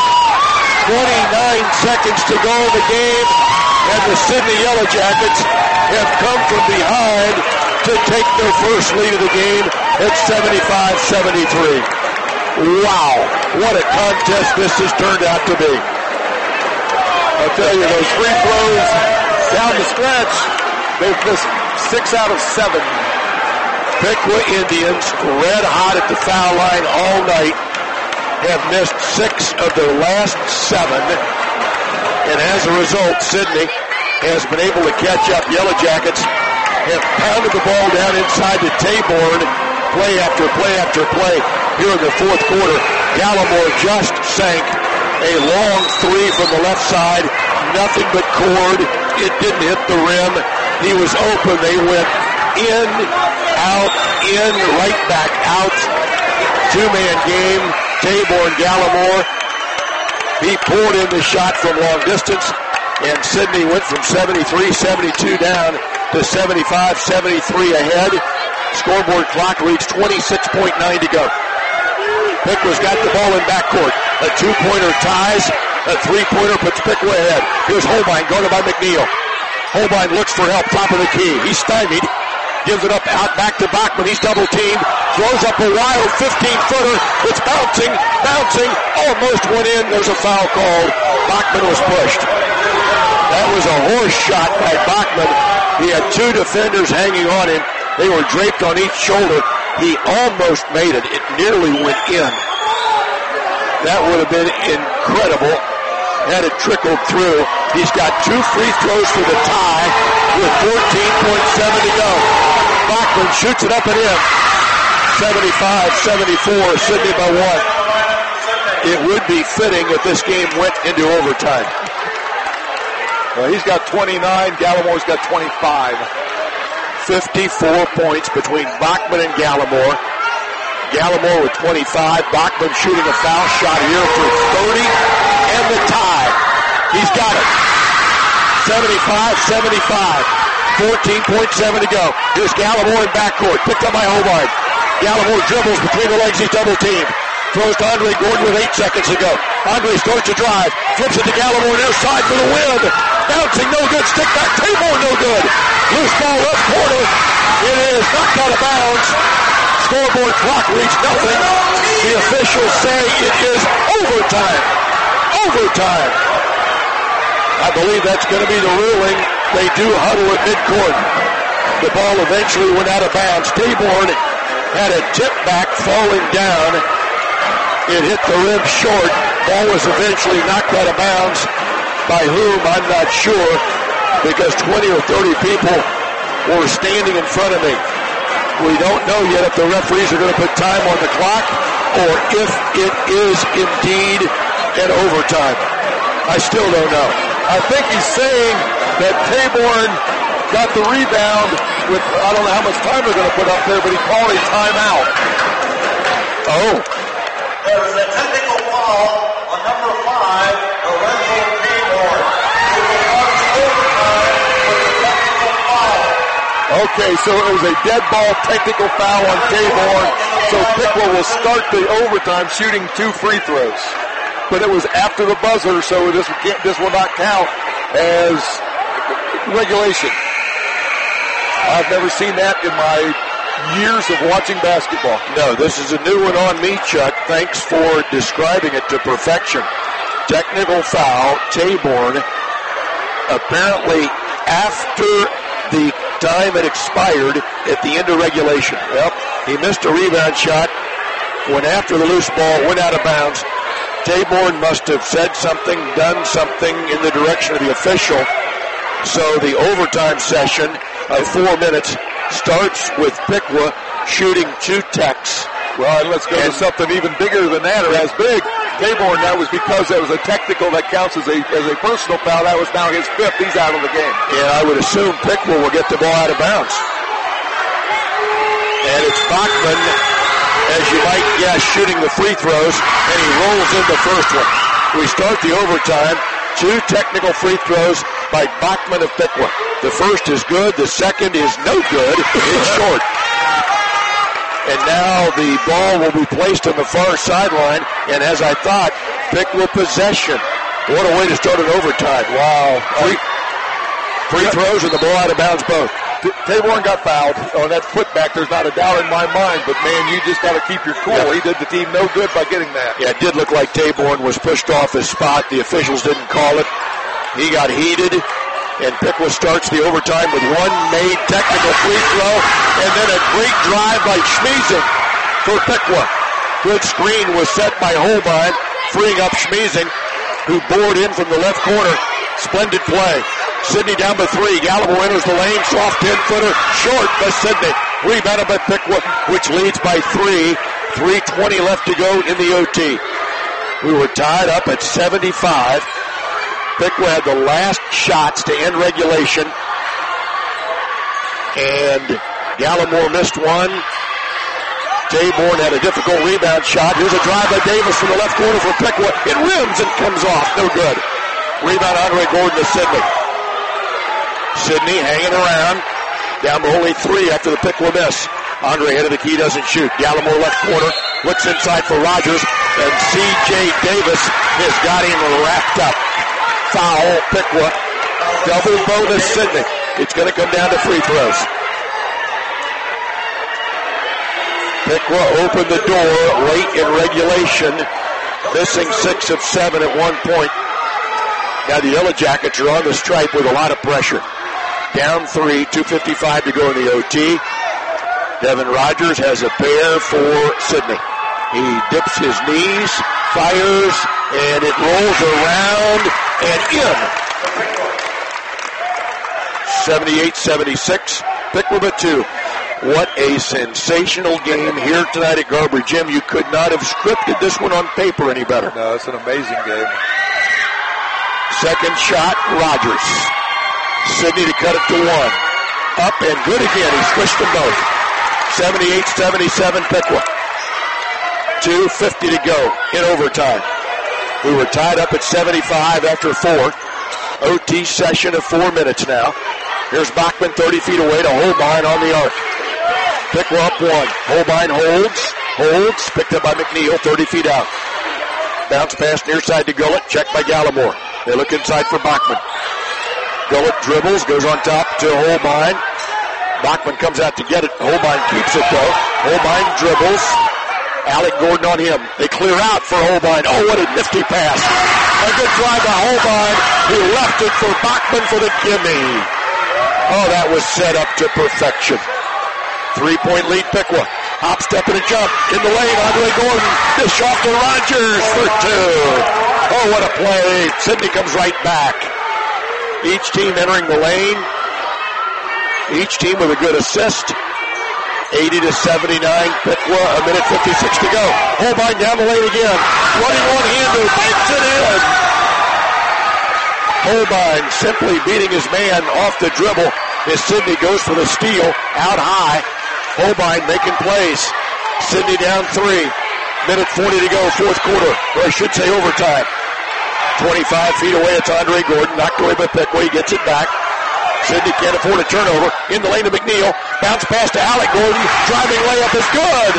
29 seconds to go in the game, and the Sidney Yellow Jackets have come from behind to take their first lead of the game at 75-73. Wow, what a contest this has turned out to be. I'll tell you, those free throws down the stretch, they've missed 6 out of 7. Piqua Indians, red hot at the foul line all night, have missed 6 of their last 7. And as a result, Sidney has been able to catch up. Yellow Jackets have pounded the ball down inside to Taborn, play after play after play. Here in the fourth quarter, Gallimore just sank a long 3 from the left side. Nothing but cord. It didn't hit the rim. He was open. They went in, out, in, right back out. 2-man game. Taborn, Gallimore. He poured in the shot from long distance, and Sidney went from 73-72 down to 75-73 ahead. Scoreboard clock reached 26.9 to go. Piqua's got the ball in backcourt. A 2-pointer ties. A 3-pointer puts Piqua ahead. Here's Holbein guarded by McNeil. Holbein looks for help, top of the key. He's stymied. Gives it up out back to Bachman. He's double teamed. Throws up a wild 15-footer. It's bouncing, almost went in. There's a foul called. Bachman was pushed. That was a horse shot by Bachman. He had 2 defenders hanging on him. They were draped on each shoulder. He almost made it. It nearly went in. That would have been incredible had it trickled through. He's got 2 free throws for the tie with 14.7 to go. Bachman shoots it up and in. 75-74, Sidney by 1. It would be fitting if this game went into overtime. Well, he's got 29, Gallimore's got 25. 54 points between Bachman and Gallimore. Gallimore with 25, Bachman shooting a foul shot here for 30, and the tie. He's got it. 75-75. 14.7 to go. Here's Gallimore in backcourt. Picked up by Holbein. Gallimore dribbles between the legs. He's double teamed. Throws to Andre Gordon with 8 seconds to go. Andre starts to drive. Flips it to Gallimore near side for the win. Bouncing, no good. Stick back. Taborn, no good. Loose ball left corner. It is knocked out of bounds. Scoreboard clock reached nothing. The officials say it is overtime. Overtime. I believe that's going to be the ruling. They do huddle at midcourt. The ball eventually went out of bounds. Taborn had a tip back falling down. It hit the rim short. Ball was eventually knocked out of bounds. By whom, I'm not sure, because 20 or 30 people were standing in front of me. We don't know yet if the referees are going to put time on the clock or if it is indeed an overtime. I still don't know. I think he's saying that Taborn got the rebound with, I don't know how much time they're going to put up there, but he called a timeout. Oh. There is a technical foul on number 5, Lorenzo Taborn. He will run overtime with a technical foul. Okay, so it was a dead ball technical foul on Taborn. So Piqua will start the overtime shooting 2 free throws. But it was after the buzzer, so this will not count as regulation. I've never seen that in my years of watching basketball. No, this is a new one on me, Chuck. Thanks for describing it to perfection. Technical foul, Taborn, apparently after the time had expired at the end of regulation. Yep, he missed a rebound shot when after the loose ball went out of bounds. Taborn must have said something, done something in the direction of the official. So the overtime session of 4 minutes starts with Piqua shooting 2 techs. Well, and let's go to something even bigger than that, or as big. Taborn, that was because that was a technical that counts as a personal foul. That was now his 5th. He's out of the game. And I would assume Piqua will get the ball out of bounds. And it's Bachman, as you might guess, shooting the free throws, and he rolls in the first one. We start the overtime. 2 technical free throws by Bachman of Piqua. The first is good. The second is no good. It's short. And now the ball will be placed on the far sideline. And as I thought, Piqua possession. What a way to start an overtime. Wow. Free throws and the ball out of bounds both. Taborn got fouled on that putback. There's not a doubt in my mind, but man, you just got to keep your cool. Yeah. He did the team no good by getting that. Yeah, it did look like Taborn was pushed off his spot. The officials didn't call it. He got heated, and Piqua starts the overtime with one made technical free throw, and then a great drive by Schmiesing for Piqua. Good screen was set by Holbein, freeing up Schmiesing, who bored in from the left corner. Splendid play. Sidney down by 3. Gallimore enters the lane. Soft 10-footer. Short by Sidney. Rebounded by Piqua, which leads by 3. 3:20 left to go in the OT. We were tied up at 75. Piqua had the last shots to end regulation. And Gallimore missed one. Taborn had a difficult rebound shot. Here's a drive by Davis from the left corner for Piqua. It rims and comes off. No good. Rebound Andre Gordon to Sidney. Sidney hanging around. Down to only 3 after the Piqua miss. Andre head of the key, doesn't shoot. Gallimore left corner. Looks inside for Rogers. And C.J. Davis has got him wrapped up. Foul, Piqua. Double bonus Sidney. It's going to come down to free throws. Piqua opened the door late in regulation. Missing 6 of 7 at one point. Now the Yellow Jackets are on the stripe with a lot of pressure. Down 3, 2:55 to go in the OT. Devin Rogers has a pair for Sidney. He dips his knees, fires, and it rolls around and in. 78-76, Piqua by 2. What a sensational game here tonight at Garber Gym. You could not have scripted this one on paper any better. No, it's an amazing game. Second shot, Rogers. Sidney to cut it to 1. Up and good again. He switched them both. 78-77, Piqua. 2:50 to go in overtime. We were tied up at 75 after 4. OT session of 4 minutes now. Here's Bachman 30 feet away to Holbein on the arc. Piqua up 1. Holbein holds, picked up by McNeil 30 feet out. Bounce pass near side to Gullett, checked by Gallimore. They look inside for Bachman. Gullett dribbles, goes on top to Holbein. Bachman comes out to get it. Holbein keeps it though. Holbein dribbles. Alec Gordon on him. They clear out for Holbein. Oh, what a nifty pass. A good drive by Holbein, who left it for Bachman for the gimme. Oh, that was set up to perfection. 3-point lead, Piqua. Hop, step, and a jump. In the lane, Andre Gordon. Dish off to Rogers for 2. Oh, what a play. Sidney comes right back. Each team entering the lane. Each team with a good assist. 80-79, Piqua, a minute 56 to go. Holbein down the lane again. Running one-hander, banks it in. Holbein simply beating his man off the dribble as Sidney goes for the steal out high. Holbein making plays. Sidney down 3. Minute 40 to go, fourth quarter, or I should say overtime. 25 feet away, it's Andre Gordon, knocked away by Piqua. He gets it back. Sidney can't afford a turnover. In the lane to McNeil. Bounce pass to Alec Gordon. Driving layup is good.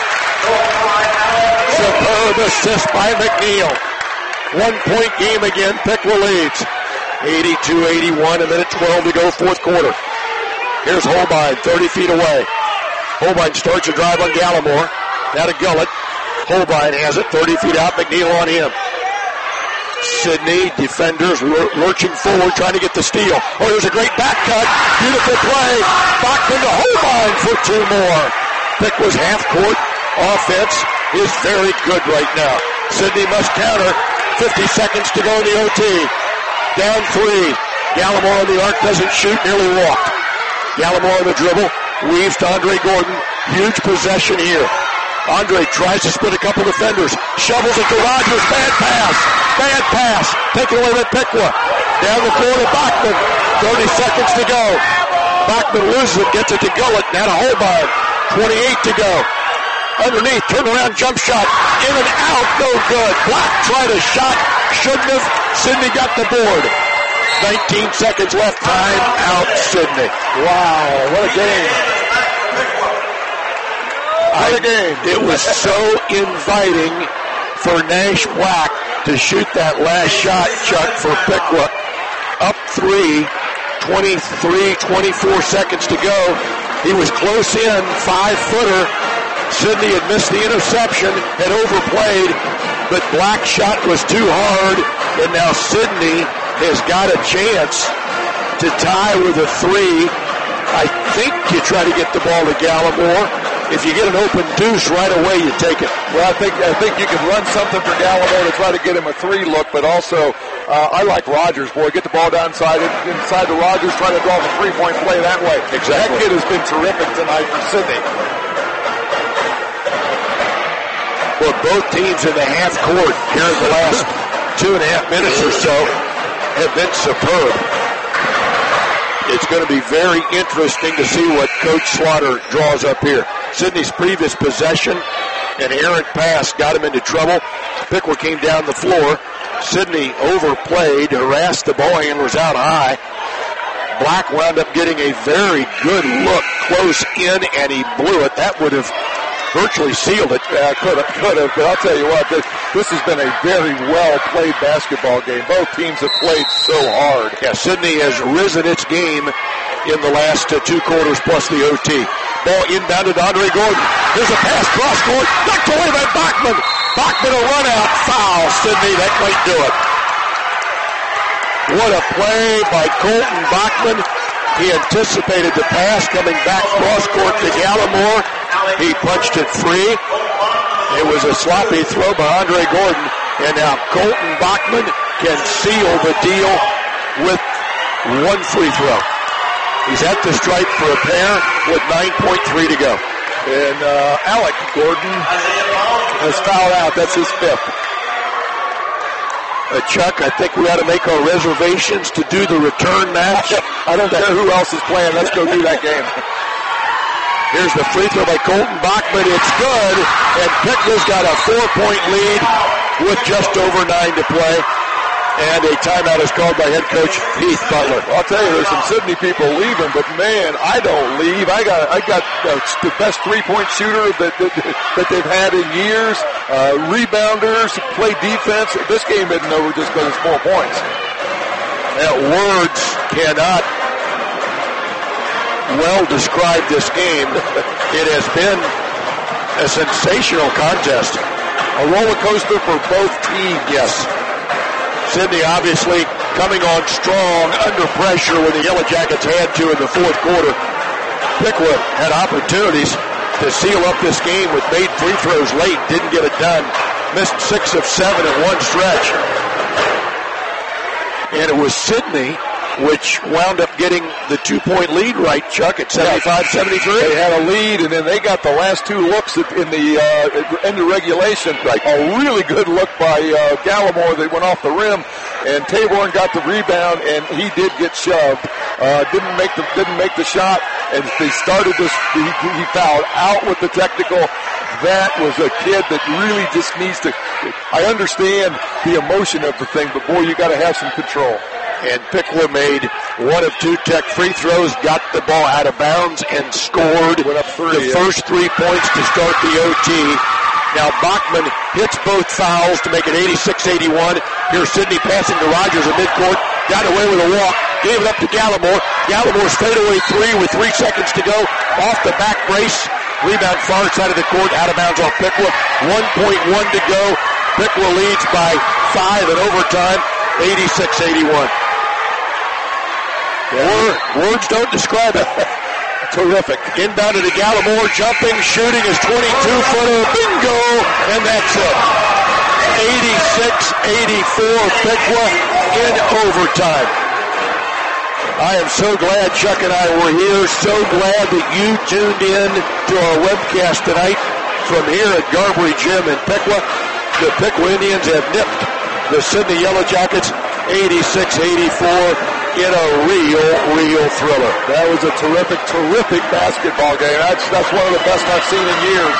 Superb assist by McNeil. 1-point game again. Piqua leads. 82-81, a minute 12 to go, fourth quarter. Here's Holbein, 30 feet away. Holbein starts a drive on Gallimore. Now to Gullett. Holbein has it, 30 feet out. McNeil on him. Sidney, defenders lurching forward, trying to get the steal. Oh, there's a great back cut. Beautiful play. Bachman to Holbein for 2 more. Piqua's half-court offense is very good right now. Sidney must counter. 50 seconds to go in the OT. Down 3. Gallimore on the arc, doesn't shoot, nearly walked. Gallimore on the dribble, weaves to Andre Gordon. Huge possession here. Andre tries to split a couple defenders. Shovels it to Rogers. Bad pass. Bad pass. Taken away by Piqua. Down the corner, Bachman. 30 seconds to go. Bachman loses it, gets it to Gullett. Now to Holbein. 28 to go. Underneath, turnaround jump shot. In and out, no good. Black tried a shot. Shouldn't have. Sidney got the board. 19 seconds left. Time out, Sidney. Wow, what a game. It was so inviting for Nash Black to shoot that last shot, Chuck, for Piqua. Up 3, 24 seconds to go. He was close in, 5-footer. Sidney had missed the interception, had overplayed, but Black's shot was too hard, and now Sidney has got a chance to tie with a 3. I think you try to get the ball to Gallimore. If you get an open deuce right away, you take it. Well, I think you can run something for Gallimore to try to get him a 3 look, but also I like Rogers, boy. Get the ball inside to Rogers, try to draw the 3-point play that way. Exactly. That kid has been terrific tonight for Sidney. Well, both teams in the half court here in the last 2.5 minutes or so have been superb. It's going to be very interesting to see what Coach Slaughter draws up here. Sidney's previous possession, an errant pass, got him into trouble. Piqua came down the floor. Sidney overplayed, harassed the ball handlers out high. Black wound up getting a very good look close in, and he blew it. That would have virtually sealed it. Could have, but I'll tell you what, this has been a very well-played basketball game. Both teams have played so hard. Yeah, Sidney has risen its game in the last 2 quarters plus the OT. Ball inbounded to Andre Gordon. Here's a pass cross court, knocked away by Bachman. Bachman a run out, foul. Sidney, that might do it. What a play by Colton Bachman. He anticipated the pass coming back cross court to Gallimore. He punched it free. It was a sloppy throw by Andre Gordon. And now Colton Bachman can seal the deal with 1 free throw. He's at the stripe for a pair with 9.3 to go. And Alec Gordon has fouled out. That's his 5th. Chuck, I think we ought to make our reservations to do the return match. I don't care who else is playing. Let's go do that game. Here's the free throw by Colton Bachman. It's good. And Piqua's got a 4-point lead with just over 9 to play. And a timeout is called by head coach Heath Butler. I'll tell you, there's some Sidney people leaving, but man, I don't leave. I got the best 3-point shooter that they've had in years. Rebounders, play defense. This game isn't over just because it's 4 points. Words cannot well describe this game. It has been a sensational contest. A roller coaster for both teams. Yes. Sidney obviously coming on strong under pressure when the Yellow Jackets had to in the 4th quarter. Piqua had opportunities to seal up this game with made free throws late, didn't get it done. Missed 6 of 7 in one stretch. And it was Sidney which wound up getting the 2-point lead right, Chuck, at 75-73. They had a lead, and then they got the last 2 looks in the end of regulation. Right. A really good look by Gallimore that went off the rim, and Taborn got the rebound, and he did get shoved. Didn't make the shot, and they started this. He fouled out with the technical. That was a kid that really just needs to. I understand the emotion of the thing, but boy, you got to have some control. And Piqua made 1 of 2 tech free throws, got the ball out of bounds, and scored the first 3 points to start the OT. Now Bachman hits both fouls to make it 86-81. Here's Sidney passing to Rogers in midcourt. Got away with a walk. Gave it up to Gallimore. Gallimore straightaway 3 with 3 seconds to go. Off the back brace. Rebound far side of the court. Out of bounds off Piqua. 1.1 to go. Piqua leads by 5 in overtime. 86-81. Words don't describe it. Terrific. Inbounded to Gallimore, jumping, shooting his 22-footer. Bingo! And that's it. 86-84, Piqua in overtime. I am so glad Chuck and I were here. So glad that you tuned in to our webcast tonight from here at Garbury Gym in Piqua. The Piqua Indians have nipped the Sidney Yellow Jackets 86-84. In a real thriller. That was a terrific basketball game. That's one of the best I've seen in years.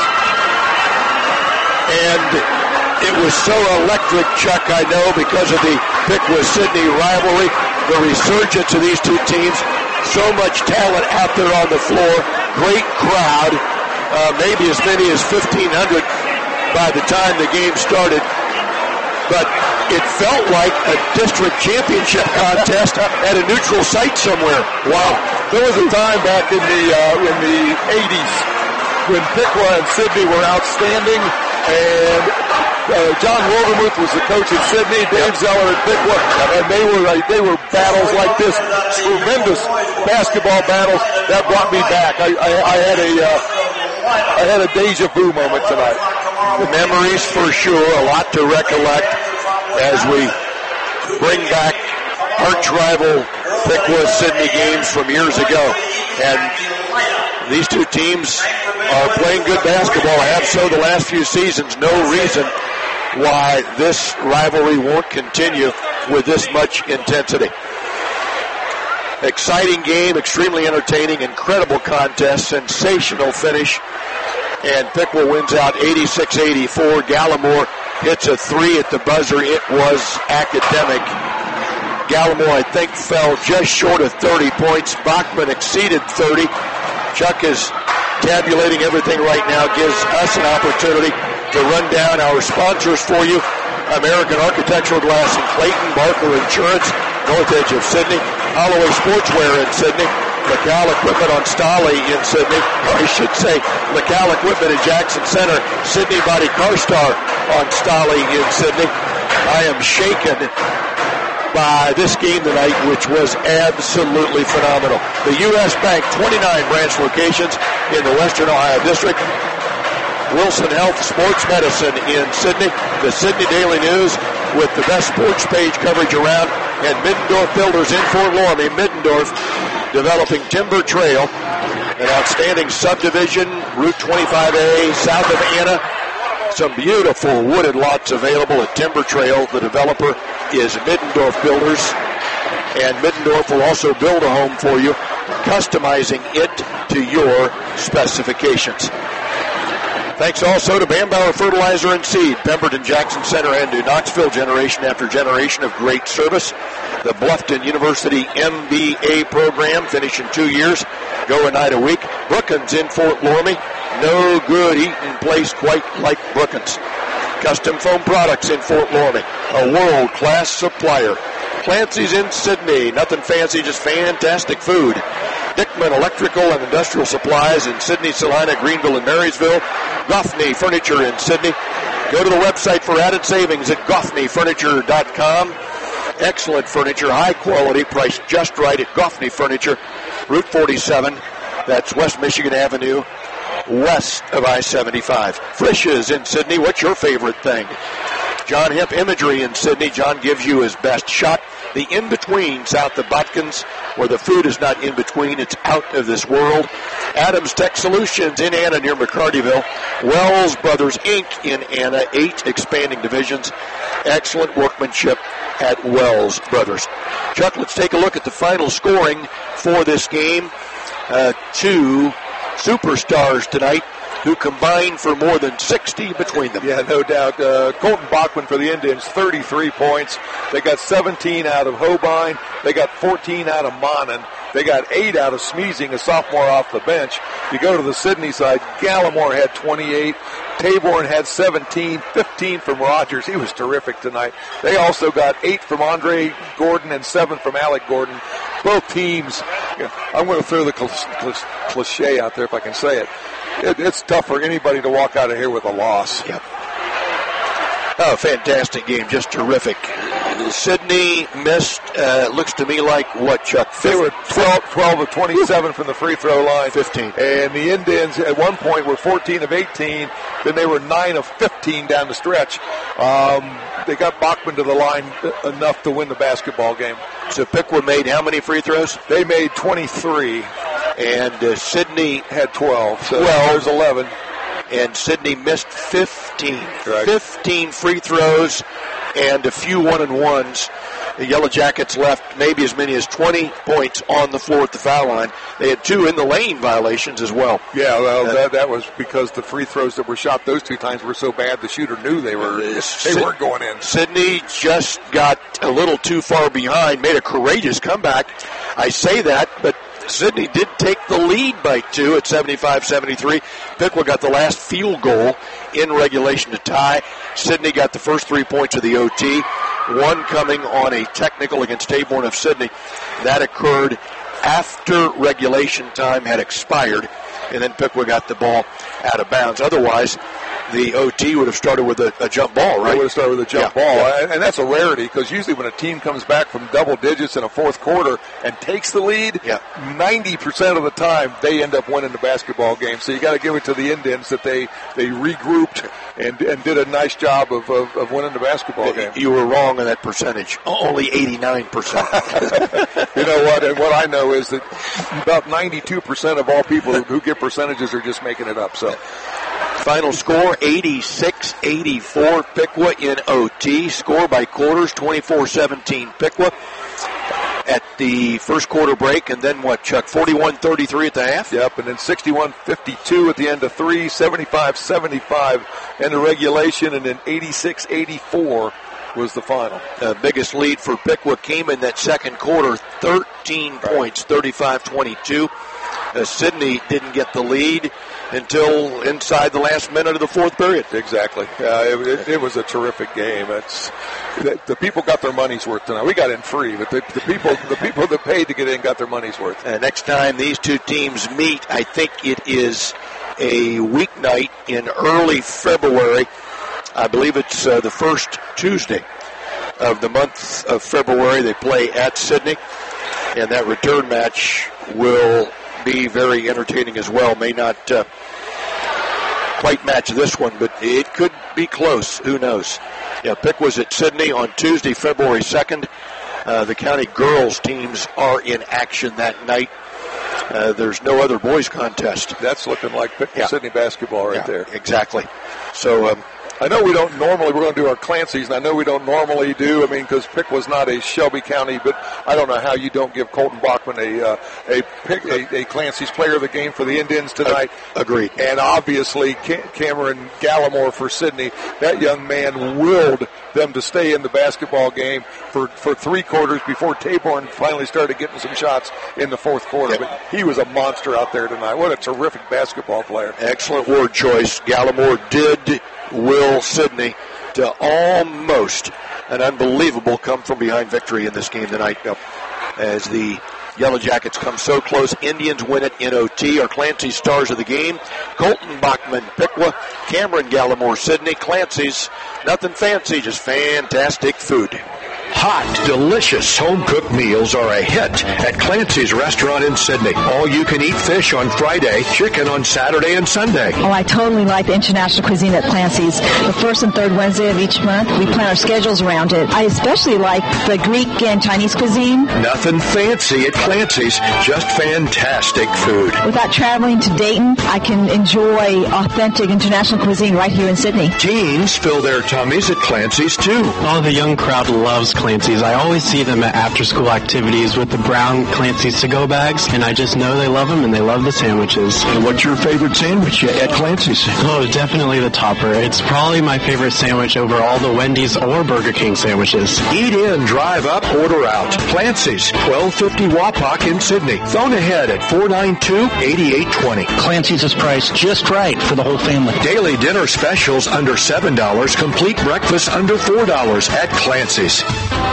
And it was so electric, Chuck, I know, because of the Piqua-Sidney rivalry, the resurgence of these two teams, so much talent out there on the floor, great crowd, maybe as many as 1,500 by the time the game started. But it felt like a district championship contest at a neutral site somewhere. Wow. There was a time back in the 80s when Piqua and Sidney were outstanding, and John Wildermuth was the coach at Sidney, Dave Zeller at Piqua, and they were battles like this, tremendous basketball battles that brought me back. I had a deja vu moment tonight. The memories for sure, a lot to recollect as we bring back arch rival Piqua-Sidney games from years ago. And these two teams are playing good basketball, have so the last few seasons. No reason why this rivalry won't continue with this much intensity. Exciting game, extremely entertaining, incredible contest, sensational finish. And Piqua wins out 86-84. Gallimore hits a three at the buzzer. It was academic. Gallimore, I think, fell just short of 30 points. Bachman exceeded 30. Chuck is tabulating everything right now, gives us an opportunity to run down our sponsors for you. American Architectural Glass in Clayton, Barker Insurance, north edge of Sidney, Holloway Sportswear in Sidney, LaCal Equipment on Stolly in Sidney, or I should say LaCal Equipment in Jackson Center, Sidney Body Car Star on Stolly in Sidney. I am shaken by this game tonight, which was absolutely phenomenal. The U.S. Bank, 29 branch locations in the Western Ohio District. Wilson Health Sports Medicine in Sidney. The Sidney Daily News with the best sports page coverage around. And Middendorf Builders in Fort Loramie. Middendorf developing Timber Trail, an outstanding subdivision, Route 25A, south of Anna. Some beautiful wooded lots available at Timber Trail. The developer is Middendorf Builders, and Middendorf will also build a home for you, customizing it to your specifications. Thanks also to Bambauer Fertilizer and Seed, Pemberton Jackson Center, and to Knoxville, generation after generation of great service. The Bluffton University MBA program, finishing 2 years, go a night a week. Brookins in Fort Loramie, no good eating place quite like Brookins. Custom Foam Products in Fort Loramie, a world-class supplier. Clancy's in Sidney, nothing fancy, just fantastic food. Dickman Electrical and Industrial Supplies in Sidney, Salina, Greenville, and Marysville. Goffney Furniture in Sidney. Go to the website for added savings at goffneyfurniture.com. Excellent furniture, high quality, priced just right at Goffney Furniture, Route 47. That's West Michigan Avenue, west of I-75. Frisch's in Sidney. What's your favorite thing? John Hemp Imagery in Sidney. John gives you his best shot. The in-between south of Botkins, where the food is not in between, it's out of this world. Adams Tech Solutions in Anna near McCartyville. Wells Brothers Inc. in Anna, 8 expanding divisions. Excellent workmanship at Wells Brothers. Chuck, let's take a look at the final scoring for this game. 2 superstars tonight who combined for more than 60 between them. Yeah, no doubt. Colton Bachman for the Indians, 33 points. They got 17 out of Hobine. They got 14 out of Monon. They got 8 out of Smeezing, a sophomore off the bench. You go to the Sidney side, Gallimore had 28. Taborn had 17, 15 from Rogers. He was terrific tonight. They also got 8 from Andre Gordon and 7 from Alec Gordon. Both teams, I'm going to throw the cliche out there if I can say it. It's tough for anybody to walk out of here with a loss. Yep. Oh, fantastic game. Just terrific. Sidney missed, looks to me like what, Chuck? They were 12 of 27 from the free throw line. 15. And the Indians at one point were 14 of 18. Then they were 9 of 15 down the stretch. They got Bachman to the line enough to win the basketball game. So Piqua made how many free throws? They made 23. And Sidney had 12. So 12. There's 11. And Sidney missed 15. Right. 15 free throws and a few 1-and-1s. The Yellow Jackets left maybe as many as 20 points on the floor at the foul line. They had 2 in the lane violations as well. Yeah, well, that was because the free throws that were shot those 2 times were so bad the shooter knew they weren't going in. Sidney just got a little too far behind, made a courageous comeback. I say that, but Sidney did take the lead by 2 at 75-73. Piqua got the last field goal in regulation to tie. Sidney got the first 3 points of the OT, one coming on a technical against Taborn of Sidney. That occurred after regulation time had expired, and then Piqua got the ball out of bounds. Otherwise, the OT would have started with a jump ball, right? It would have started with a jump ball, and that's a rarity because usually when a team comes back from double digits in a fourth quarter and takes the lead, 90% of the time they end up winning the basketball game. So you got to give it to the Indians that they regrouped and did a nice job of winning the basketball game. You were wrong on that percentage. Only 89%. You know what? And what I know is that about 92% of all people who get percentages are just making it up. So. Final score, 86-84, Piqua in OT. Score by quarters, 24-17, Piqua at the first quarter break. And then what, Chuck, 41-33 at the half? Yep, and then 61-52 at the end of 3, 75-75 end of regulation, and then 86-84 was the final. The biggest lead for Piqua came in that second quarter, 13 points, 35-22. Sidney didn't get the lead until inside the last minute of the fourth period. Exactly. It was a terrific game. The people got their money's worth tonight. We got in free, but the people that paid to get in got their money's worth. Next time these two teams meet, I think it is a weeknight in early February. I believe it's the first Tuesday of the month of February. They play at Sidney, and that return match will be very entertaining as well. May not quite match this one, but it could be close. Who knows? Yeah, Piqua's at Sidney on Tuesday, February 2nd. The county girls teams are in action that night. There's no other boys contest. That's looking like Sidney basketball right there. Exactly. So I know we don't normally, we're going to do our Clancy's, and I know we don't normally do, because Piqua's not a Shelby County, but I don't know how you don't give Colton Bachman a Clancy's player of the game for the Indians tonight. Agreed. And obviously Cameron Gallimore for Sidney. That young man willed them to stay in the basketball game for 3 quarters before Taborn finally started getting some shots in the fourth quarter. But he was a monster out there tonight. What a terrific basketball player. Excellent word choice. Gallimore did will Sidney to almost an unbelievable come-from-behind victory in this game tonight. As the Yellow Jackets come so close, Indians win it in OT. Our Clancy's stars of the game: Colton Bachman, Piqua; Cameron Gallimore, Sidney. Clancy's nothing fancy, just fantastic food. Hot, delicious home-cooked meals are a hit at Clancy's Restaurant in Sidney. All-you-can-eat fish on Friday, chicken on Saturday and Sunday. Oh, I totally like the international cuisine at Clancy's. The first and third Wednesday of each month, we plan our schedules around it. I especially like the Greek and Chinese cuisine. Nothing fancy at Clancy's, just fantastic food. Without traveling to Dayton, I can enjoy authentic international cuisine right here in Sidney. Teens fill their tummies at Clancy's, too. Oh, the young crowd loves Clancy's. I always see them at after-school activities with the brown Clancy's to-go bags, and I just know they love them and they love the sandwiches. And what's your favorite sandwich at Clancy's? Oh, definitely the topper. It's probably my favorite sandwich over all the Wendy's or Burger King sandwiches. Eat in, drive up, order out. Clancy's, 1250 Wapak in Sidney. Phone ahead at 492-8820. Clancy's is priced just right for the whole family. Daily dinner specials under $7. Complete breakfast under $4 at Clancy's.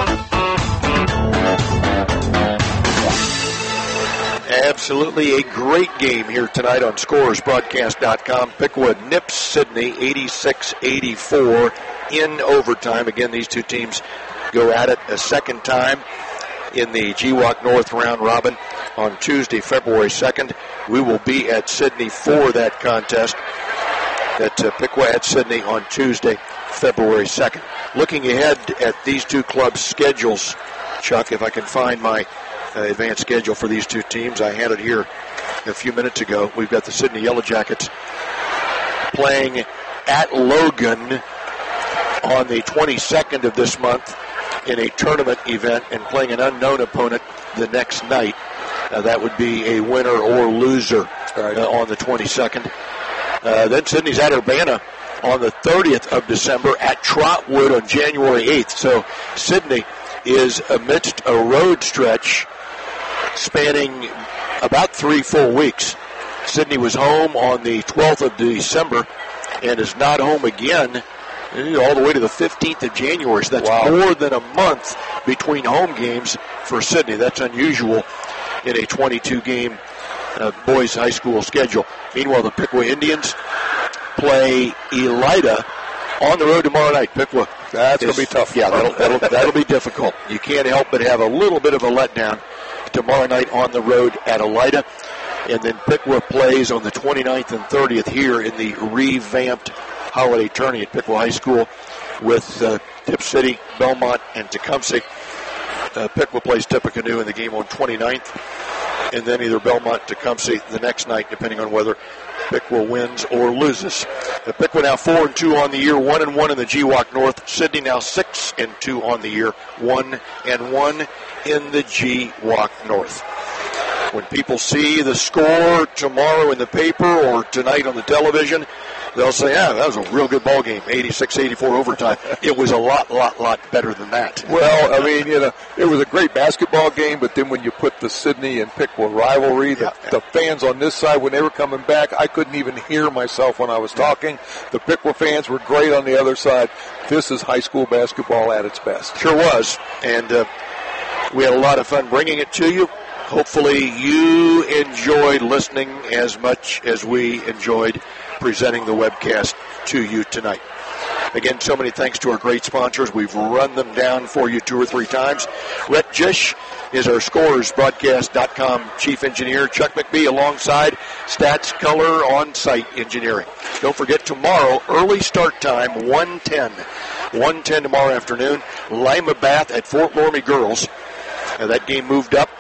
Absolutely a great game here tonight on ScorersBroadcast.com. Piqua nips Sidney 86-84 in overtime. Again, these two teams go at it a second time in the GWOC North round robin on Tuesday, February 2nd. We will be at Sidney for that contest at Piqua at Sidney on Tuesday, February 2nd. Looking ahead at these two clubs' schedules, Chuck, if I can find my advanced schedule for these two teams. I had it here a few minutes ago. We've got the Sidney Yellow Jackets playing at Logan on the 22nd of this month in a tournament event and playing an unknown opponent the next night. That would be a winner or loser on the 22nd. Then Sidney's at Urbana on the 30th of December, at Trotwood on January 8th. So Sidney is amidst a road stretch spanning about 3 full weeks. Sidney was home on the 12th of December and is not home again all the way to the 15th of January. So that's more than a month between home games for Sidney. That's unusual in a 22-game boys high school schedule. Meanwhile, the Piqua Indians play Elida on the road tomorrow night. Piqua. That's going to be tough. Yeah, that'll be difficult. You can't help but have a little bit of a letdown tomorrow night on the road at Elida. And then Piqua plays on the 29th and 30th here in the revamped holiday tourney at Piqua High School with Tip City, Belmont, and Tecumseh. Piqua plays Tippecanoe in the game on 29th, and then either Belmont, Tecumseh the next night, depending on whether Piqua wins or loses. Piqua now 4-2 on the year, 1-1 in the GWAC North. Sidney now 6-2 on the year, 1-1 in the GWAC North. When people see the score tomorrow in the paper or tonight on the television, they'll say, that was a real good ball game, 86-84 overtime. It was a lot better than that. Well, I mean, it was a great basketball game, but then when you put the Sidney and Piqua rivalry, the fans on this side, when they were coming back, I couldn't even hear myself when I was talking. The Piqua fans were great on the other side. This is high school basketball at its best. Sure was, and we had a lot of fun bringing it to you. Hopefully you enjoyed listening as much as we enjoyed presenting the webcast to you tonight. Again, so many thanks to our great sponsors. We've run them down for you 2 or 3 times. Rhett Jish is our ScorersBroadcast.com chief engineer. Chuck McBee alongside Stats Color on-site engineering. Don't forget tomorrow, early start time, 1:10. 1:10 tomorrow afternoon. Lima Bath at Fort Loramie Girls. That game moved up.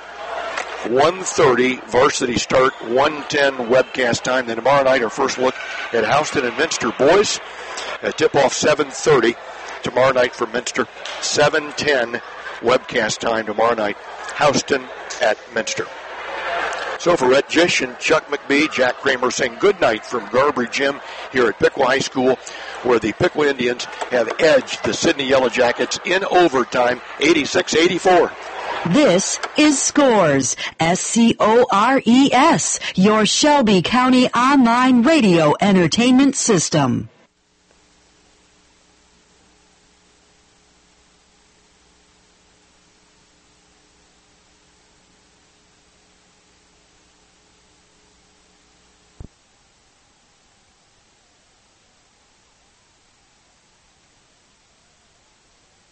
1:30 varsity start, 1:10 webcast time. Then tomorrow night, our first look at Houston and Minster boys. Tip-off 7:30 tomorrow night for Minster. 7:10 webcast time tomorrow night. Houston at Minster. So for Rhett Jish and Chuck McBee, Jack Kramer saying good night from Garbary Gym here at Piqua High School, where the Piqua Indians have edged the Sidney Yellow Jackets in overtime, 86-84. This is Scores, SCORES, your Shelby County online radio entertainment system.